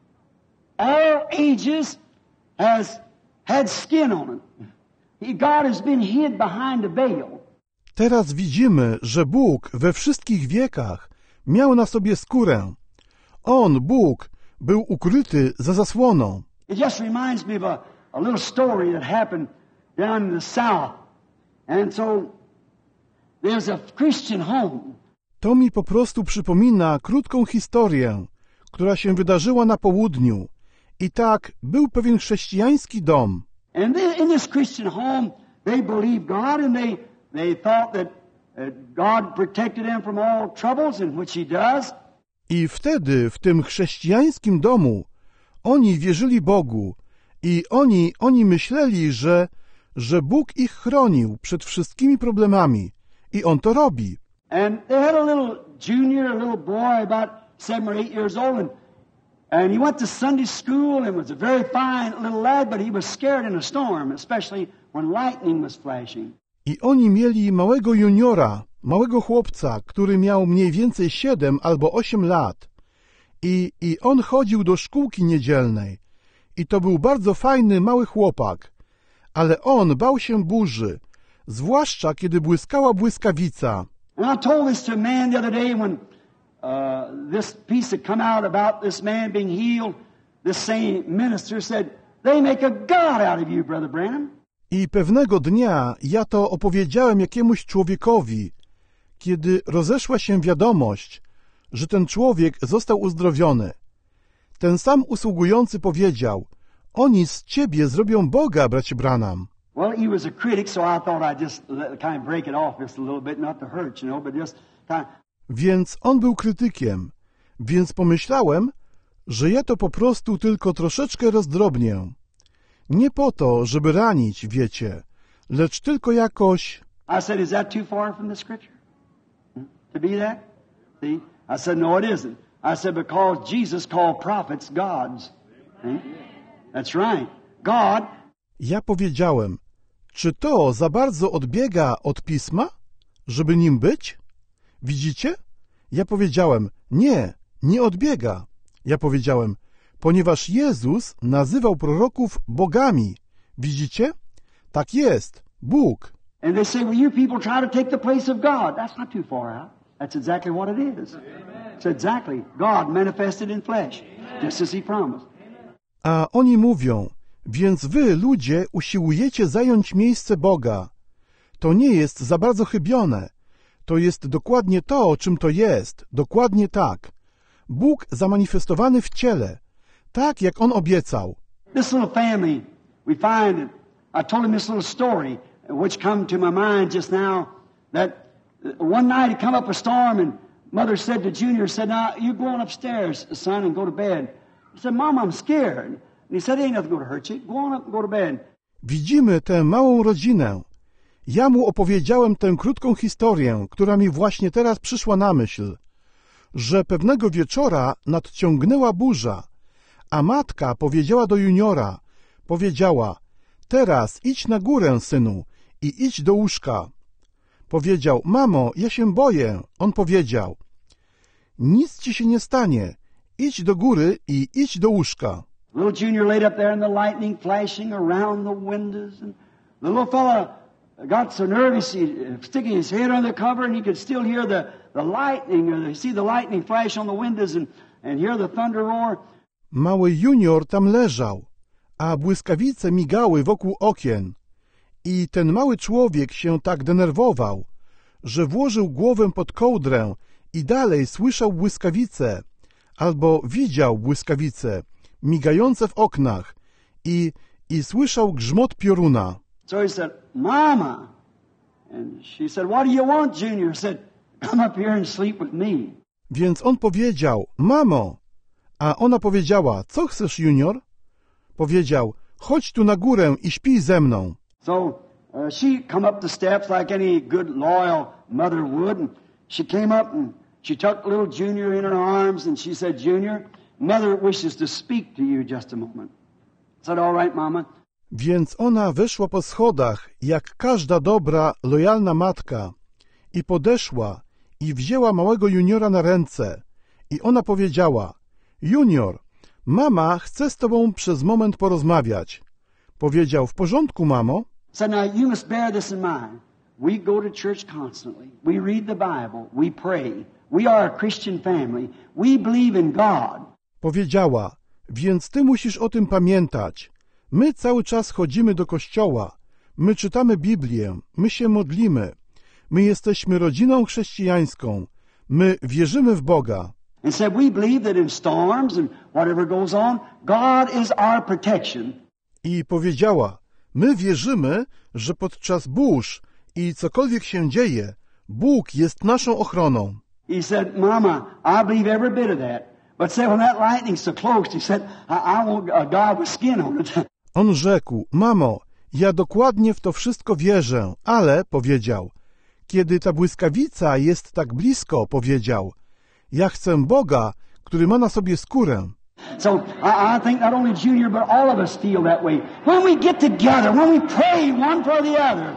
all ages, has had skin on it. He, God has been hid behind a veil. Teraz widzimy, że Bóg we wszystkich wiekach miał na sobie skórę. On, Bóg, był ukryty za zasłoną. It just reminds me of a, a little story that happened down in the south. And so there's a Christian home. To mi po prostu przypomina krótką historię, która się wydarzyła na południu. I tak, był pewien chrześcijański dom. And in this Christian home, they believed God, and they, they thought that uh, God protected them from all troubles, in which He does. I wtedy w tym chrześcijańskim domu oni wierzyli Bogu i oni, oni myśleli, że, że Bóg ich chronił przed wszystkimi problemami. I On to robi. And they had a little junior, a little boy about seven or eight years old, and, and he went to Sunday school and was a very fine little lad, but he was scared in a storm, especially when lightning was flashing. I oni mieli małego juniora, małego chłopca, który miał mniej więcej siedem albo osiem lat. I, I on chodził do szkółki niedzielnej. I to był bardzo fajny, mały chłopak. Ale on bał się burzy, zwłaszcza kiedy błyskała błyskawica. And I told this to a man the other day when uh, this piece had come out about this man being healed. This same minister said, "They make a God out of you, Brother Branham." I pewnego dnia ja to opowiedziałem jakiemuś człowiekowi, kiedy rozeszła się wiadomość, że ten człowiek został uzdrowiony. Ten sam usługujący powiedział, oni z ciebie zrobią Boga, bracie Branham. Well, he was a critic, so I thought I'd just kind of break it off just a little bit, not to hurt, you know, but just kind of... Więc on był krytykiem, więc pomyślałem, że ja to po prostu tylko troszeczkę rozdrobnię. Nie po to, żeby ranić, wiecie, lecz tylko jakoś... I said, is that too far from the scripture? To be that? See? I said, no, it isn't. I said, because Jesus called prophets gods. See? That's right. God... Ja powiedziałem, czy to za bardzo odbiega od Pisma, żeby nim być? Widzicie? Ja powiedziałem, nie, nie odbiega. Ja powiedziałem, ponieważ Jezus nazywał proroków bogami. Widzicie? Tak jest, Bóg. And they say, well, you people try to take the place of God. That's not too far out. That's exactly what it is. It's exactly God manifested in flesh, just as He promised. A oni mówią, więc wy, ludzie, usiłujecie zająć miejsce Boga. To nie jest za bardzo chybione. To jest dokładnie to, czym to jest. Dokładnie tak. Bóg zamanifestowany w ciele. Tak, jak On obiecał. This little family, we find that I told him this little story, which come to my mind just now, that one night it come up a storm and mother said to Junior, said, now you go on upstairs, son, and go to bed. He said, Mom, I'm scared. And he said, ain't nothing going to hurt you. Go on up and go to bed. Widzimy tę małą rodzinę. Ja mu opowiedziałem tę krótką historię, która mi właśnie teraz przyszła na myśl, że pewnego wieczora nadciągnęła burza, a matka powiedziała do juniora, powiedziała, teraz idź na górę, synu, i idź do łóżka. Powiedział, mamo, ja się boję. On powiedział, nic ci się nie stanie. Idź do góry i idź do łóżka. Little Junior laid up there in the lightning flashing around the windows, and the little fella got so nervous, he sticking his head under the cover, and he could still hear the, the lightning, or see the lightning flash on the windows and, and hear the thunder roar. Mały Junior tam leżał, a błyskawice migały wokół okien. I ten mały człowiek się tak denerwował, że włożył głowę pod kołdrę i dalej słyszał błyskawice, albo widział błyskawice migające w oknach i, i słyszał grzmot pioruna. So he said, Mama. And she said, what do you want, Junior? He said, come up here and sleep with me. Więc on powiedział, mamo. A ona powiedziała, co chcesz, Junior? Powiedział, chodź tu na górę i śpij ze mną. So uh, she come up the steps like any good, loyal mother would. And she came up and she took little Junior in her arms and she said, Junior, Mother wishes to speak to you just a moment. I said, all right, Mama. Więc ona weszła po schodach, jak każda dobra, lojalna matka, i podeszła i wzięła małego Juniora na ręce. I ona powiedziała, Junior, mama chce z tobą przez moment porozmawiać. Powiedział, w porządku, mamo. So now you must bear this in mind. We go to church constantly. We read the Bible. We pray. We are a Christian family. We believe in God. Powiedziała, więc ty musisz o tym pamiętać. My cały czas chodzimy do kościoła. My czytamy Biblię. My się modlimy. My jesteśmy rodziną chrześcijańską. My wierzymy w Boga. And said we believe that in storms and whatever goes on, God is our protection. I powiedziała, my wierzymy, że podczas burz i cokolwiek się dzieje, Bóg jest naszą ochroną. He said, Mama, I believe every bit of that. But said when that lightning's so close, he said, I, I want a God with skin on it. On rzekł, mamo, ja dokładnie w to wszystko wierzę, ale, powiedział, kiedy ta błyskawica jest tak blisko, powiedział, ja chcę Boga, który ma na sobie skórę. So I, I think not only Junior, but all of us feel that way. When we get together, when we pray one for the other,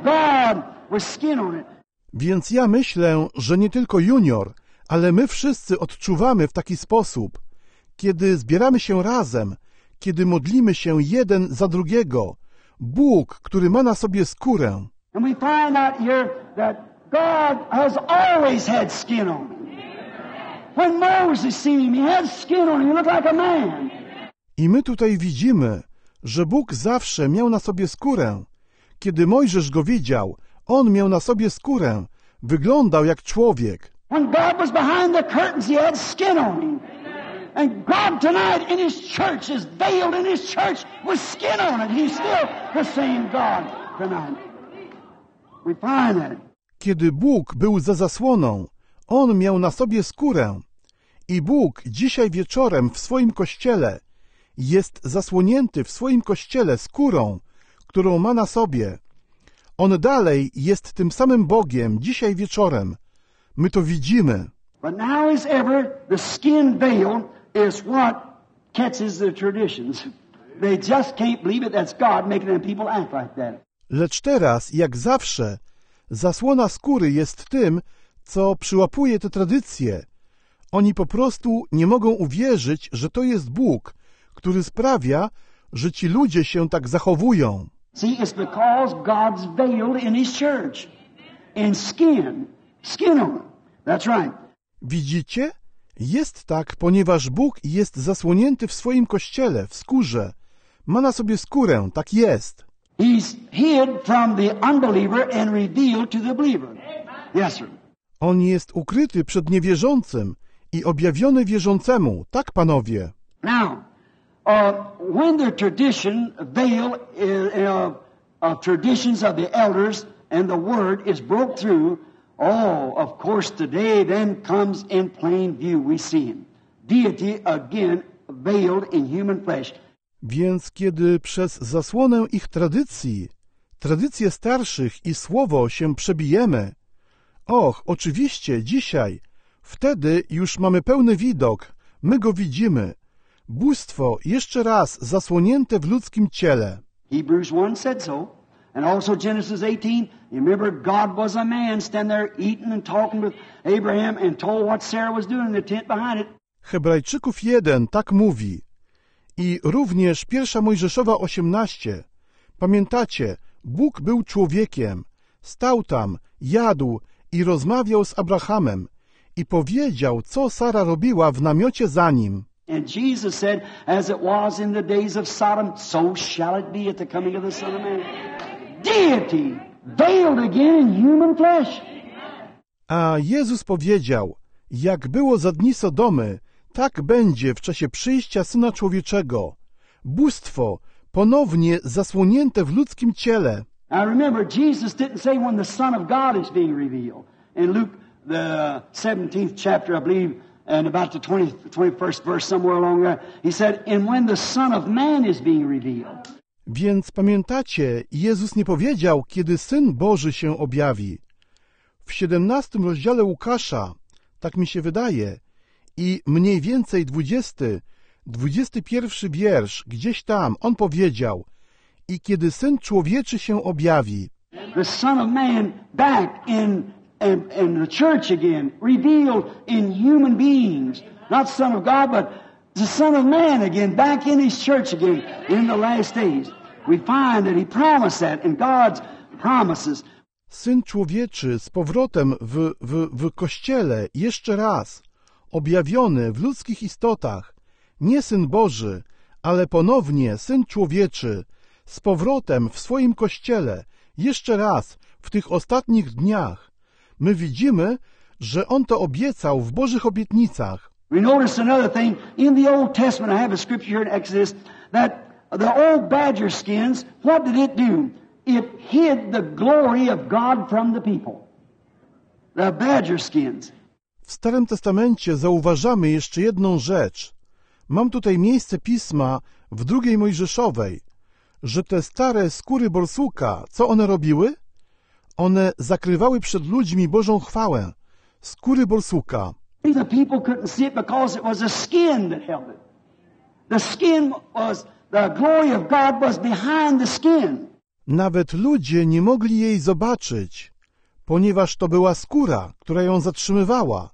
God with skin on it. Więc ja myślę, że nie tylko Junior, ale my wszyscy odczuwamy w taki sposób, kiedy zbieramy się razem, kiedy modlimy się jeden za drugiego, Bóg, który ma na sobie skórę. And we find out here that God has always had skin on him. When Moses seen him, he had skin on him. He looked like a man. I my tutaj widzimy, że Bóg zawsze miał na sobie skórę. Kiedy Mojżesz go widział, on miał na sobie skórę. Wyglądał jak człowiek. When God was behind the curtains, he had skin on him. And God tonight in his church is veiled in his church with skin on it. He's still the same God tonight. We find that. Kiedy Bóg był za zasłoną, on miał na sobie skórę. I Bóg dzisiaj wieczorem w swoim kościele jest zasłonięty w swoim kościele skórą, którą ma na sobie. On dalej jest tym samym Bogiem dzisiaj wieczorem. My to widzimy. But now as ever, the skin veil is what catches the traditions. They just can't believe it. That's God making them people act like that. Lecz teraz, jak zawsze, zasłona skóry jest tym, co przyłapuje te tradycje. Oni po prostu nie mogą uwierzyć, że to jest Bóg, który sprawia, że ci ludzie się tak zachowują. See, it's because God's veiled in his church. In skin. Skin on it. That's right. Widzicie? Jest tak, ponieważ Bóg jest zasłonięty w swoim kościele, w skórze. Ma na sobie skórę, tak jest. He's hid from the unbeliever and revealed to the believer. Yes, sir. On jest ukryty przed niewierzącym i objawiony wierzącemu, tak, panowie. Now, uh, when the tradition veil uh, of traditions of the elders and the word is broke through, oh, of course, today then comes in plain view. We see him. Deity again veiled in human flesh. Więc kiedy przez zasłonę ich tradycji, tradycje starszych i słowo się przebijemy, och, oczywiście dzisiaj, wtedy już mamy pełny widok, my go widzimy, bóstwo jeszcze raz zasłonięte w ludzkim ciele. Hebrews one said so, And also Genesis eighteen, you remember God was a man standing there eating and talking with Abraham and told what Sarah was doing in the tent behind it. Hebrajczyków jeden tak mówi. I również pierwsza Mojżeszowa osiemnaście. Pamiętacie, Bóg był człowiekiem, stał tam, jadł i rozmawiał z Abrahamem i powiedział, co Sara robiła w namiocie za nim. And Jesus said, as it was in the days of Sodom, so shall it be at the coming of the Son of Man. Deity veiled again in human flesh. A Jezus powiedział, jak było za dni Sodomy, tak będzie w czasie przyjścia Syna Człowieczego. Bóstwo ponownie zasłonięte w ludzkim ciele. Now remember, Jesus didn't say when the Son of God is being revealed. In Luke, the seventeenth chapter, I believe, and about the twentieth, twenty-first verse, somewhere along there, he said, and when the Son of Man is being revealed. Więc pamiętacie, Jezus nie powiedział, kiedy Syn Boży się objawi. W siedemnastym rozdziale Łukasza, tak mi się wydaje, i mniej więcej dwudziesty, dwudziesty pierwszy wiersz, gdzieś tam, on powiedział, i kiedy Syn Człowieczy się objawi. The Son of Man back in, in, in the church again, revealed in human beings. Not Son of God, but the Son of Man again, back in His church again, in the last days. We find that He promised that in God's promises. Syn Człowieczy z powrotem w, w, w Kościele jeszcze raz, objawiony w ludzkich istotach, nie Syn Boży, ale ponownie Syn Człowieczy, z powrotem w swoim Kościele, jeszcze raz w tych ostatnich dniach. My widzimy, że On to obiecał w Bożych obietnicach. We notice another thing. In the Old Testament, I have a scripture here in Exodus, that the old badger skins, what did it do? It hid the glory of God from the people. The badger skins. W Starym Testamencie zauważamy jeszcze jedną rzecz. Mam tutaj miejsce Pisma w drugiej Mojżeszowej, że te stare skóry borsuka, co one robiły? One zakrywały przed ludźmi Bożą chwałę. Skóry borsuka. The people couldn't see it because it was a skin that held it. The skin was, the glory of God was behind the skin. Nawet ludzie nie mogli jej zobaczyć, ponieważ to była skóra, która ją zatrzymywała.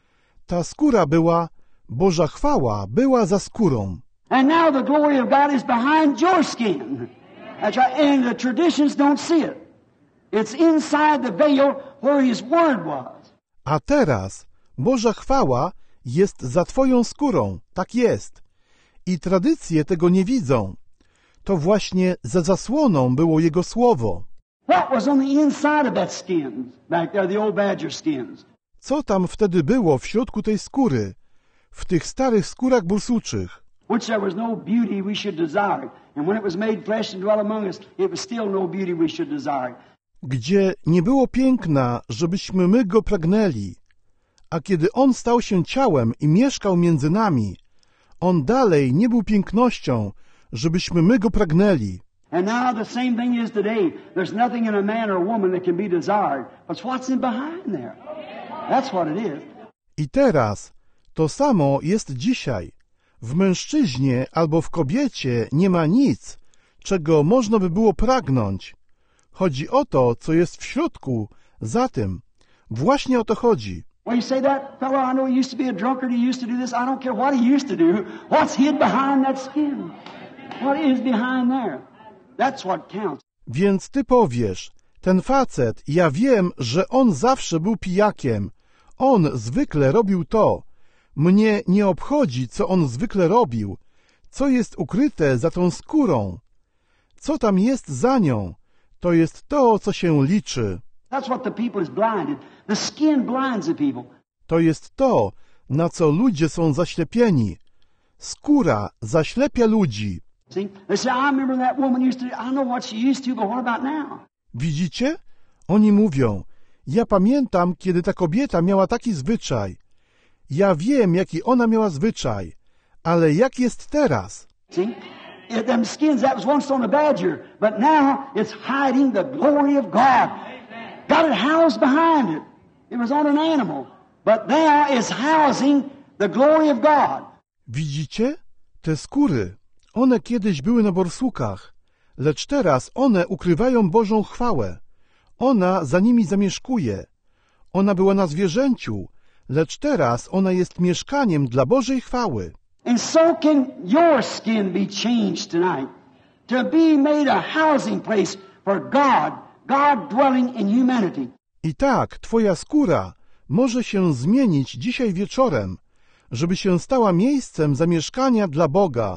Ta skóra była, Boża chwała była za skórą. And now the glory of God is behind your skin. That's right. And the traditions don't see it. It's inside the veil where His word was. A teraz Boża chwała jest za twoją skórą. Tak jest. I tradycje tego nie widzą. To właśnie za zasłoną było Jego słowo. What was on the inside of that skin back there, the old badger skins? Co tam wtedy było w środku tej skóry, w tych starych skórach borsuczych? Which there was no beauty we should desire. And when it was made flesh and dwelt among us, it was still no beauty we should desire. Gdzie nie było piękna, żebyśmy my go pragnęli, a kiedy On stał się ciałem i mieszkał między nami, On dalej nie był pięknością, żebyśmy my go pragnęli. And now the same thing is today. There's nothing in a man or a woman that can be desired. But what's in behind there? That's what it is. I teraz to samo jest dzisiaj. W mężczyźnie albo w kobiecie nie ma nic, czego można by było pragnąć. Chodzi o to, co jest w środku, za tym. Właśnie o to chodzi. Well, you say that fellow, I know he used to be a drunkard, he used to do this. I don't care what he used to do. What's hid behind that skin? What is behind there? That's what counts. Więc ty powiesz, ten facet, ja wiem, że on zawsze był pijakiem. On zwykle robił to. Mnie nie obchodzi, co on zwykle robił. Co jest ukryte za tą skórą? Co tam jest za nią? To jest to, co się liczy. That's what the people is blinded. The skin blinds the people. To jest to, na co ludzie są zaślepieni. Skóra zaślepia ludzi. See? They say, I remember that woman used to, I know what she used to, but what about now? Widzicie? Oni mówią, ja pamiętam, kiedy ta kobieta miała taki zwyczaj. Ja wiem, jaki ona miała zwyczaj, ale jak jest teraz? See? It, them skins, that was once on a badger, but now it's hiding the glory of God. Got it housed behind it. It was on an animal, but now it's housing the glory of God. Widzicie? Te skóry, one kiedyś były na borsukach, lecz teraz one ukrywają Bożą chwałę. Ona za nimi zamieszkuje. Ona była na zwierzęciu, lecz teraz ona jest mieszkaniem dla Bożej chwały. And so can your skin be changed tonight to be made a housing place for God, God dwelling in humanity. I tak twoja skóra może się zmienić dzisiaj wieczorem, żeby się stała miejscem zamieszkania dla Boga,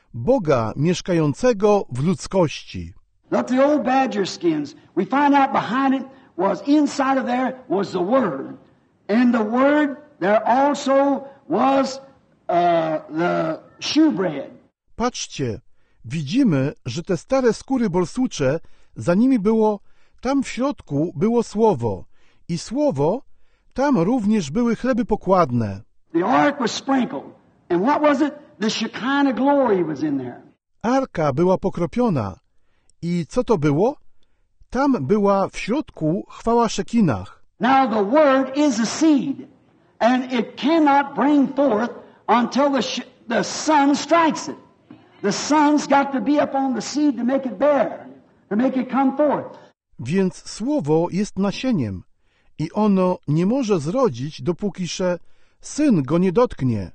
Boga mieszkającego w ludzkości. Look, the old badger skins, we find out behind it was, inside of there was the Word. And the Word, there also was uh, the shewbread. Patrzcie, widzimy, że te stare skóry borsucze, za nimi było, tam w środku było Słowo. I Słowo, tam również były chleby pokładne. The ark was sprinkled. And what was it? The Shekinah glory was in there. Arka była pokropiona. I co to było? Tam była w środku chwała Szekinach. Now the word is a seed, and it cannot bring forth until the sh- the sun strikes it. The sun's got to be upon the seed to make it bear, to make it come forth. Więc Słowo jest nasieniem i ono nie może zrodzić, dopóki że Syn go nie dotknie.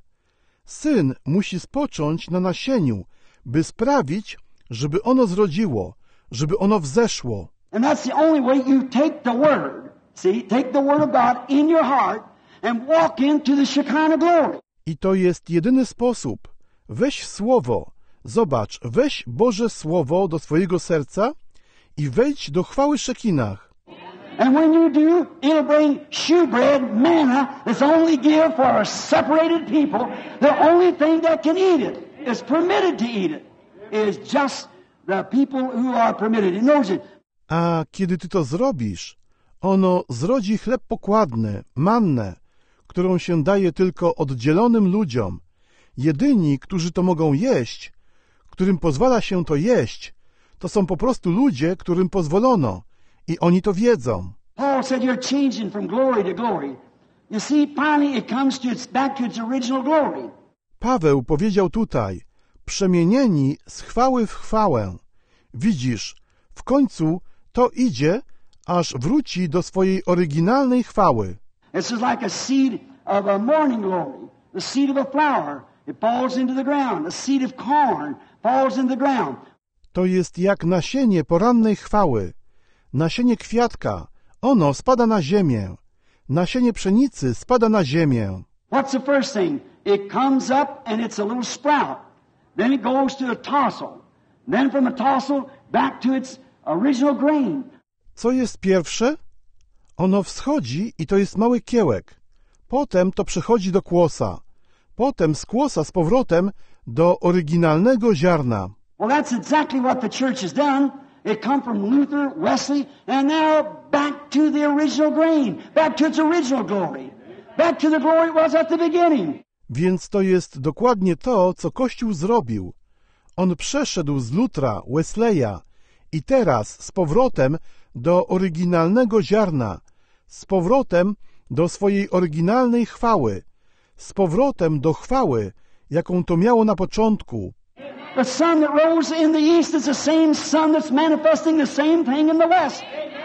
Syn musi spocząć na nasieniu, by sprawić, żeby ono zrodziło, żeby ono wzeszło. And that's the only way you take the word. See, take the word of God in your heart and walk into the Shekinah glory. I to jest jedyny sposób. Weź Słowo, zobacz, weź Boże Słowo do swojego serca i wejdź do chwały Szekinach. And when you do, it'll bring shewbread, manna, that's only give for a separated people. The only thing that can eat it, is permitted to eat it, is just the people who are permitted. He knows it. A kiedy ty to zrobisz, ono zrodzi chleb pokładny, mannę, którą się daje tylko oddzielonym ludziom. Jedyni, którzy to mogą jeść, którym pozwala się to jeść, to są po prostu ludzie, którym pozwolono. I oni to wiedzą. Paul said you're changing from glory to glory. You see, finally it comes to its, back to its original glory. Paweł powiedział tutaj, przemienieni z chwały w chwałę. Widzisz, w końcu to idzie, aż wróci do swojej oryginalnej chwały. It's just like a seed of a morning glory, the seed of a flower. It falls into the ground. The seed of corn falls into the ground. To jest jak nasienie porannej chwały. Nasienie kwiatka, ono spada na ziemię. Nasienie pszenicy spada na ziemię. What's the first thing? It comes up and it's a little sprout. Then it goes to a tassel. Then from a tassel back to its original grain. Co jest pierwsze? Ono wschodzi i to jest mały kiełek. Potem to przechodzi do kłosa. Potem z kłosa z powrotem do oryginalnego ziarna. Well, that's exactly what the church has done. It come from Luther, Wesley, and now back to the original grain, back to its original glory, back to the glory it was at the beginning. Więc to jest dokładnie to, co Kościół zrobił. On przeszedł z Lutra, Wesleya i teraz z powrotem do oryginalnego ziarna, z powrotem do swojej oryginalnej chwały, z powrotem do chwały, jaką to miało na początku. The sun that rose in the east is the same sun that's manifesting the same thing in the west.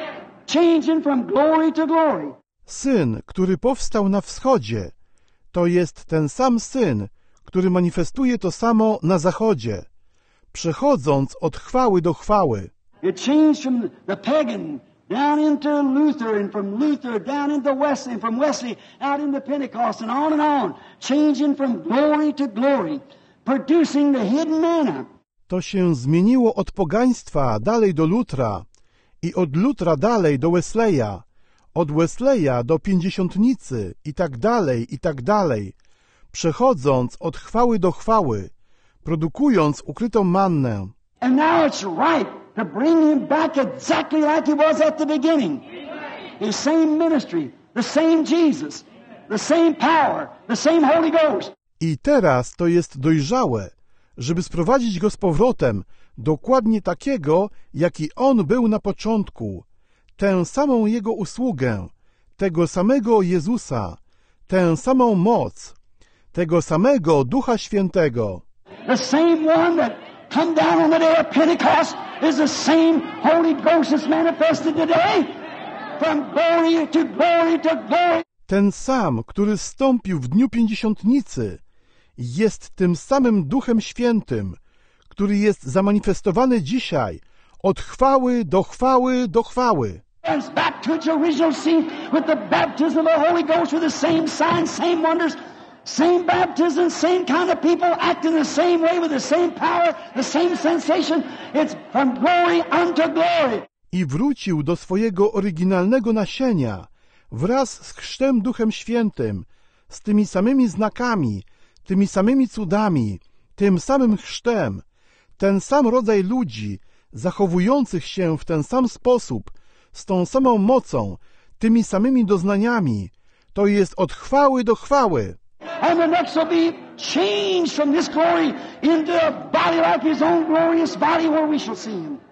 Changing from glory to glory. Syn, który powstał na wschodzie, to jest ten sam Syn, który manifestuje to samo na zachodzie, przechodząc od chwały do chwały. It changed from the pagan down into Luther, and from Luther down into Wesley, and from Wesley out into Pentecost, and on and on. Changing from glory to glory. Producing the hidden manna. To się zmieniło od pogaństwa dalej do Lutra i od Lutra dalej do Wesleya, od Wesleya do Pięćdziesiątnicy i tak dalej, i tak dalej, przechodząc od chwały do chwały, produkując ukrytą mannę. And now it's right to bring him back exactly like he was at the beginning. His same ministry, the same Jesus, the same power, the same Holy Ghost. I teraz to jest dojrzałe, żeby sprowadzić go z powrotem, dokładnie takiego, jaki on był na początku, tę samą jego usługę, tego samego Jezusa, tę samą moc, tego samego Ducha Świętego. The same one that come down on the day of Pentecost is the same Holy Ghost that's manifested today. From glory to glory to glory. Ten sam, który zstąpił w dniu Pięćdziesiątnicy, jest tym samym Duchem Świętym, który jest zamanifestowany dzisiaj od chwały do chwały do chwały. It's back to its original scene with the baptism of the Holy Ghost with the same signs, same wonders, same baptism, same kind of people acting the same way with the same power, the same sensation. It's from glory unto glory. I wrócił do swojego oryginalnego nasienia wraz z chrztem Duchem Świętym, z tymi samymi znakami, tymi samymi cudami, tym samym chrztem, ten sam rodzaj ludzi zachowujących się w ten sam sposób, z tą samą mocą, tymi samymi doznaniami, to jest od chwały do chwały. And the next will be changed from this glory into a body like his own glorious body where we shall see him.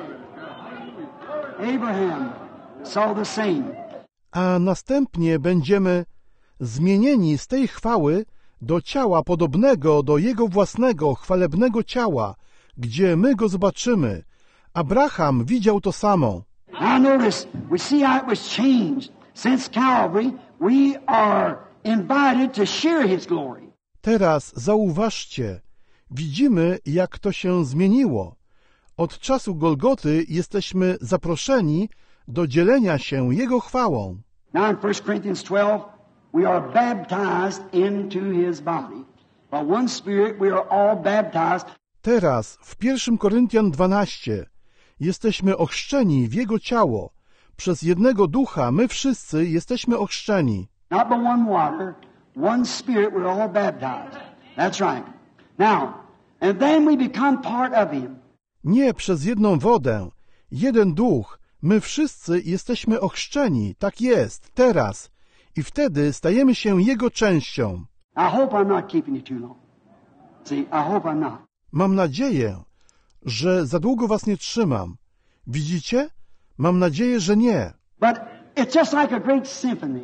Abraham saw the same. A następnie będziemy zmienieni z tej chwały do ciała podobnego do jego własnego chwalebnego ciała, gdzie my go zobaczymy. Abraham widział to samo. Now notice, we see how it was changed. Since Calvary, we are invited to share his glory. Teraz zauważcie, widzimy, jak to się zmieniło. Od czasu Golgoty jesteśmy zaproszeni do dzielenia się jego chwałą. Now in First Corinthians twelve, we are baptized into his body. By one Spirit we are all baptized. Teraz w pierwszym Koryntian dwanaście jesteśmy ochrzczeni w jego ciało. Przez jednego ducha my wszyscy jesteśmy ochrzczeni. Not by one water, one Spirit we're all baptized. That's right. Now, and then we become part of him. Nie przez jedną wodę, jeden duch, my wszyscy jesteśmy ochrzczeni, tak jest, teraz. I wtedy stajemy się jego częścią. I hope I'm not keeping you too long. See, I hope I'm not. Mam nadzieję, że za długo was nie trzymam. Widzicie? Mam nadzieję, że nie. But it's just like a great symphony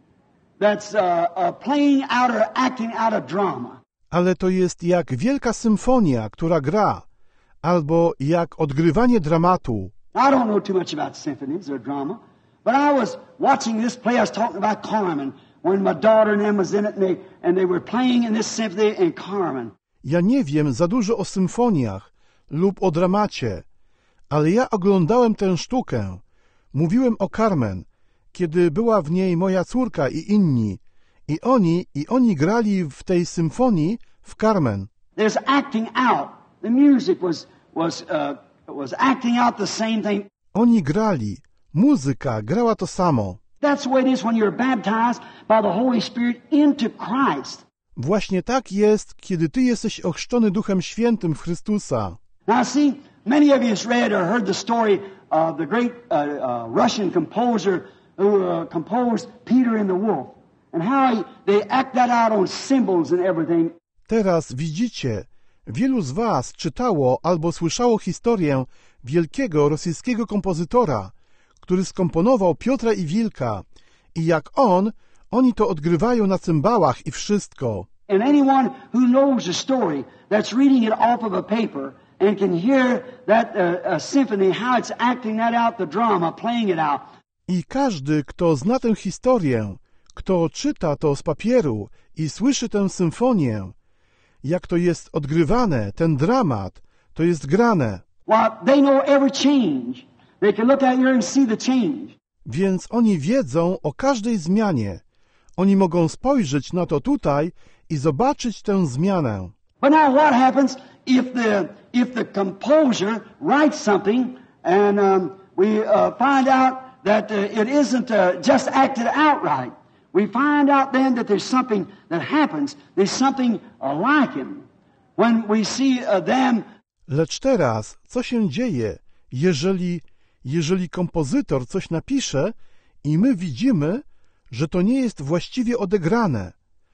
that's uh, uh, playing out or acting out a drama. Ale to jest jak wielka symfonia, która gra, albo jak odgrywanie dramatu. I don't know too much about symphonies or drama, but I was watching this play. I was talking about Carmen when my daughter and them was in it, and they, and they were playing in this symphony in Carmen. Ja nie wiem za dużo o symfoniach lub o dramacie, ale ja oglądałem tę sztukę. Mówiłem o Carmen, kiedy była w niej moja córka i inni. I oni, i oni grali w tej symfonii w Carmen. There's acting out. The music was, was, uh, was acting out the same thing. Oni grali. Muzyka grała to samo. That's the way it is when you're baptized by the Holy Spirit into Christ. Właśnie tak jest, kiedy ty jesteś ochrzczony Duchem Świętym w Chrystusa. Now see, many of you have read or heard the story of the great uh, uh, Russian composer who uh, composed Peter and the Wolf, and how he, they act that out on cymbals and everything. Teraz widzicie, wielu z was czytało albo słyszało historię wielkiego rosyjskiego kompozytora, który skomponował Piotra i Wilka, i jak on, oni to odgrywają na cymbałach i wszystko. And anyone who knows the story, that's reading it off of a paper and can hear that uh, a symphony, how it's acting that out, the drama, playing it out. I każdy, kto zna tę historię, kto czyta to z papieru i słyszy tę symfonię, jak to jest odgrywane, ten dramat, to jest grane. Well, they know every change. They can look out here and see the change. Więc oni wiedzą o każdej zmianie. Oni mogą spojrzeć na to tutaj i zobaczyć tę zmianę. But now what happens if the, if the composer writes something and um, we uh, find out that uh, it isn't uh, just acted out right. We find out then that there's something that happens. There's something uh, like him. When we see uh, them... Lecz teraz, co się dzieje, jeżeli, jeżeli kompozytor coś napisze i my widzimy, że to nie jest właściwie odegrane?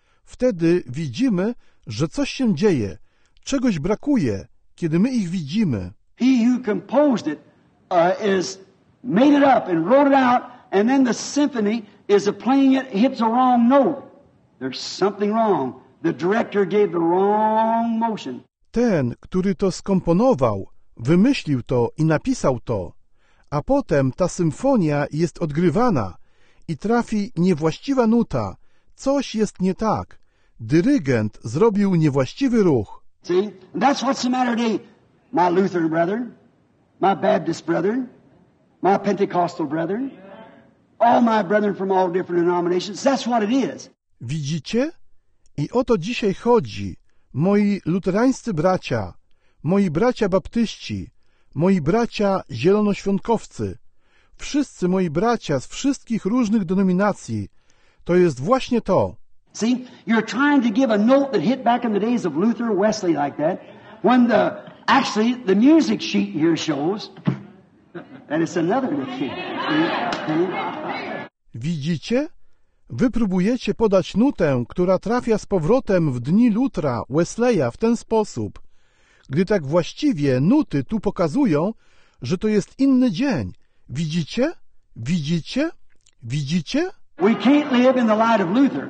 Wtedy widzimy, że coś się dzieje, czegoś brakuje, kiedy my ich widzimy. He who composed it uh, is made it up and wrote it out, and then the symphony is a playing it, hits a wrong note. There's something wrong. The director gave the wrong motion. Ten, który to skomponował, wymyślił to i napisał to, a potem ta symfonia jest odgrywana i trafi niewłaściwa nuta, coś jest nie tak. Dyrygent zrobił niewłaściwy ruch. See? And that's what's the matter today, my Lutheran brethren, my Baptist brethren, my Pentecostal brethren, all my brethren from all different denominations. That's what it is. Widzicie? I o to dzisiaj chodzi, moi luterańscy bracia, moi bracia baptyści, moi bracia zielonoświątkowcy, wszyscy moi bracia z wszystkich różnych denominacji. To jest właśnie to. See, you're trying to give a note that hit back in the days of Luther, Wesley like that, when the, actually the music sheet here shows that it's another key. Widzicie? Wy próbujecie podać nutę, która trafia z powrotem w dni Lutra, Wesleya w ten sposób, gdy tak właściwie nuty tu pokazują, że to jest inny dzień. Widzicie? Widzicie? Widzicie? We can't live in the light of Luther.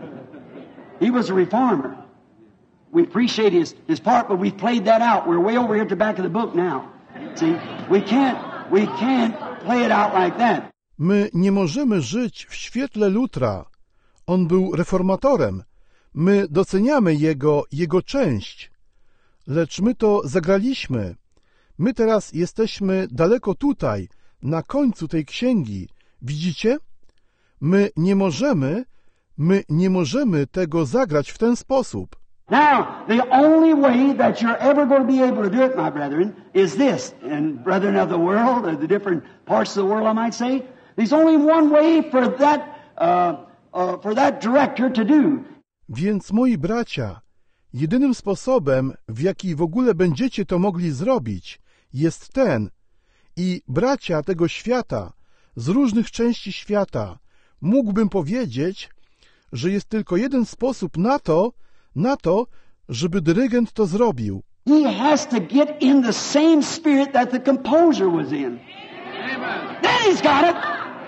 He was a reformer. We appreciate his, his part, but we've played that out. We're way over here at the back of the book now. See, we can't, we can't play it out like that. My nie możemy żyć w świetle Lutra. On był reformatorem. My doceniamy jego, jego część. Lecz my to zagraliśmy. My teraz jesteśmy daleko tutaj, na końcu tej księgi. Widzicie? My nie możemy, my nie możemy tego zagrać w ten sposób. Now, the only way that you're ever going to be able to do it, my brethren, is this. And brethren of the world, or the different parts of the world, I might say, there's only one way for that, uh, uh, for that director to do. Więc moi bracia, jedynym sposobem, w jaki w ogóle będziecie to mogli zrobić, jest ten. I bracia tego świata, z różnych części świata, mógłbym powiedzieć, że jest tylko jeden sposób na to, na to, żeby dyrygent to zrobił. He has to get in the same spirit that the composer was in. Then he's got it.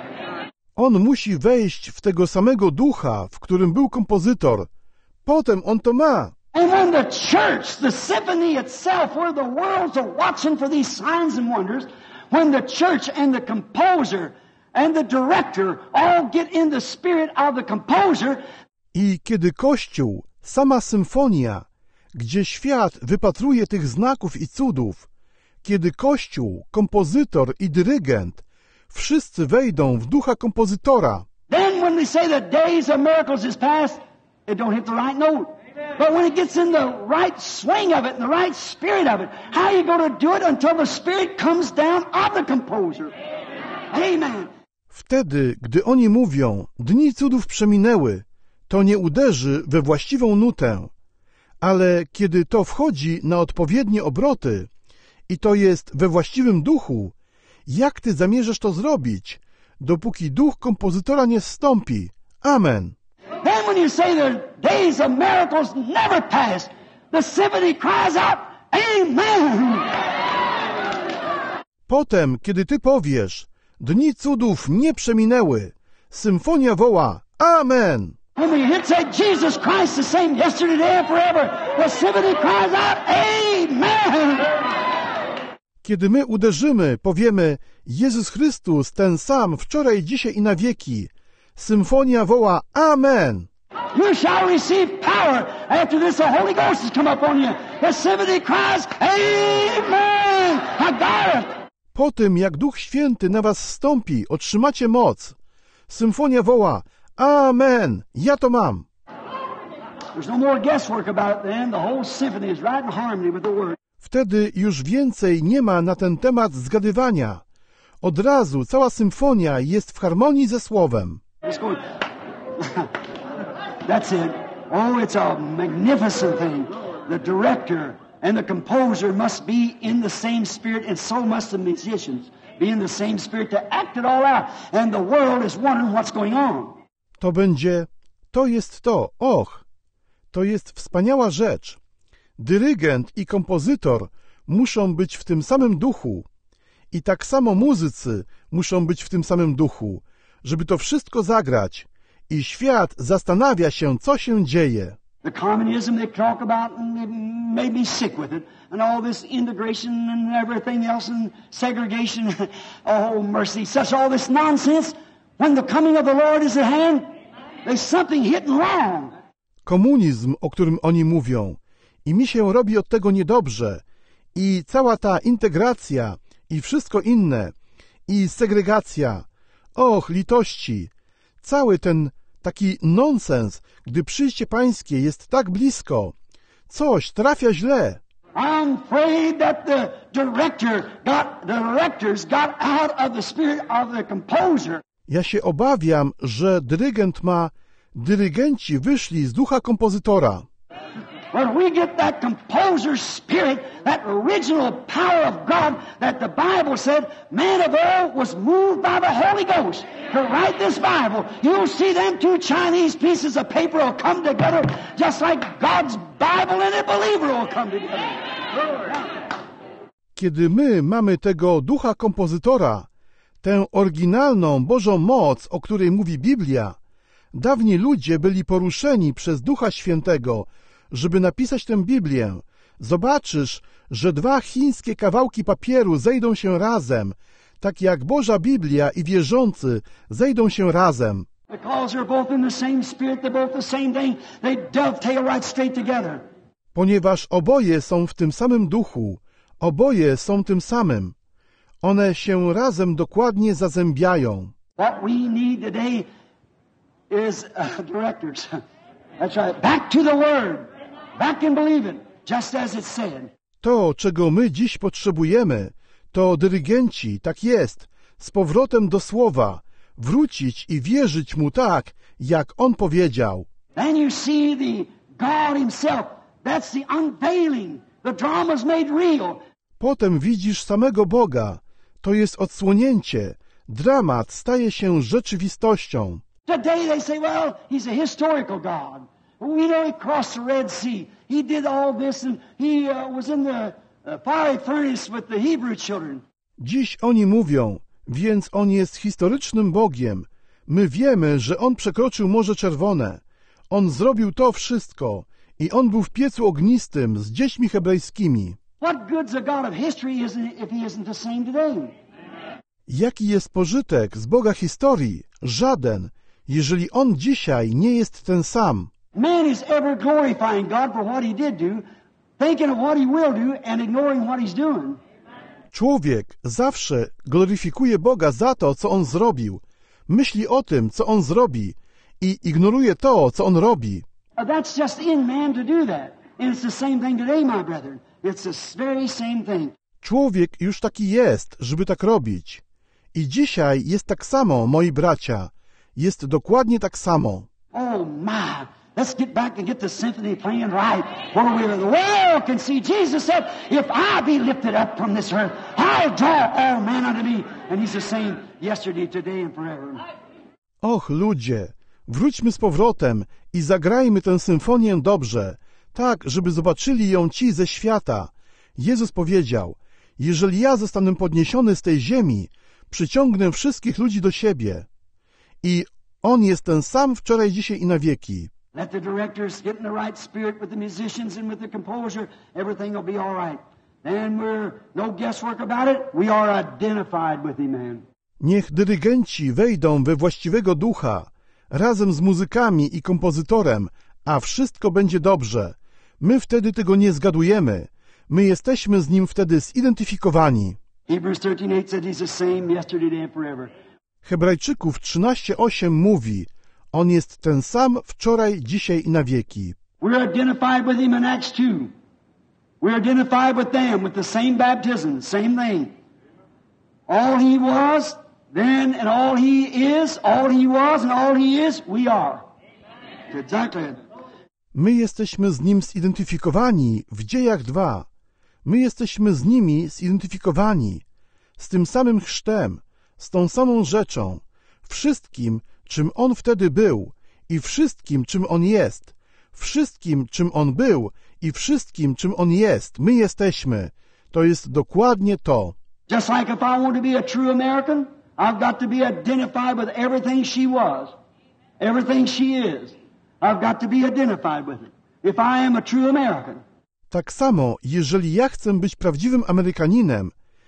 On musi wejść w tego samego ducha, w którym był kompozytor. Potem on to ma. And when the church, the symphony itself, where the worlds are watching for these signs and wonders, when the church and the composer and the director all get in the spirit of the composer. I kiedy Kościół, sama symfonia, gdzie świat wypatruje tych znaków i cudów, kiedy Kościół, kompozytor i dyrygent, wszyscy wejdą w ducha kompozytora. Then when we say the days of miracles is past, it don't hit the right note. But when it gets in the right swing of it, in the right spirit of it, how are you going to do it until the spirit comes down of the composer? Amen. Wtedy, gdy oni mówią, dni cudów przeminęły, to nie uderzy we właściwą nutę. Ale kiedy to wchodzi na odpowiednie obroty i to jest we właściwym duchu, jak ty zamierzasz to zrobić, dopóki duch kompozytora nie zstąpi? Amen. Then when you say the days of miracles never pass, the symphony cries out, Amen. Potem, kiedy ty powiesz, dni cudów nie przeminęły, symfonia woła, Amen. When we hit say Jesus Christ the same yesterday, today, and forever, the symphony cries out, Amen. Kiedy my uderzymy, powiemy, Jezus Chrystus ten sam wczoraj, dzisiaj i na wieki, symfonia woła, Amen. You shall receive power after this. The Holy Ghost has come upon you. The symphony cries, Amen. I got it. Po tym, jak Duch Święty na was zstąpi, otrzymacie moc. Symfonia woła, Amen. Ja to mam. There's no more guesswork about it then. The whole symphony is right in harmony with the word. Wtedy już więcej nie ma na ten temat zgadywania. Od razu cała symfonia jest w harmonii ze słowem. Let's go. That's it. Oh, it's a magnificent thing. The director and the composer must be in the same spirit, and so must the musicians be in the same spirit to act it all out. And the world is wondering what's going on. To będzie, to jest to, och, to jest wspaniała rzecz. Dyrygent i kompozytor muszą być w tym samym duchu. I tak samo muzycy muszą być w tym samym duchu, żeby to wszystko zagrać. I świat zastanawia się, co się dzieje. The communism they talk about and it made me sick with it. And all this integration and everything else and segregation. Oh, mercy. Such all this nonsense. When the coming of the Lord is at hand, there's something hitting wrong. Komunizm, o którym oni mówią. I mi się robi od tego niedobrze. I cała ta integracja i wszystko inne. I segregacja. Och, litości. Cały ten taki nonsens, gdy przyjście pańskie jest tak blisko. Coś trafia źle. I'm afraid that the director got, the directors got out of the spirit of the composer. Ja się obawiam, że dyrygent ma, dyrygenci wyszli z ducha kompozytora. When we get that composer's spirit, that original power of God that the Bible said man of old was moved by the Holy Ghost to write this Bible, you'll see them two Chinese pieces of paper will come together just like God's Bible and a believer will come together. Kiedy my mamy tego ducha kompozytora, tę oryginalną Bożą moc, o której mówi Biblia, dawni ludzie byli poruszeni przez Ducha Świętego, żeby napisać tę Biblię. Zobaczysz, że dwa chińskie kawałki papieru zejdą się razem, tak jak Boża Biblia i wierzący zejdą się razem. Ponieważ oboje są w tym samym duchu, oboje są tym samym. One się razem dokładnie zazębiają. What we need today is uh, directors. That's right. Back to the Word. Back and believe it, just as it said. To, czego my dziś potrzebujemy, to dyrygenci, tak jest, z powrotem do Słowa, wrócić i wierzyć Mu tak, jak On powiedział. Then you see the God Himself. That's the unveiling. The drama's made real. Potem widzisz samego Boga. To jest odsłonięcie. Dramat staje się rzeczywistością. Today they say, well, He's a historical God. We know He crossed the Red Sea. He did all this and He uh, was in the uh, fiery furnace with the Hebrew children. Dziś oni mówią, więc On jest historycznym Bogiem. My wiemy, że On przekroczył Morze Czerwone. On zrobił to wszystko i On był w piecu ognistym z dziećmi hebrajskimi. What good's a God of history if He isn't the same today? Jaki jest pożytek z Boga historii? Żaden, jeżeli On dzisiaj nie jest ten sam. Man is ever glorifying God for what He did do, thinking of what He will do and ignoring what He's doing. Człowiek zawsze gloryfikuje Boga za to, co On zrobił. Myśli o tym, co On zrobi i ignoruje to, co On robi. That's just in man to do that. And it's the same thing today, my brethren. It's the very same thing. Człowiek już taki jest, żeby tak robić. I dzisiaj jest tak samo, moi bracia. Jest dokładnie tak samo. Oh my! Let's get back and get the symphony playing right. Where we the world can see. Jesus said, if I be lifted up from this earth, I'll draw all men unto me. And He's the same yesterday, today and forever. Och, ludzie, wróćmy z powrotem i zagrajmy tę symfonię dobrze, tak, żeby zobaczyli ją ci ze świata. Jezus powiedział, jeżeli ja zostanę podniesiony z tej ziemi, przyciągnę wszystkich ludzi do siebie. I On jest ten sam wczoraj, dzisiaj i na wieki. Let the directors get in the right spirit with the musicians and with the composer. Everything will be all right. Then we're no guesswork about it. We are identified with Him, man. Niech dyrygenci wejdą we właściwego ducha, razem z muzykami i kompozytorem, a wszystko będzie dobrze. My wtedy tego nie zgadujemy. My jesteśmy z Nim wtedy zidentyfikowani. Hebrews thirteen eight said He's the same yesterday, today and forever. Hebrajczyków trzynaście osiem mówi, On jest ten sam wczoraj, dzisiaj i na wieki. We're identified with Him in Acts two. We're identified with them with the same baptism, same thing. All He was, then, and all He is, all He was and all He is, we are. Exactly. My jesteśmy z Nim zidentyfikowani w Dziejach dwa. My jesteśmy z nimi zidentyfikowani, z tym samym chrztem, z tą samą rzeczą, wszystkim, czym On wtedy był i wszystkim, czym On jest, wszystkim, czym On był i wszystkim, czym On jest. My jesteśmy. To jest dokładnie to. Just like if I want to be a true American, I've got to be identified with everything she was, everything she is. I've got to be identified with it. if I am a true American. Tak samo, jeżeli ja chcę być prawdziwym Amerykaninem,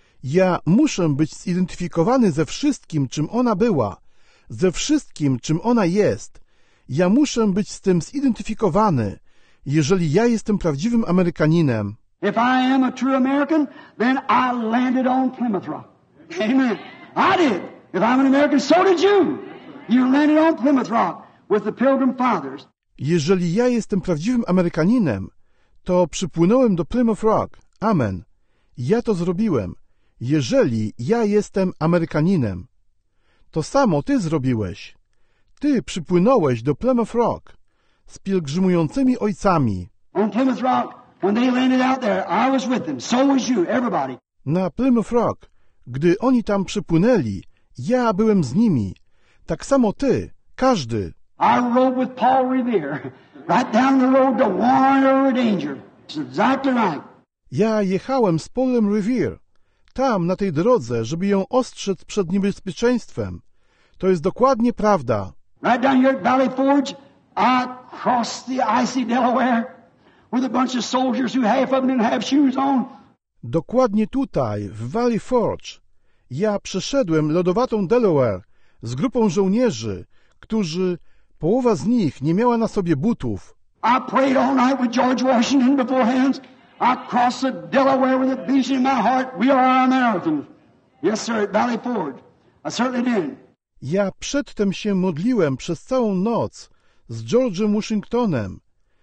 ja muszę być zidentyfikowany ze wszystkim, czym ona była, ze wszystkim, czym ona jest. Ja muszę być z tym zidentyfikowany, jeżeli ja jestem prawdziwym Amerykaninem. If I am a true American, then I landed on Plymouth Rock. Amen. I did. If I'm an American, so did you. You landed on Plymouth Rock with the Pilgrim Fathers. Jeżeli ja jestem prawdziwym Amerykaninem, to przypłynąłem do Plymouth Rock. Amen. Ja to zrobiłem. Jeżeli ja jestem Amerykaninem, to samo ty zrobiłeś. Ty przypłynąłeś do Plymouth Rock z pielgrzymującymi ojcami. On Plymouth Rock, when they landed out there, I was with them. So was you, everybody. Na Plymouth Rock, gdy oni tam przypłynęli, ja byłem z nimi. Tak samo ty, każdy. I rode with Paul Revere, right down the road to warn over danger. It's exactly right. Ja jechałem z Paulem Revere, tam na tej drodze, żeby ją ostrzec przed niebezpieczeństwem. To jest dokładnie prawda. Right down here at Valley Forge, I crossed the icy Delaware with a bunch of soldiers who half of them didn't have shoes on. Dokładnie tutaj, w Valley Forge, ja przeszedłem lodowatą Delaware z grupą żołnierzy, którzy, połowa z nich nie miała na sobie butów. I prayed all night with George Washington beforehand. I crossed the Delaware with a vision in my heart. We are Americans. Yes, sir, at Valley Forge. I certainly did. Ja przedtem się modliłem przez całą noc z George'em Washingtonem.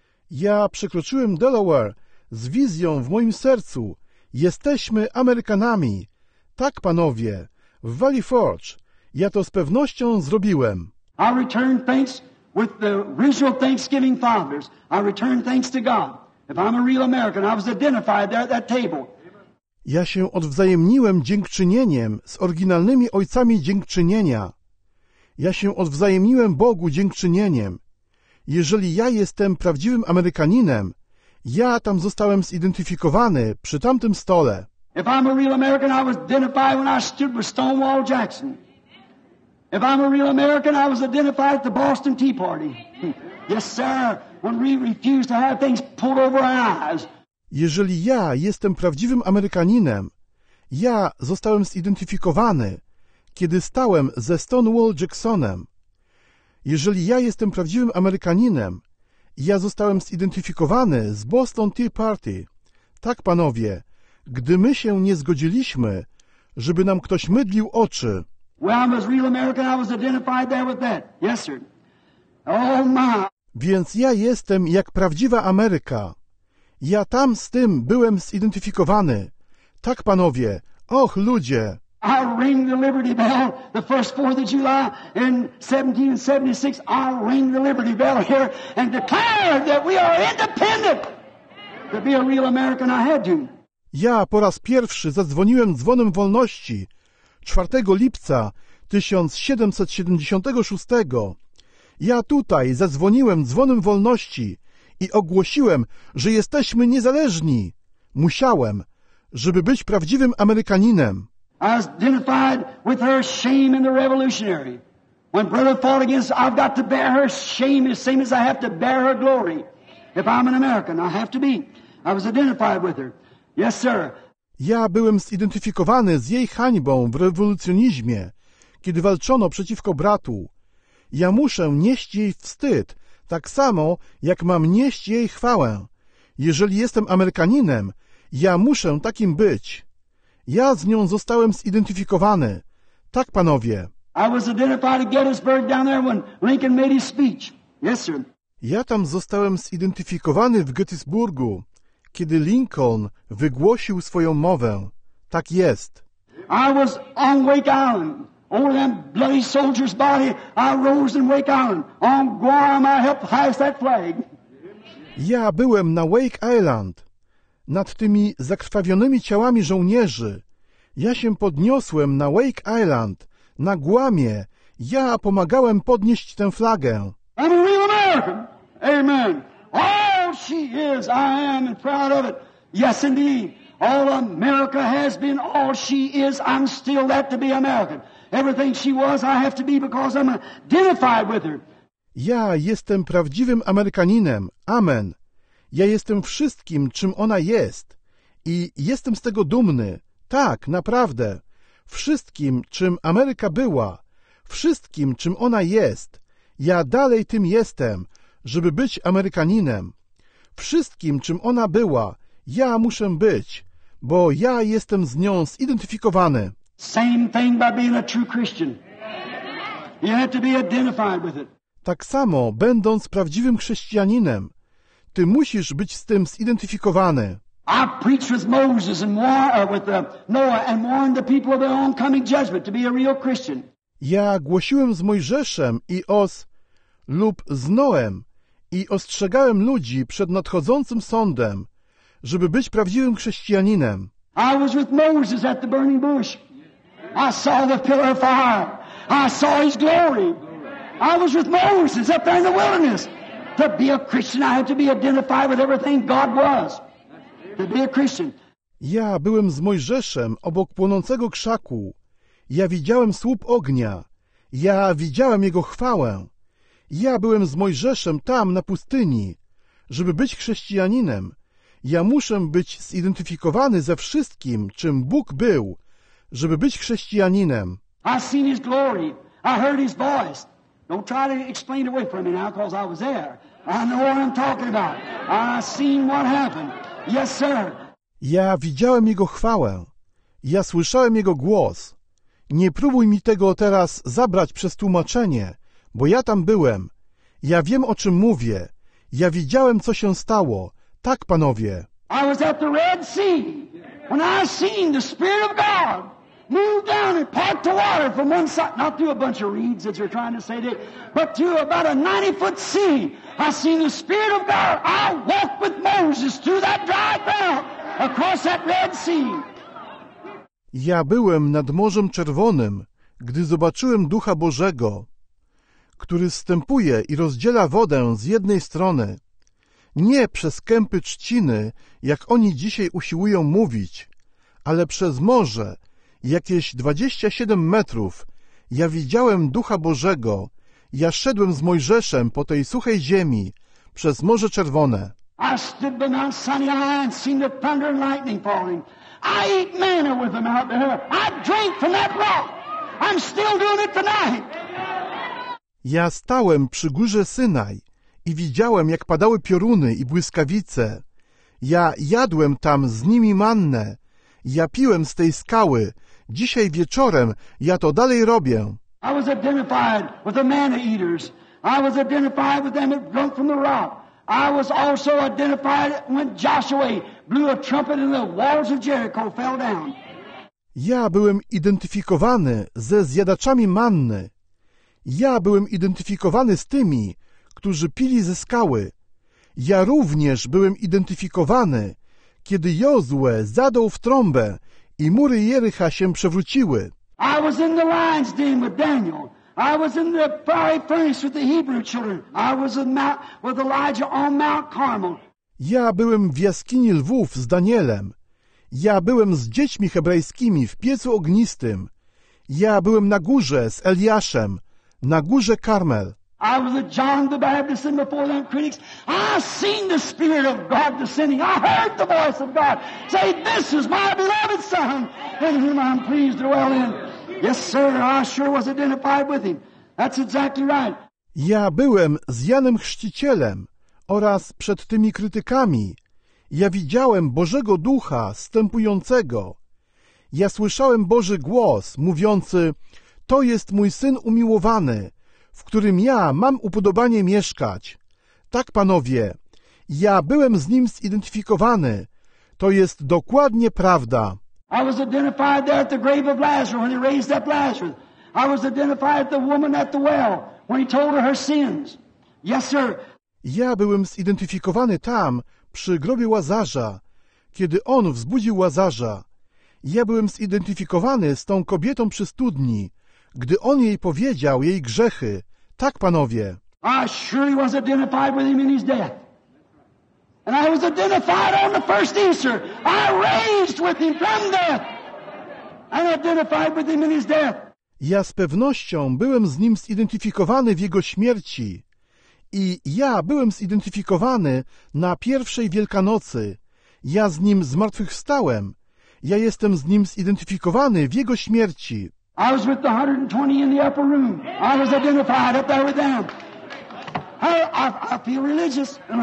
Ja przekroczyłem Delaware z wizją w moim sercu. Jesteśmy Amerykanami. Tak, panowie, w Valley Forge. Ja to z pewnością zrobiłem. I returned thanks with the original Thanksgiving fathers. I returned thanks to God. If I'm a real American, I was identified there at that table. Ja się odwzajemniłem dziękczynieniem z oryginalnymi ojcami dziękczynienia. Ja się odwzajemniłem Bogu dziękczynieniem. Jeżeli ja jestem prawdziwym Amerykaninem, ja tam zostałem zidentyfikowany przy tamtym stole. If I'm a real American, I was identified when I stood with Stonewall Jackson. If I'm a real American, I was identified at the Boston Tea Party. Yes, sir, when we refused to have things pulled over our eyes. Jeżeli ja jestem prawdziwym Amerykaninem, ja zostałem zidentyfikowany, kiedy stałem ze Stonewall Jacksonem. Jeżeli ja jestem prawdziwym Amerykaninem, ja zostałem zidentyfikowany z Boston Tea Party. Tak, panowie, gdy my się nie zgodziliśmy, żeby nam ktoś mydlił oczy. When I was real American, I was identified there with that. Yes, sir. Oh, my. Więc ja jestem jak prawdziwa Ameryka. Ja tam z tym byłem zidentyfikowany. Tak, panowie. Och, ludzie. I ring the Liberty Bell the first fourth of July in seventeen seventy-six. I ring the Liberty Bell here and declare that we are independent. To be a real American, I had to. Ja po raz pierwszy zadzwoniłem dzwonem wolności czwartego lipca tysiąc siedemset siedemdziesiątego szóstego. Ja tutaj zadzwoniłem dzwonem wolności i ogłosiłem, że jesteśmy niezależni. Musiałem, żeby być prawdziwym Amerykaninem. I was identified with her shame in the Revolutionary. When brother fought against, I've got to bear her shame as same as I have to bear her glory. If I'm an American, I have to be. I was identified with her. Yes, sir. Ja byłem zidentyfikowany z jej hańbą w rewolucjonizmie, kiedy walczono przeciwko bratu. Ja muszę nieść jej wstyd, tak samo jak mam nieść jej chwałę. Jeżeli jestem Amerykaninem, ja muszę takim być. Ja z nią zostałem zidentyfikowany. Tak, panowie. I was identified at Gettysburg down there when Lincoln made his speech. Yes, sir. Ja tam zostałem zidentyfikowany w Gettysburgu, kiedy Lincoln wygłosił swoją mowę. Tak jest. I was on Wake Island. Over them bloody soldiers' body, I rose in Wake Island. On Guam, I helped hoist that flag. Ja byłem na Wake Island, nad tymi zakrwawionymi ciałami żołnierzy. Ja się podniosłem na Wake Island, na Guamie. Ja pomagałem podnieść tę flagę. I'm a real American. Amen. All she is, I am, and proud of it. Yes, indeed. All America has been, all she is, I'm still that to be American. Everything she was, I have to be because I'm identified with her. Ja jestem prawdziwym Amerykaninem. Amen. Ja jestem wszystkim, czym ona jest i jestem z tego dumny. Tak, naprawdę. Wszystkim, czym Ameryka była, wszystkim, czym ona jest. Ja dalej tym jestem, żeby być Amerykaninem. Wszystkim, czym ona była, ja muszę być, bo ja jestem z nią zidentyfikowany. Same thing by being a true Christian. You have to be identified with it. Tak samo, będąc prawdziwym chrześcijaninem, ty musisz być z tym zidentyfikowany. I preached with Moses and war, uh, with uh, Noah and warned the people of their oncoming judgment to be a real Christian. Ja głosiłem z Mojżeszem i Os lub z Noem i ostrzegałem ludzi przed nadchodzącym sądem, żeby być prawdziwym chrześcijaninem. I was with Moses at the burning bush. I saw the pillar of fire. I saw his glory. I was with Moses up there in the wilderness. To be a Christian, I had to be identified with everything God was. To be a Christian. Ja byłem z Mojżeszem obok płonącego krzaku. Ja widziałem słup ognia. Ja widziałem jego chwałę. Ja byłem z Mojżeszem tam na pustyni. Żeby być chrześcijaninem, ja muszę być zidentyfikowany ze wszystkim, czym Bóg był, żeby być chrześcijaninem. I seen his glory. I heard his voice. Don't try to explain it away from me now, because I was there. I know what I'm talking about. I seen what happened. Yes, sir. Ja widziałem jego chwałę. Ja słyszałem jego głos. Nie próbuj mi tego teraz zabrać przez tłumaczenie, bo ja tam byłem. Ja wiem, o czym mówię. Ja widziałem, co się stało. Tak, panowie. I was at the Red Sea when I seen the Spirit of God move down and part the water from one side, not through a bunch of reeds that you're trying to say that, but through about a ninety-foot sea. I seen the Spirit of God. I walked with Moses through that dry ground across that Red Sea. Ja byłem nad Morzem Czerwonym, gdy zobaczyłem Ducha Bożego, który zstępuje i rozdziela wodę z jednej strony, nie przez kępy trzciny, jak oni dzisiaj usiłują mówić, ale przez morze, jakieś dwadzieścia siedem metrów. Ja widziałem Ducha Bożego. Ja szedłem z Mojżeszem po tej suchej ziemi, przez Morze Czerwone. I stood by Mount Sinai and seen the thunder and lightning falling. I ate manna with them out there. I drank from that rock. I'm still doing it tonight. Ja stałem przy górze Synaj i widziałem, jak padały pioruny i błyskawice. Ja jadłem tam z nimi mannę. Ja piłem z tej skały. Dzisiaj wieczorem ja to dalej robię. I was identified with the manna eaters. I was identified with them that drunk from the rock. I was also identified when Joshua blew a trumpet and the walls of Jericho fell down. Ja byłem identyfikowany ze zjadaczami manny. Ja byłem identyfikowany z tymi, którzy pili ze skały. Ja również byłem identyfikowany, kiedy Jozue zadał w trąbę i mury Jericha się przewróciły. I was in the lion's den with Daniel. I was in the fiery furnace with the Hebrew children. I was with, Mount, with Elijah on Mount Carmel. Ja byłem w jaskini lwów z Danielem. Ja byłem z dziećmi hebrajskimi w piecu ognistym. Ja byłem na górze z Eliaszem, na górze Karmel. I was with John the Baptist, and before them critics, I seen the Spirit of God descending. I heard the voice of God say, "This is my beloved Son, in whom I'm pleased to dwell in." Yes, sir, I sure was identified with him. That's exactly right. Ja byłem z Janem Chrzcicielem oraz przed tymi krytykami. Ja widziałem Bożego Ducha zstępującego. Ja słyszałem Boży głos mówiący: to jest mój Syn umiłowany, w którym ja mam upodobanie mieszkać. Tak, panowie, ja byłem z Nim zidentyfikowany. To jest dokładnie prawda. I was identified there at the grave of Lazarus when he raised up Lazarus. I was identified at the woman at the well when he told her her sins. Yes, sir. Ja byłem zidentyfikowany tam, przy grobie Łazarza, kiedy on wzbudził Łazarza. Ja byłem zidentyfikowany z tą kobietą przy studni, gdy on jej powiedział jej grzechy. Tak, panowie. I surely was identified with him in his death. And I was identified on the first Easter. I raised with him from death. And identified with him in his death. Ja z pewnością byłem z nim zidentyfikowany w jego śmierci I ja byłem zidentyfikowany na pierwszej Wielkanocy. Ja z Nim zmartwychwstałem. Ja jestem z Nim zidentyfikowany w Jego śmierci. I was with the one hundred twenty in the upper room. I was identified up there with them. I, I, I feel religious. Oh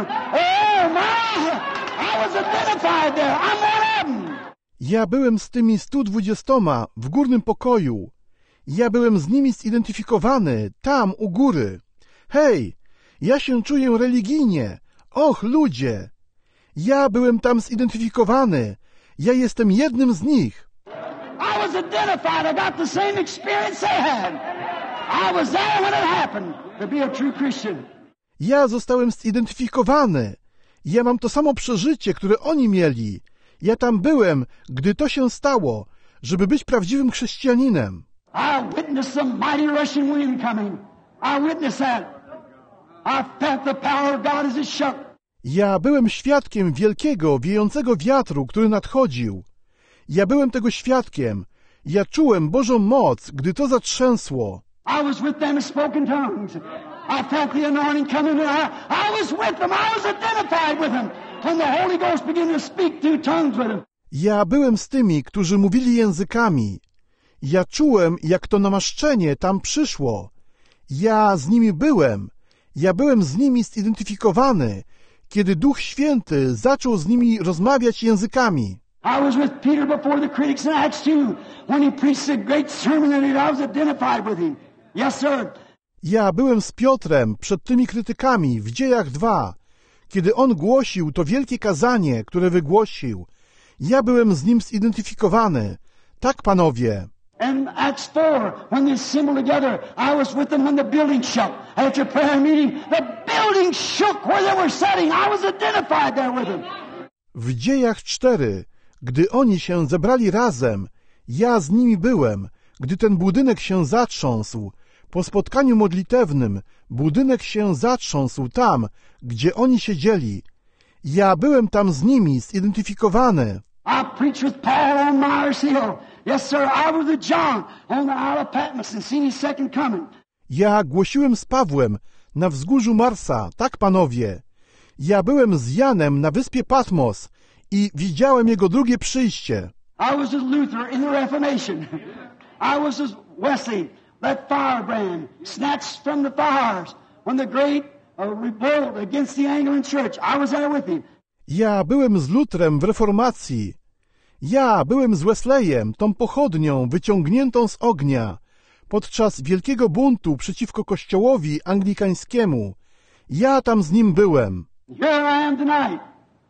my! I was identified there. I'm one of them. Ja byłem z tymi stu dwudziestoma w górnym pokoju. Ja byłem z nimi zidentyfikowany, tam u góry. Hej, ja się czuję religijnie. Och, ludzie! Ja byłem tam zidentyfikowany. Ja jestem jednym z nich. I was identified. I got the same experience they had. I was there when it happened to be a true Christian. Ja zostałem zidentyfikowany. Ja mam to samo przeżycie, które oni mieli. Ja tam byłem, gdy to się stało, żeby być prawdziwym chrześcijaninem. I witnessed the mighty rushing wind coming. I witnessed that. I felt the power of God as it shook. Ja byłem świadkiem wielkiego, wiejącego wiatru, który nadchodził. Ja byłem tego świadkiem. Ja czułem Bożą moc, gdy to zatrzęsło. I was with them and spoke in tongues. I felt the anointing coming, and I, I was with them. I was identified with them. When the Holy Ghost began to speak through tongues with them. Ja byłem z tymi, którzy mówili językami. Ja czułem, jak to namaszczenie tam przyszło. Ja z nimi byłem. Ja byłem z nimi zidentyfikowany, kiedy Duch Święty zaczął z nimi rozmawiać językami. I was with Peter before the critics in Acts two, when he preached a great sermon, and I was identified with him. Yes, sir. Ja byłem z Piotrem przed tymi krytykami w Dziejach dwa, kiedy on głosił to wielkie kazanie, które wygłosił. Ja byłem z nim zidentyfikowany. Tak, panowie. And Acts four, when they assembled together, I was with them when the building shook. After prayer meeting, the building shook where they were sitting. I was identified there with them. W Dziejach cztery, gdy oni się zebrali razem, ja z nimi byłem, gdy ten budynek się zatrząsł. Po spotkaniu modlitewnym budynek się zatrząsł tam, gdzie oni siedzieli. Ja byłem tam z nimi zidentyfikowany. I preached with Paul on Mars Hill. Yes, sir, I was with John on the Isle of Patmos and seen his second coming. Ja głosiłem z Pawłem na wzgórzu Marsa, tak, panowie. Ja byłem z Janem na wyspie Patmos i widziałem jego drugie przyjście. I was with Luther in the Reformation. I was with Wesley, that firebrand snatched from the fires when the great uh, revolt against the Anglican Church. I was there with him. Ja byłem z Lutrem w reformacji. Ja byłem z Wesleyem, tą pochodnią wyciągniętą z ognia, podczas wielkiego buntu przeciwko kościołowi anglikańskiemu. Ja tam z nim byłem. Here I am tonight,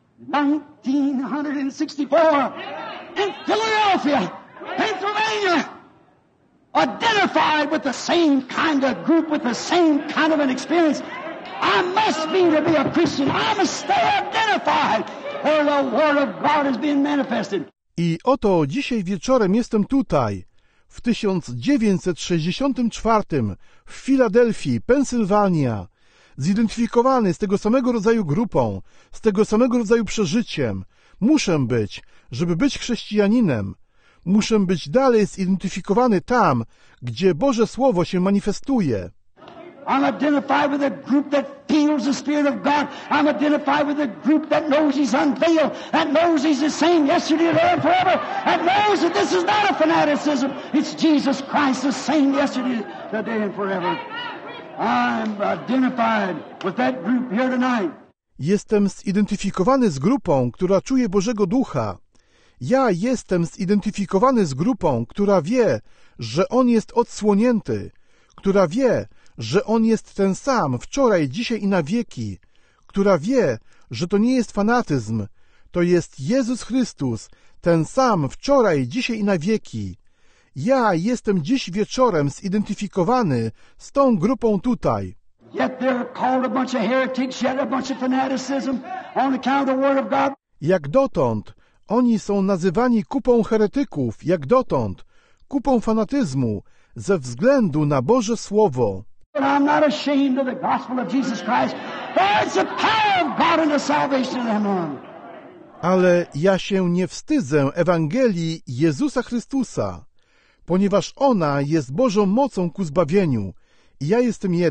nineteen sixty-four, in Philadelphia, Pennsylvania, identified with the same kind of group, with the same kind of an experience. I must be to be a Christian. I must stay identified where the Word of God is being manifested. I oto dzisiaj wieczorem jestem tutaj, w tysiąc dziewięćset sześćdziesiątym czwartym, w Filadelfii, Pensylwania, zidentyfikowany z tego samego rodzaju grupą, z tego samego rodzaju przeżyciem. Muszę być, żeby być chrześcijaninem. Muszę być dalej zidentyfikowany tam, gdzie Boże Słowo się manifestuje. I'm identified with a group that feels the Spirit of God. I'm identified with a group that knows He's unveiled, that knows He's the same yesterday, today, and forever, that knows that this is not a fanaticism. It's Jesus Christ, the same yesterday, today, and forever. I'm identified with that group here tonight. Jestem zidentyfikowany z grupą, która czuje Bożego Ducha. Ja jestem zidentyfikowany z grupą, która wie, że On jest odsłonięty, która wie, że On jest ten sam wczoraj, dzisiaj i na wieki, która wie, że to nie jest fanatyzm, to jest Jezus Chrystus, ten sam wczoraj, dzisiaj i na wieki. Ja jestem dziś wieczorem zidentyfikowany z tą grupą tutaj. Yet they're called a bunch of heretics, yet a bunch of fanaticism on account of the Word of God. Jak dotąd oni są nazywani kupą heretyków, jak dotąd, kupą fanatyzmu, ze względu na Boże Słowo. But I'm not ashamed of the gospel of Jesus Christ, for it's the power of God unto salvation to them on. Ale ja się nie wstydzę Ewangelii Jezusa Chrystusa, ponieważ ona jest Bożą mocą ku zbawieniu i ja jestem jeden.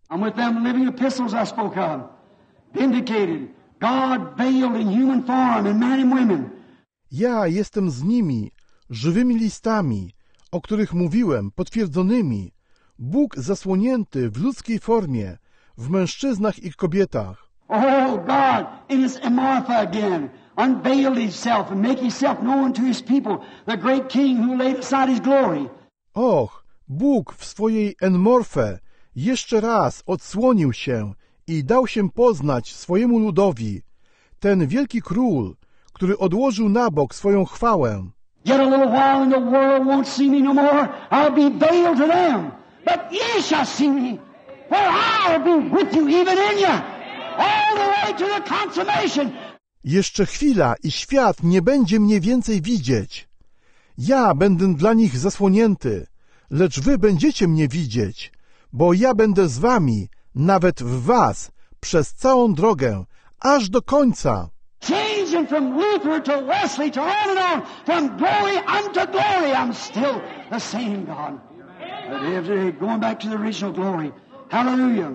I'm with them living epistles I spoke of. Vindicated. God veiled in human form in men and women. Ja jestem z nimi, żywymi listami, o których mówiłem, potwierdzonymi. Bóg zasłonięty w ludzkiej formie, w mężczyznach i kobietach. Oh, God, in His Amorpha again, unveiled Himself and make Himself known to His people, the great King who laid aside His glory. Och, Bóg w swojej Enmorfe jeszcze raz odsłonił się i dał się poznać swojemu ludowi, ten wielki król, który odłożył na bok swoją chwałę. Yet a little while and the world won't see me no more. I'll be veiled to them. But ye shall see me, for I'll be with you, even in you, all the way to the consummation. Jeszcze chwila i świat nie będzie mnie więcej widzieć. Ja będę dla nich zasłonięty, lecz wy będziecie mnie widzieć, bo ja będę z wami, nawet w was, przez całą drogę, aż do końca. Changing from Luther to Wesley to on and on, from glory unto glory, I'm still the same God. Going back to the original glory. Hallelujah.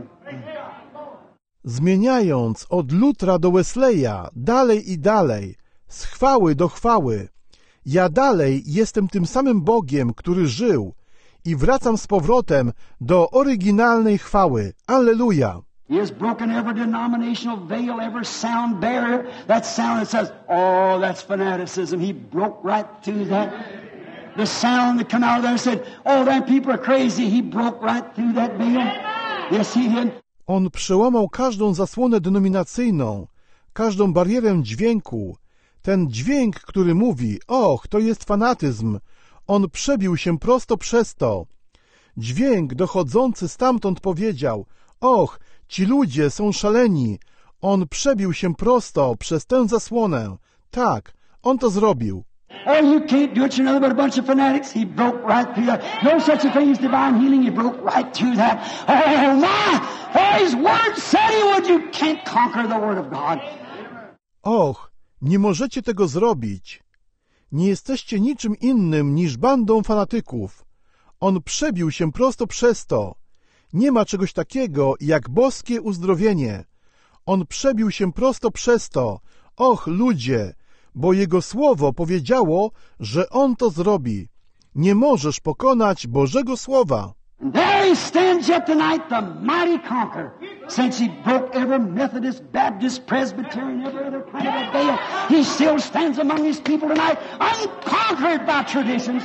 Zmieniając od Lutra do Wesleya, dalej i dalej, z chwały do chwały, ja dalej jestem tym samym Bogiem, który żył, i wracam z powrotem do oryginalnej chwały. Alleluja! He has broken every denominational veil, every sound barrier. That sound that says, oh, that's fanaticism. He broke right through that. The sound that come out of there said, oh, them people are crazy. He broke right through that veil. Yes, he did. On przełamał każdą zasłonę denominacyjną, każdą barierę dźwięku. Ten dźwięk, który mówi, och, to jest fanatyzm, on przebił się prosto przez to. Dźwięk dochodzący stamtąd powiedział, och, ci ludzie są szaleni. On przebił się prosto przez tę zasłonę. Tak, on to zrobił. Oh, you can't do it, you're nothing but a bunch of fanatics. He broke right through that. No such a thing as divine healing. He broke right through that. Oh, my! Oh, His Word said He would. You can't conquer the Word of God. Och, nie możecie tego zrobić. Nie jesteście niczym innym niż bandą fanatyków. On przebił się prosto przez to. Nie ma czegoś takiego jak boskie uzdrowienie. On przebił się prosto przez to. Och, ludzie, bo Jego Słowo powiedziało, że On to zrobi. Nie możesz pokonać Bożego Słowa. And there He stands yet tonight, the mighty conqueror. Since He broke every Methodist, Baptist, Presbyterian, every other kind of a veil, He still stands among His people tonight, unconquered by traditions.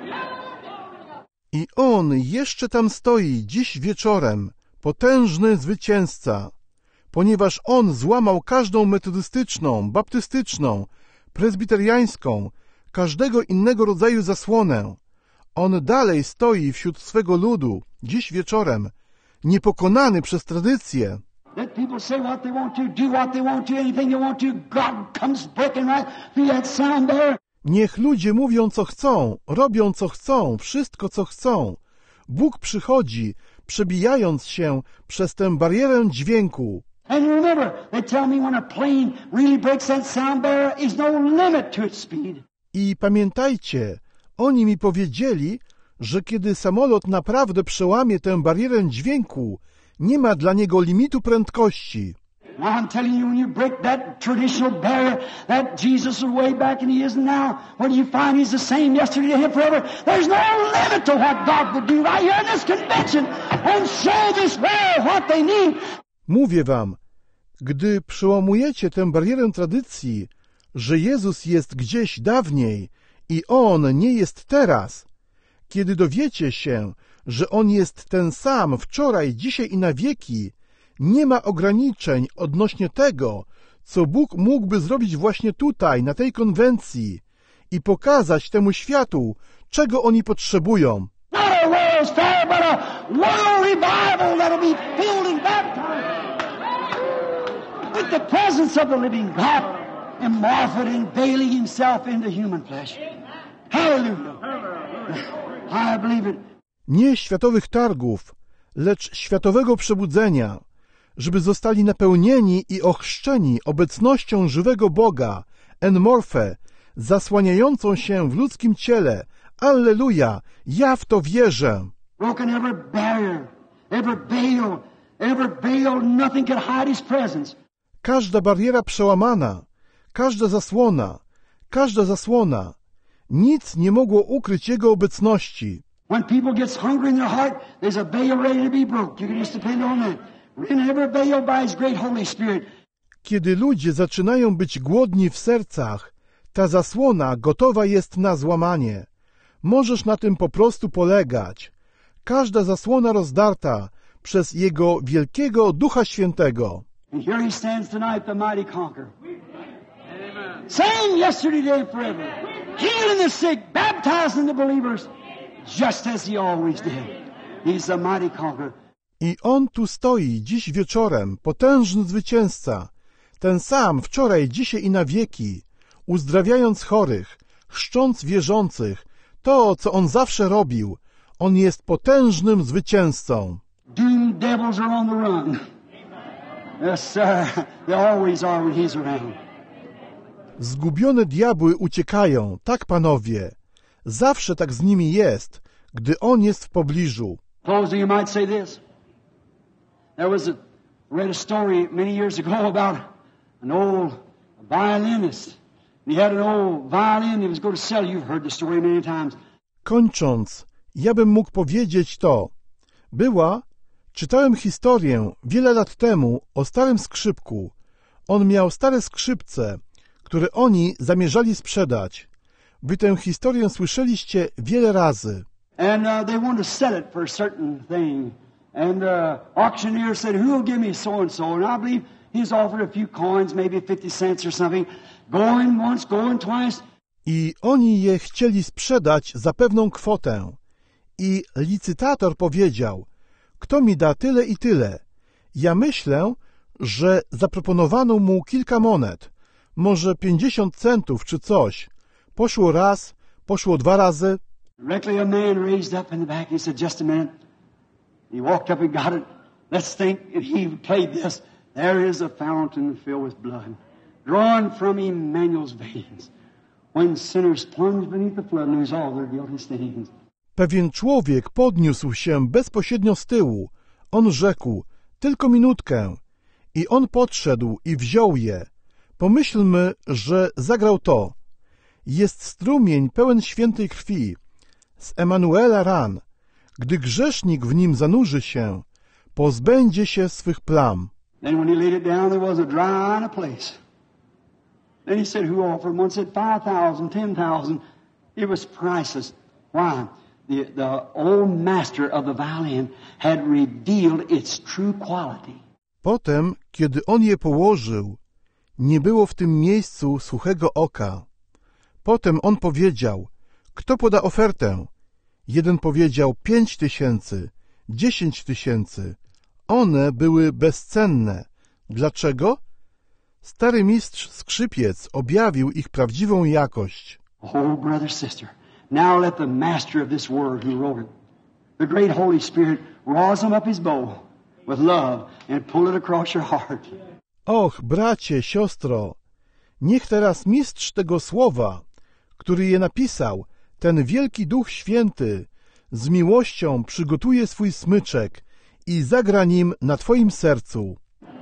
I On jeszcze tam stoi dziś wieczorem, potężny zwycięzca, ponieważ On złamał każdą metodystyczną, baptystyczną, prezbiteriańską, każdego innego rodzaju zasłonę. On dalej stoi wśród swego ludu, dziś wieczorem, niepokonany przez tradycję. Let people say what they want to, do what they want to, anything they want to. God comes breaking right through that sound there. Niech ludzie mówią, co chcą, robią, co chcą, wszystko, co chcą. Bóg przychodzi, przebijając się przez tę barierę dźwięku. And remember, they tell me when a plane really breaks that sound barrier, there's no limit to its speed. I pamiętajcie, oni mi powiedzieli, że kiedy samolot naprawdę przełamie tę barierę dźwięku, nie ma dla niego limitu prędkości. Now I'm telling you, when you break that traditional barrier, that Jesus was way back and He isn't now, when you find He's the same yesterday, today, and forever, there's no limit to what God would do right here in this convention and show this world what they need. Mówię wam, gdy przełamujecie tę barierę tradycji, że Jezus jest gdzieś dawniej i On nie jest teraz, kiedy dowiecie się, że On jest ten sam wczoraj, dzisiaj i na wieki, nie ma ograniczeń odnośnie tego, co Bóg mógłby zrobić właśnie tutaj, na tej konwencji i pokazać temu światu, czego oni potrzebują. Not a world's fair, but a world revival that'll be filled and baptized with the presence of the living God and morphed and veiling Himself into human flesh. Hallelujah. I believe it. Nie światowych targów, lecz światowego przebudzenia, żeby zostali napełnieni i ochrzczeni obecnością żywego Boga, Enmorfe, zasłaniającą się w ludzkim ciele. Alleluja! Ja w to wierzę. Broken every barrier, every veil Every veil, nothing could hide his presence. Każda bariera przełamana, każda zasłona, każda zasłona. Nic nie mogło ukryć Jego obecności. When people gets hungry in their heart, there's a veil ready to be broke. You can just depend on that. In every veil by His great Holy Spirit. Kiedy ludzie zaczynają być głodni w sercach, ta zasłona gotowa jest na złamanie. Możesz na tym po prostu polegać. Każda zasłona rozdarta przez Jego wielkiego Ducha Świętego. And here He stands tonight, the mighty conqueror. Same yesterday, today, and forever. Healing the sick, baptizing the believers, just as He always did. He's the mighty conqueror. I On tu stoi dziś wieczorem, potężny zwycięzca, ten sam wczoraj, dzisiaj i na wieki, uzdrawiając chorych, chrzcząc wierzących, to, co On zawsze robił. On jest potężnym zwycięzcą. Doomed devils are on the run. Yes, sir. They always are when He's around. Zgubione diabły uciekają, tak panowie. Zawsze tak z nimi jest, gdy On jest w pobliżu. Closing, you might say this. There was a, I read a story many years ago about an old violinist. He had an old violin he was going to sell. You've heard the story many times. Kończąc, ja bym mógł powiedzieć to. Była, czytałem historię wiele lat temu o starym skrzypku. On miał stare skrzypce, które oni zamierzali sprzedać. Wy tę historię słyszeliście wiele razy. And uh, they wanted to sell it for a certain thing. And the uh, auctioneer said, who will give me so-and-so? And I believe he's offered a few coins, maybe fifty cents or something. Going once, going twice. I oni je chcieli sprzedać za pewną kwotę. I licytator powiedział, kto mi da tyle i tyle. Ja myślę, że zaproponowano mu kilka monet, może pięćdziesiąt centów czy coś. Poszło raz, poszło dwa razy. Directly a man raised up in the back. He said, just a minute. He walked up and got it. Let's think if he played this. There is a fountain filled with blood, drawn from Emmanuel's veins. When sinners plunge beneath the flood and lose all their guilty stains. Pewien człowiek podniósł się bezpośrednio z tyłu. On rzekł, tylko minutkę. I on podszedł i wziął je. Pomyślmy, że zagrał to. Jest strumień pełen świętej krwi, z Emanuela ran. Gdy grzesznik w nim zanurzy się, pozbędzie się swych plam. Then when he laid it down, there was a dry eye in a place. Then he said, who offered? One said five thousand, ten thousand. It was priceless. Why? The, the old master of the violin had revealed its true quality. Potem, kiedy on je położył, nie było w tym miejscu suchego oka. Potem on powiedział, kto poda ofertę? Jeden powiedział pięć tysięcy, dziesięć tysięcy. One były bezcenne. Dlaczego? Stary mistrz skrzypiec objawił ich prawdziwą jakość. Oh, brother, sister, now let the master of this word who wrote it, the great Holy Spirit, rosin up his bow with love and pull it across your heart. Och, bracie, siostro, niech teraz mistrz tego słowa, który je napisał, ten wielki Duch Święty, z miłością przygotuje swój smyczek i zagra nim na twoim sercu.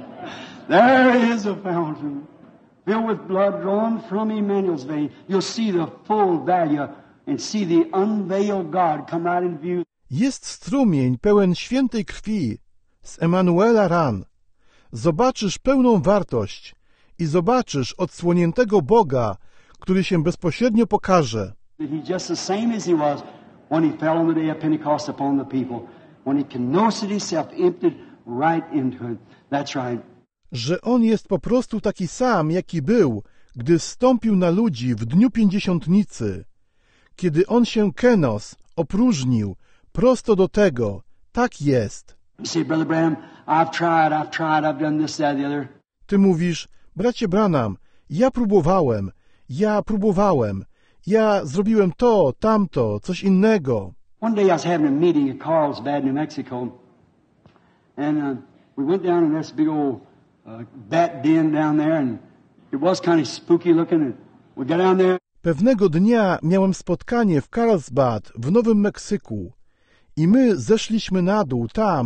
There is a fountain filled with blood drawn from Emmanuel's vein. You'll see the full value and see the unveiled God come right in view. Jest strumień pełen świętej krwi z Emanuela ran. Zobaczysz pełną wartość i zobaczysz odsłoniętego Boga, który się bezpośrednio pokaże. He's just the same as he was when he fell on the day of Pentecost upon the people. When he kenosid himself, emptied right into it. That's right. Że on jest po prostu taki sam, jaki był, gdy zstąpił na ludzi w dniu pięćdziesiątnicy. Kiedy on się kenos, opróżnił, prosto do tego. Tak jest. You say, Brother Branham, I've tried, I've tried, I've done this, that, the other. Ty mówisz, bracie Branham, ja próbowałem, ja próbowałem, ja zrobiłem to, tamto, coś innego. One day I was having a meeting in Carlsbad, New Mexico, and uh, we went down in this big old uh, bat den down there, and it was kind of spooky looking, and we got down there. Pewnego dnia miałem spotkanie w Carlsbad w Nowym Meksyku i my zeszliśmy na dół tam,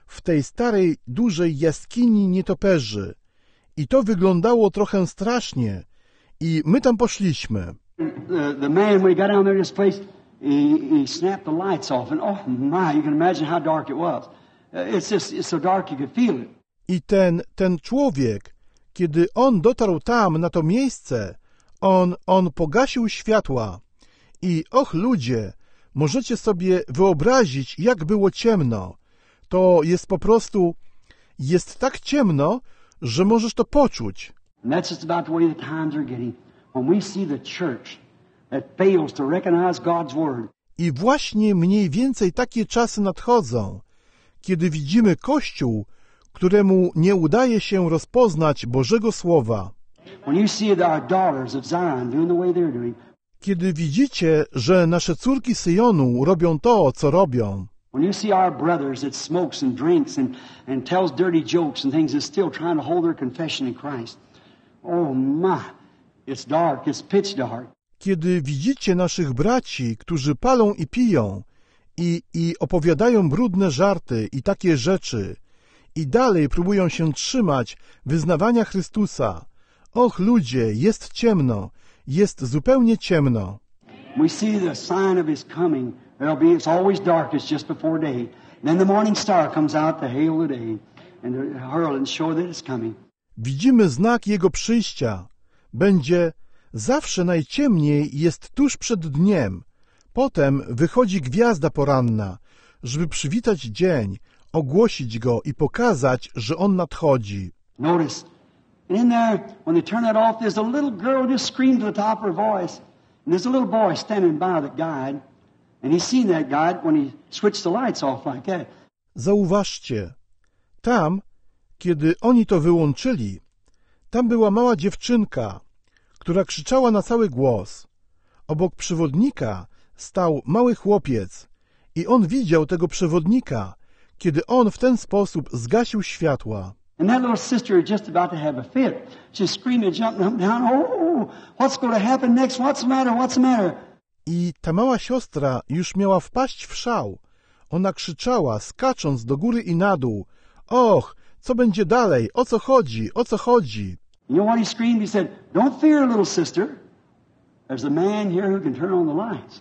w tej starej, dużej jaskini nietoperzy. I to wyglądało trochę strasznie. I my tam poszliśmy. The, the man, when he got down there to this place, he, he snapped the lights off. And oh my, you can imagine how dark it was. It's just, it's so dark you could feel it. I ten, ten człowiek, kiedy on dotarł tam, na to miejsce, on, on pogasił światła. I och ludzie, możecie sobie wyobrazić, jak było ciemno. To jest po prostu, jest tak ciemno, że możesz to poczuć. And that's just about the way the times are getting. When we see the church that fails to recognize God's word. I właśnie mniej więcej takie czasy nadchodzą, kiedy widzimy Kościół, któremu nie udaje się rozpoznać Bożego Słowa. When you see our daughters of Zion doing the way they're doing. Kiedy widzicie, że nasze córki Syjonu robią to, co robią. When you see our brothers that smokes and drinks and, and tells dirty jokes and things, is still trying to hold their confession in Christ. Oh my, it's dark, it's pitch dark. Kiedy widzicie naszych braci, którzy palą i piją i, i opowiadają brudne żarty i takie rzeczy i dalej próbują się trzymać wyznawania Chrystusa. Och ludzie, jest ciemno, jest zupełnie ciemno. We see the sign of His coming. There'll be, it's always dark, it's just before day. And then the morning star comes out to hail the day and to herald and show that it's coming. Widzimy znak Jego przyjścia. Będzie zawsze najciemniej, jest tuż przed dniem. Potem wychodzi gwiazda poranna, żeby przywitać dzień, ogłosić go i pokazać, że on nadchodzi. Notice, in there, when they turn that off, there's a little girl who just screamed to the top of her voice. And there's a little boy standing by the guide. And he's seen that guide when he switched the lights off like that. Zauważcie, tam, kiedy oni to wyłączyli, tam była mała dziewczynka, która krzyczała na cały głos. Obok przewodnika stał mały chłopiec i on widział tego przewodnika, kiedy on w ten sposób zgasił światła. And that little sister is just about to have a fit. She's screaming, jumping up and down. Oh, what's going to happen next? What's the matter? What's the matter? I ta mała siostra już miała wpaść w szał. Ona krzyczała, skacząc do góry i na dół. Och, co będzie dalej? O co chodzi? O co chodzi? You know what he screamed? He said, don't fear, little sister. There's a man here who can turn on the lights.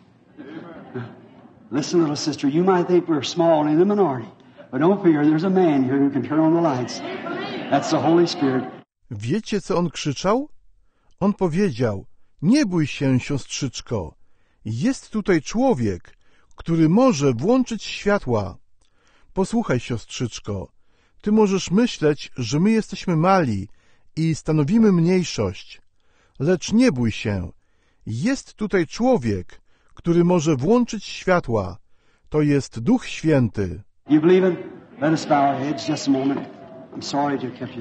Listen, little sister, you might think we're small and in the minority, but don't fear, there's a man here who can turn on the lights. That's the Holy Spirit. Wiecie, co on krzyczał? On powiedział, nie bój się, siostrzyczko. Jest tutaj człowiek, który może włączyć światła. Posłuchaj, siostrzyczko, ty możesz myśleć, że my jesteśmy mali i stanowimy mniejszość. Lecz nie bój się. Jest tutaj człowiek, który może włączyć światła. To jest Duch Święty. You believe it? Let us bow our heads just a moment. I'm sorry to keep you.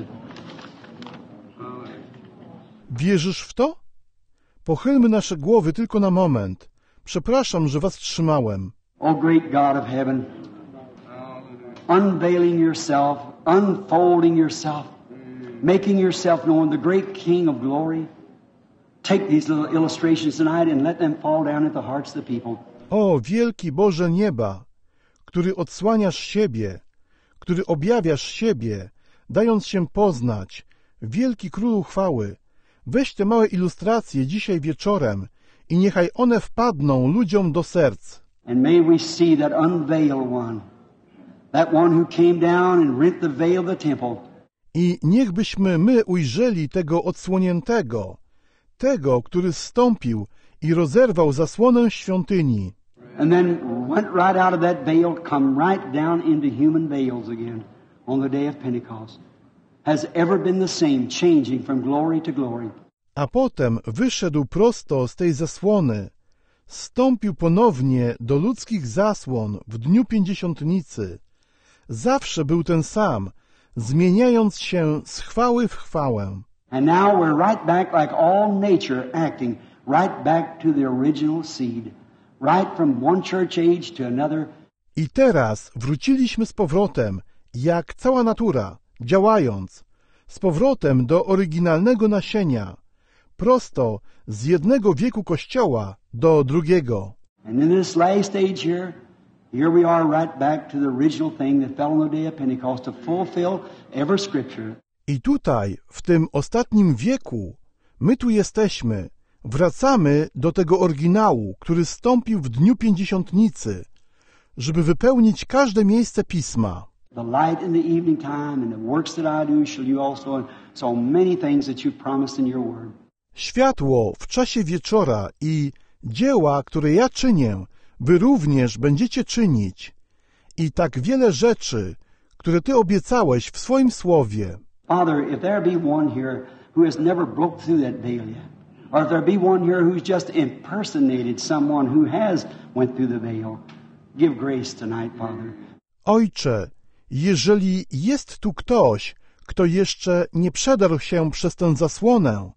Wierzysz w to? Pochylmy nasze głowy tylko na moment. Przepraszam, że was trzymałem. O great God of heaven, unveiling yourself, unfolding yourself, making yourself known, the great King of glory. Take these little illustrations tonight and let them fall down at the hearts of the people. O wielki Boże nieba, który odsłaniasz siebie, który objawiasz siebie, dając się poznać, wielki Królu chwały, weź te małe ilustracje dzisiaj wieczorem i niechaj one wpadną ludziom do serc. And may we see that unveiled one, that one who came down and rent the veil of the temple. I niechbyśmy my ujrzeli tego odsłoniętego, tego, który zstąpił i rozerwał zasłonę świątyni. And then went right out of that veil, come right down into human veils again on the day of Pentecost. Has ever been the same, changing from glory to glory. A potem wyszedł prosto z tej zasłony, zstąpił ponownie do ludzkich zasłon w dniu pięćdziesiątnicy. Zawsze był ten sam, zmieniając się z chwały w chwałę. And now we're right back like all nature acting, right back to the original seed, right from one church age to another. I teraz wróciliśmy z powrotem, jak cała natura, działając, z powrotem do oryginalnego nasienia, prosto z jednego wieku Kościoła do drugiego. And in this last age here, Here we are right back to the original thing that fell on the day of Pentecost to fulfill every scripture. I tutaj, w tym ostatnim wieku, my tu jesteśmy, wracamy do tego oryginału, który zstąpił w dniu Pięćdziesiątnicy, żeby wypełnić każde miejsce Pisma. The light in the evening time and the works that I do shall you also, and so many things that you promised in your word. Światło w czasie wieczora i dzieła, które ja czynię, wy również będziecie czynić. I tak wiele rzeczy, które Ty obiecałeś w swoim słowie. Father, if there be one here who has never broke through that veil yet, or if there be one here who's just impersonated someone who has went through the veil, give grace tonight, Father. Ojcze, jeżeli jest tu ktoś, kto jeszcze nie przedarł się przez tę zasłonę,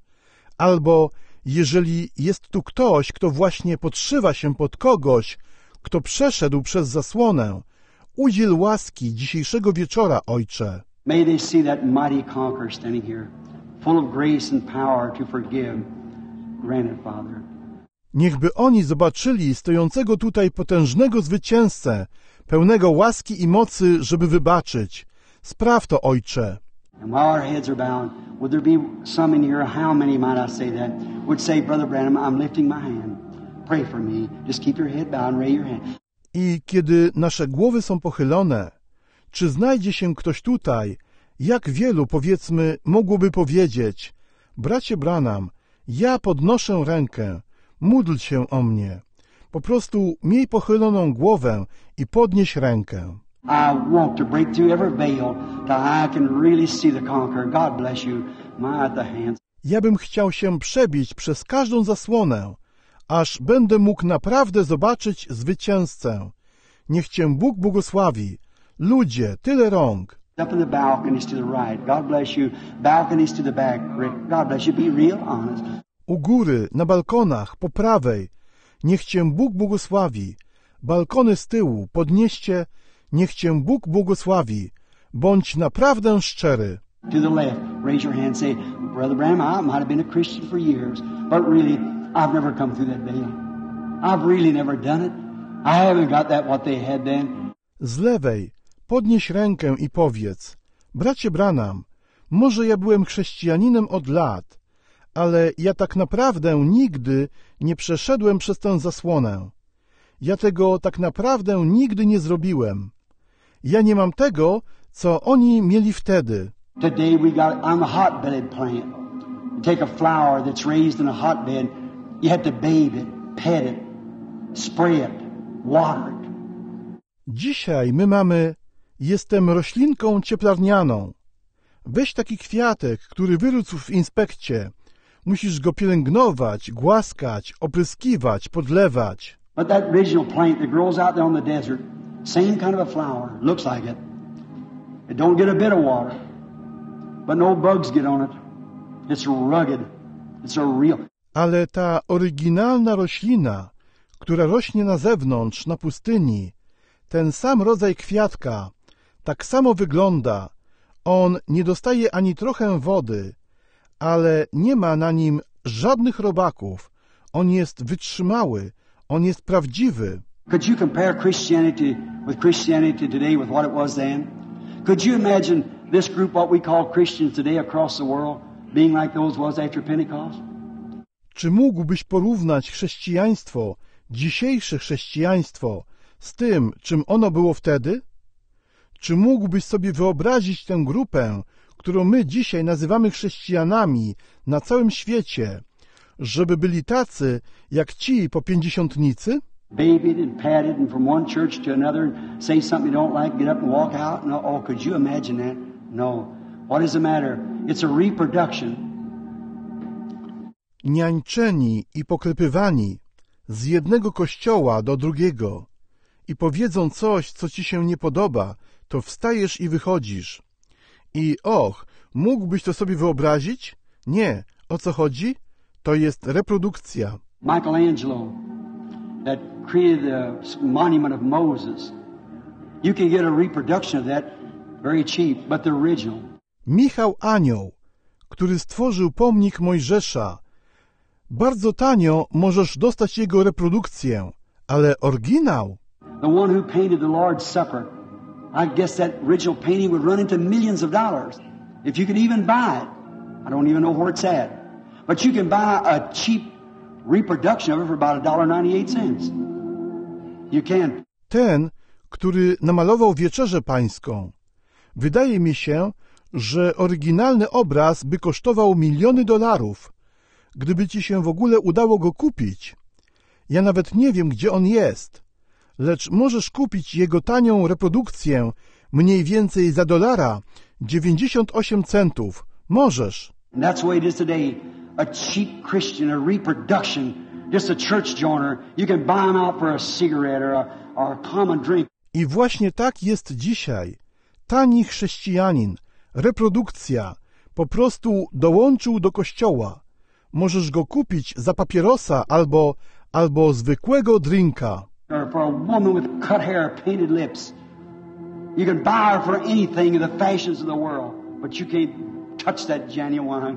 albo jeżeli jest tu ktoś, kto właśnie podszywa się pod kogoś, kto przeszedł przez zasłonę, udziel łaski dzisiejszego wieczora, Ojcze. May they see that mighty conqueror standing here, full of grace and power to forgive. Grant it, Father. Niechby oni zobaczyli stojącego tutaj potężnego zwycięzcę, pełnego łaski i mocy, żeby wybaczyć. Spraw to, Ojcze. And while our heads are bowed, would there be some in here, how many might I say that, would say, Brother Branham, I'm lifting my hand. Pray for me. Just keep your head bowed and raise your hand. I kiedy nasze głowy są pochylone, czy znajdzie się ktoś tutaj, jak wielu, powiedzmy, mogłoby powiedzieć, bracie Branham, ja podnoszę rękę, módl się o mnie. Po prostu miej pochyloną głowę i podnieś rękę. I want to break through every veil till I can really see the conqueror. God bless you. My, the hands. Ja bym chciał się przebić przez każdą zasłonę, aż będę mógł naprawdę zobaczyć zwycięzcę. Niech Cię Bóg błogosławi. Ludzie, tyle rąk. Up in the balconies to the right. God bless you. Balconies to the back. Rick. God bless you. Be real honest. U góry, na balkonach, po prawej. Niech Cię Bóg błogosławi. Balkony z tyłu, podnieście. Niech Cię Bóg błogosławi. Bądź naprawdę szczery. To the left, raise your hand. Say, Brother Branham, I might have been a Christian for years, but really, I've never come through that veil. I've really never done it. I haven't got that what they had then. Z lewej, podnieś rękę i powiedz, bracie Branham, może ja byłem chrześcijaninem od lat, ale ja tak naprawdę nigdy nie przeszedłem przez tę zasłonę. Ja tego tak naprawdę nigdy nie zrobiłem. Ja nie mam tego, co oni mieli wtedy. Today we got, I'm a hotbed plant. You take a flower that's raised in a hotbed, you have to bathe it, pet it, spray it, water it. Dzisiaj my mamy, jestem roślinką cieplarnianą. Weź taki kwiatek, który wyrósł w inspekcie. Musisz go pielęgnować, głaskać, opryskiwać, podlewać. But that original plant that grows out there on the desert, same kind of a flower, looks like it. It don't get a bit of water, but no bugs get on it. It's rugged. It's a real. Ale ta oryginalna roślina, która rośnie na zewnątrz, na pustyni, ten sam rodzaj kwiatka, tak samo wygląda. On nie dostaje ani trochę wody, ale nie ma na nim żadnych robaków. On jest wytrzymały, on jest prawdziwy. Could you compare Christianity with Christianity today with what it was then? Could you imagine this group, what we call Christians today across the world, being like those was after Pentecost? Czy mógłbyś porównać chrześcijaństwo, dzisiejsze chrześcijaństwo, z tym, czym ono było wtedy? Czy mógłbyś sobie wyobrazić tę grupę, którą my dzisiaj nazywamy chrześcijanami na całym świecie, żeby byli tacy jak ci po pięćdziesiątnicy? Babied and patted and from one church to another and say something you don't like, get up and walk out. No, oh, could you imagine that? No. What is the matter? It's a reproduction. Niańczeni i poklepywani z jednego kościoła do drugiego i powiedzą coś, co ci się nie podoba, to wstajesz i wychodzisz. I och, mógłbyś to sobie wyobrazić? Nie. O co chodzi? To jest reprodukcja. Michelangelo, that created the monument of Moses. You can get a reproduction of that very cheap, but the original. Michał Anioł, który stworzył pomnik Mojżesza. Bardzo tanio możesz dostać jego reprodukcję, ale oryginał? The one who painted the Lord's Supper, I guess that original painting would run into millions of dollars. If you could even buy it. I don't even know where it's at. But you can buy a cheap reproduction of it for about a dollar ninety-eight cents. You can. Ten, który namalował Wieczerzę Pańską. Wydaje mi się, że oryginalny obraz by kosztował miliony dolarów, gdyby ci się w ogóle udało go kupić. Ja nawet nie wiem, gdzie on jest, lecz możesz kupić jego tanią reprodukcję mniej więcej za dolara dziewięćdziesiąt osiem centów. Możesz. And that's the way it is today. A cheap Christian, a reproduction, just a church joiner. You can buy them out for a cigarette or a, or a common drink. I właśnie tak jest dzisiaj. Tani chrześcijanin, reprodukcja, po prostu dołączył do kościoła. Możesz go kupić za papierosa albo, albo zwykłego drinka. Or for a woman with cut hair, painted lips. You can buy her for anything in the fashions of the world, but you can't touch that genuine.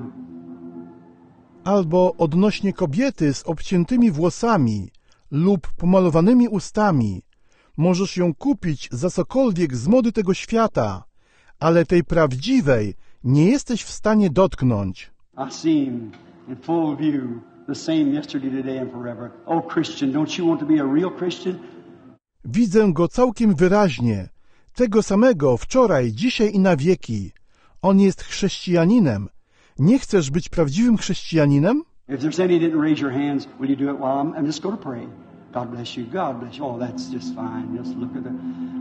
Albo odnośnie kobiety z obciętymi włosami lub pomalowanymi ustami. Możesz ją kupić za cokolwiek z mody tego świata, ale tej prawdziwej nie jesteś w stanie dotknąć. I see him in full view, the same yesterday, today and forever. Oh Christian, don't you want to be a real Christian? Widzę go całkiem wyraźnie, tego samego wczoraj, dzisiaj i na wieki. On jest chrześcijaninem. Nie chcesz być prawdziwym chrześcijaninem? If there's any that didn't raise your hands, will you do it while I'm, I'm just going to pray? God bless you, God bless you. Oh, that's just fine. Just look at the...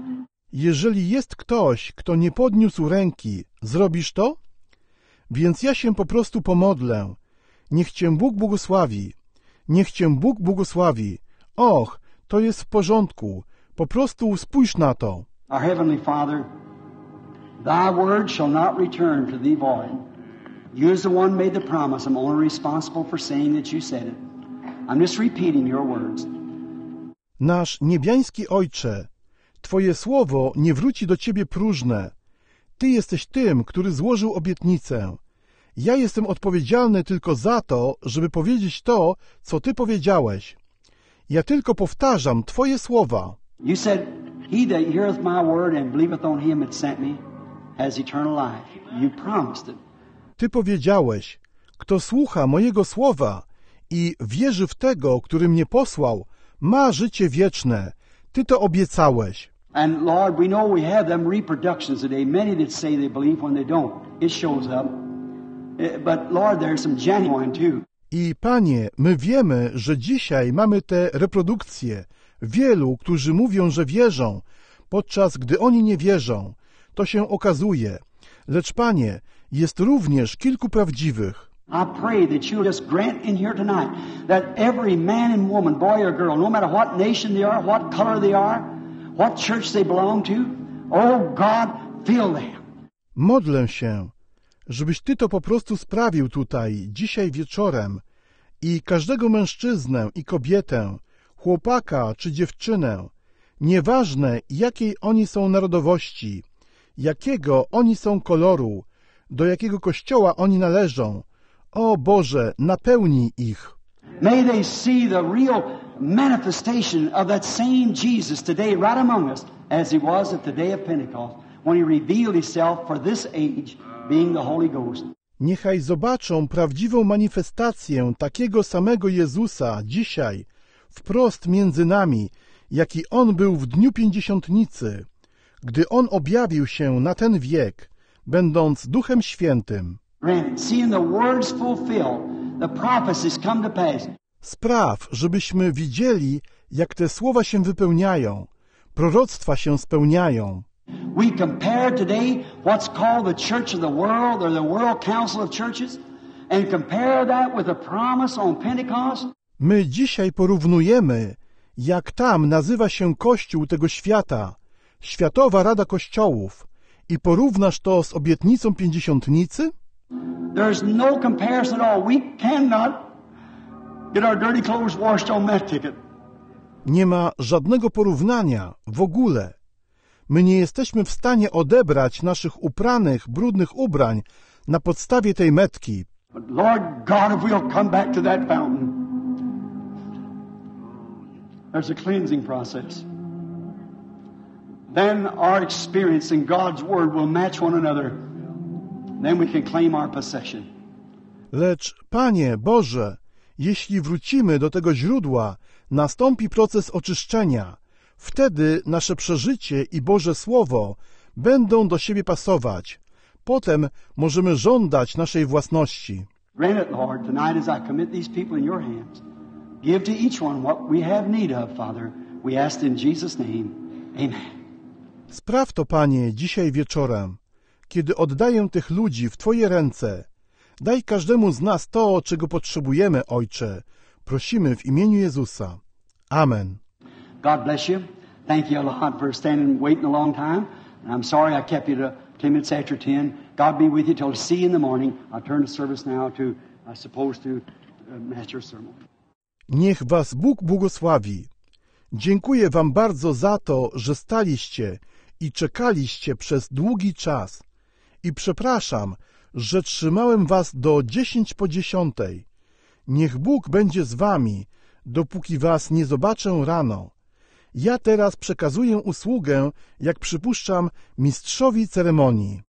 Jeżeli jest ktoś, kto nie podniósł ręki, zrobisz to? Więc ja się po prostu pomodlę. Niech Cię Bóg błogosławi. Niech Cię Bóg błogosławi. Och, to jest w porządku. Po prostu spójrz na to. Our Heavenly Father, Thy word shall not return to Thee void. You as the one made the promise. I'm only responsible for saying that you said it. I'm just repeating your words. Nasz niebiański Ojcze, Twoje słowo nie wróci do Ciebie próżne. Ty jesteś tym, który złożył obietnicę. Ja jestem odpowiedzialny tylko za to, żeby powiedzieć to, co Ty powiedziałeś. Ja tylko powtarzam Twoje słowa. You said, He that heareth my word and believeth on Him that sent me has eternal life. You promised it. Ty powiedziałeś, kto słucha mojego słowa i wierzy w tego, który mnie posłał, ma życie wieczne. Ty to obiecałeś. And Lord, we know we have them reproductions today. Many that say they believe when they don't. It shows up. But Lord, there's some genuine too. I Panie, my wiemy, że dzisiaj mamy te reprodukcje. Wielu, którzy mówią, że wierzą, podczas gdy oni nie wierzą. To się okazuje. Lecz Panie, jest również kilku prawdziwych. I pray that you just grant in here tonight that every man and woman, boy or girl, no matter what nation they are, what color they are, what church they belong to, oh God, fill them. Modlę się, żebyś Ty to po prostu sprawił tutaj, dzisiaj wieczorem i każdego mężczyznę i kobietę, chłopaka czy dziewczynę, nieważne jakiej oni są narodowości, jakiego oni są koloru, do jakiego kościoła oni należą, o Boże, napełnij ich. May they see the real manifestation of that same Jesus today right among us as He was at the day of Pentecost when He revealed Himself for this age being the Holy Ghost. Niechaj zobaczą prawdziwą manifestację takiego samego Jezusa dzisiaj, wprost między nami, jaki On był w dniu Pięćdziesiątnicy, gdy On objawił się na ten wiek, będąc Duchem Świętym. Spraw, żebyśmy widzieli, jak te słowa się wypełniają, proroctwa się spełniają. We compare today what's called the Church of the World or the World Council of Churches and compare that with the promise on Pentecost. My dzisiaj porównujemy, jak tam nazywa się Kościół tego świata, Światowa Rada Kościołów, i porównasz to z obietnicą Pięćdziesiątnicy? There's no comparison at all. We cannot get our dirty clothes washed on that ticket. Nie ma żadnego porównania w ogóle. My nie jesteśmy w stanie odebrać naszych upranych, brudnych ubrań na podstawie tej metki. But Lord God, if we'll come back to that fountain, there's a cleansing process. then our experience in God's Word will match one another. Then we can claim our possession. Lecz, Panie Boże, jeśli wrócimy do tego źródła, nastąpi proces oczyszczenia. Wtedy nasze przeżycie i Boże Słowo będą do siebie pasować. Potem możemy żądać naszej własności. Grant it, Lord, tonight as I commit these people in your hands. Give to each one what we have need of, Father. We ask in Jesus' name. Amen. Spraw to, Panie, dzisiaj wieczorem, kiedy oddaję tych ludzi w Twoje ręce. Daj każdemu z nas to, czego potrzebujemy, Ojcze. Prosimy w imieniu Jezusa. Amen. God bless you. Thank you a lot for standing waiting a long time. And I'm sorry I kept you to ten minutes after ten. God be with you till see you in the morning. I'll turn the service now to, I suppose, to uh, Master's sermon. Niech was Bóg błogosławi. Dziękuję wam bardzo za to, że staliście i czekaliście przez długi czas. I przepraszam, że trzymałem was do dziesięć po dziesiątej. Niech Bóg będzie z wami, dopóki was nie zobaczę rano. Ja teraz przekazuję usługę, jak przypuszczam, mistrzowi ceremonii.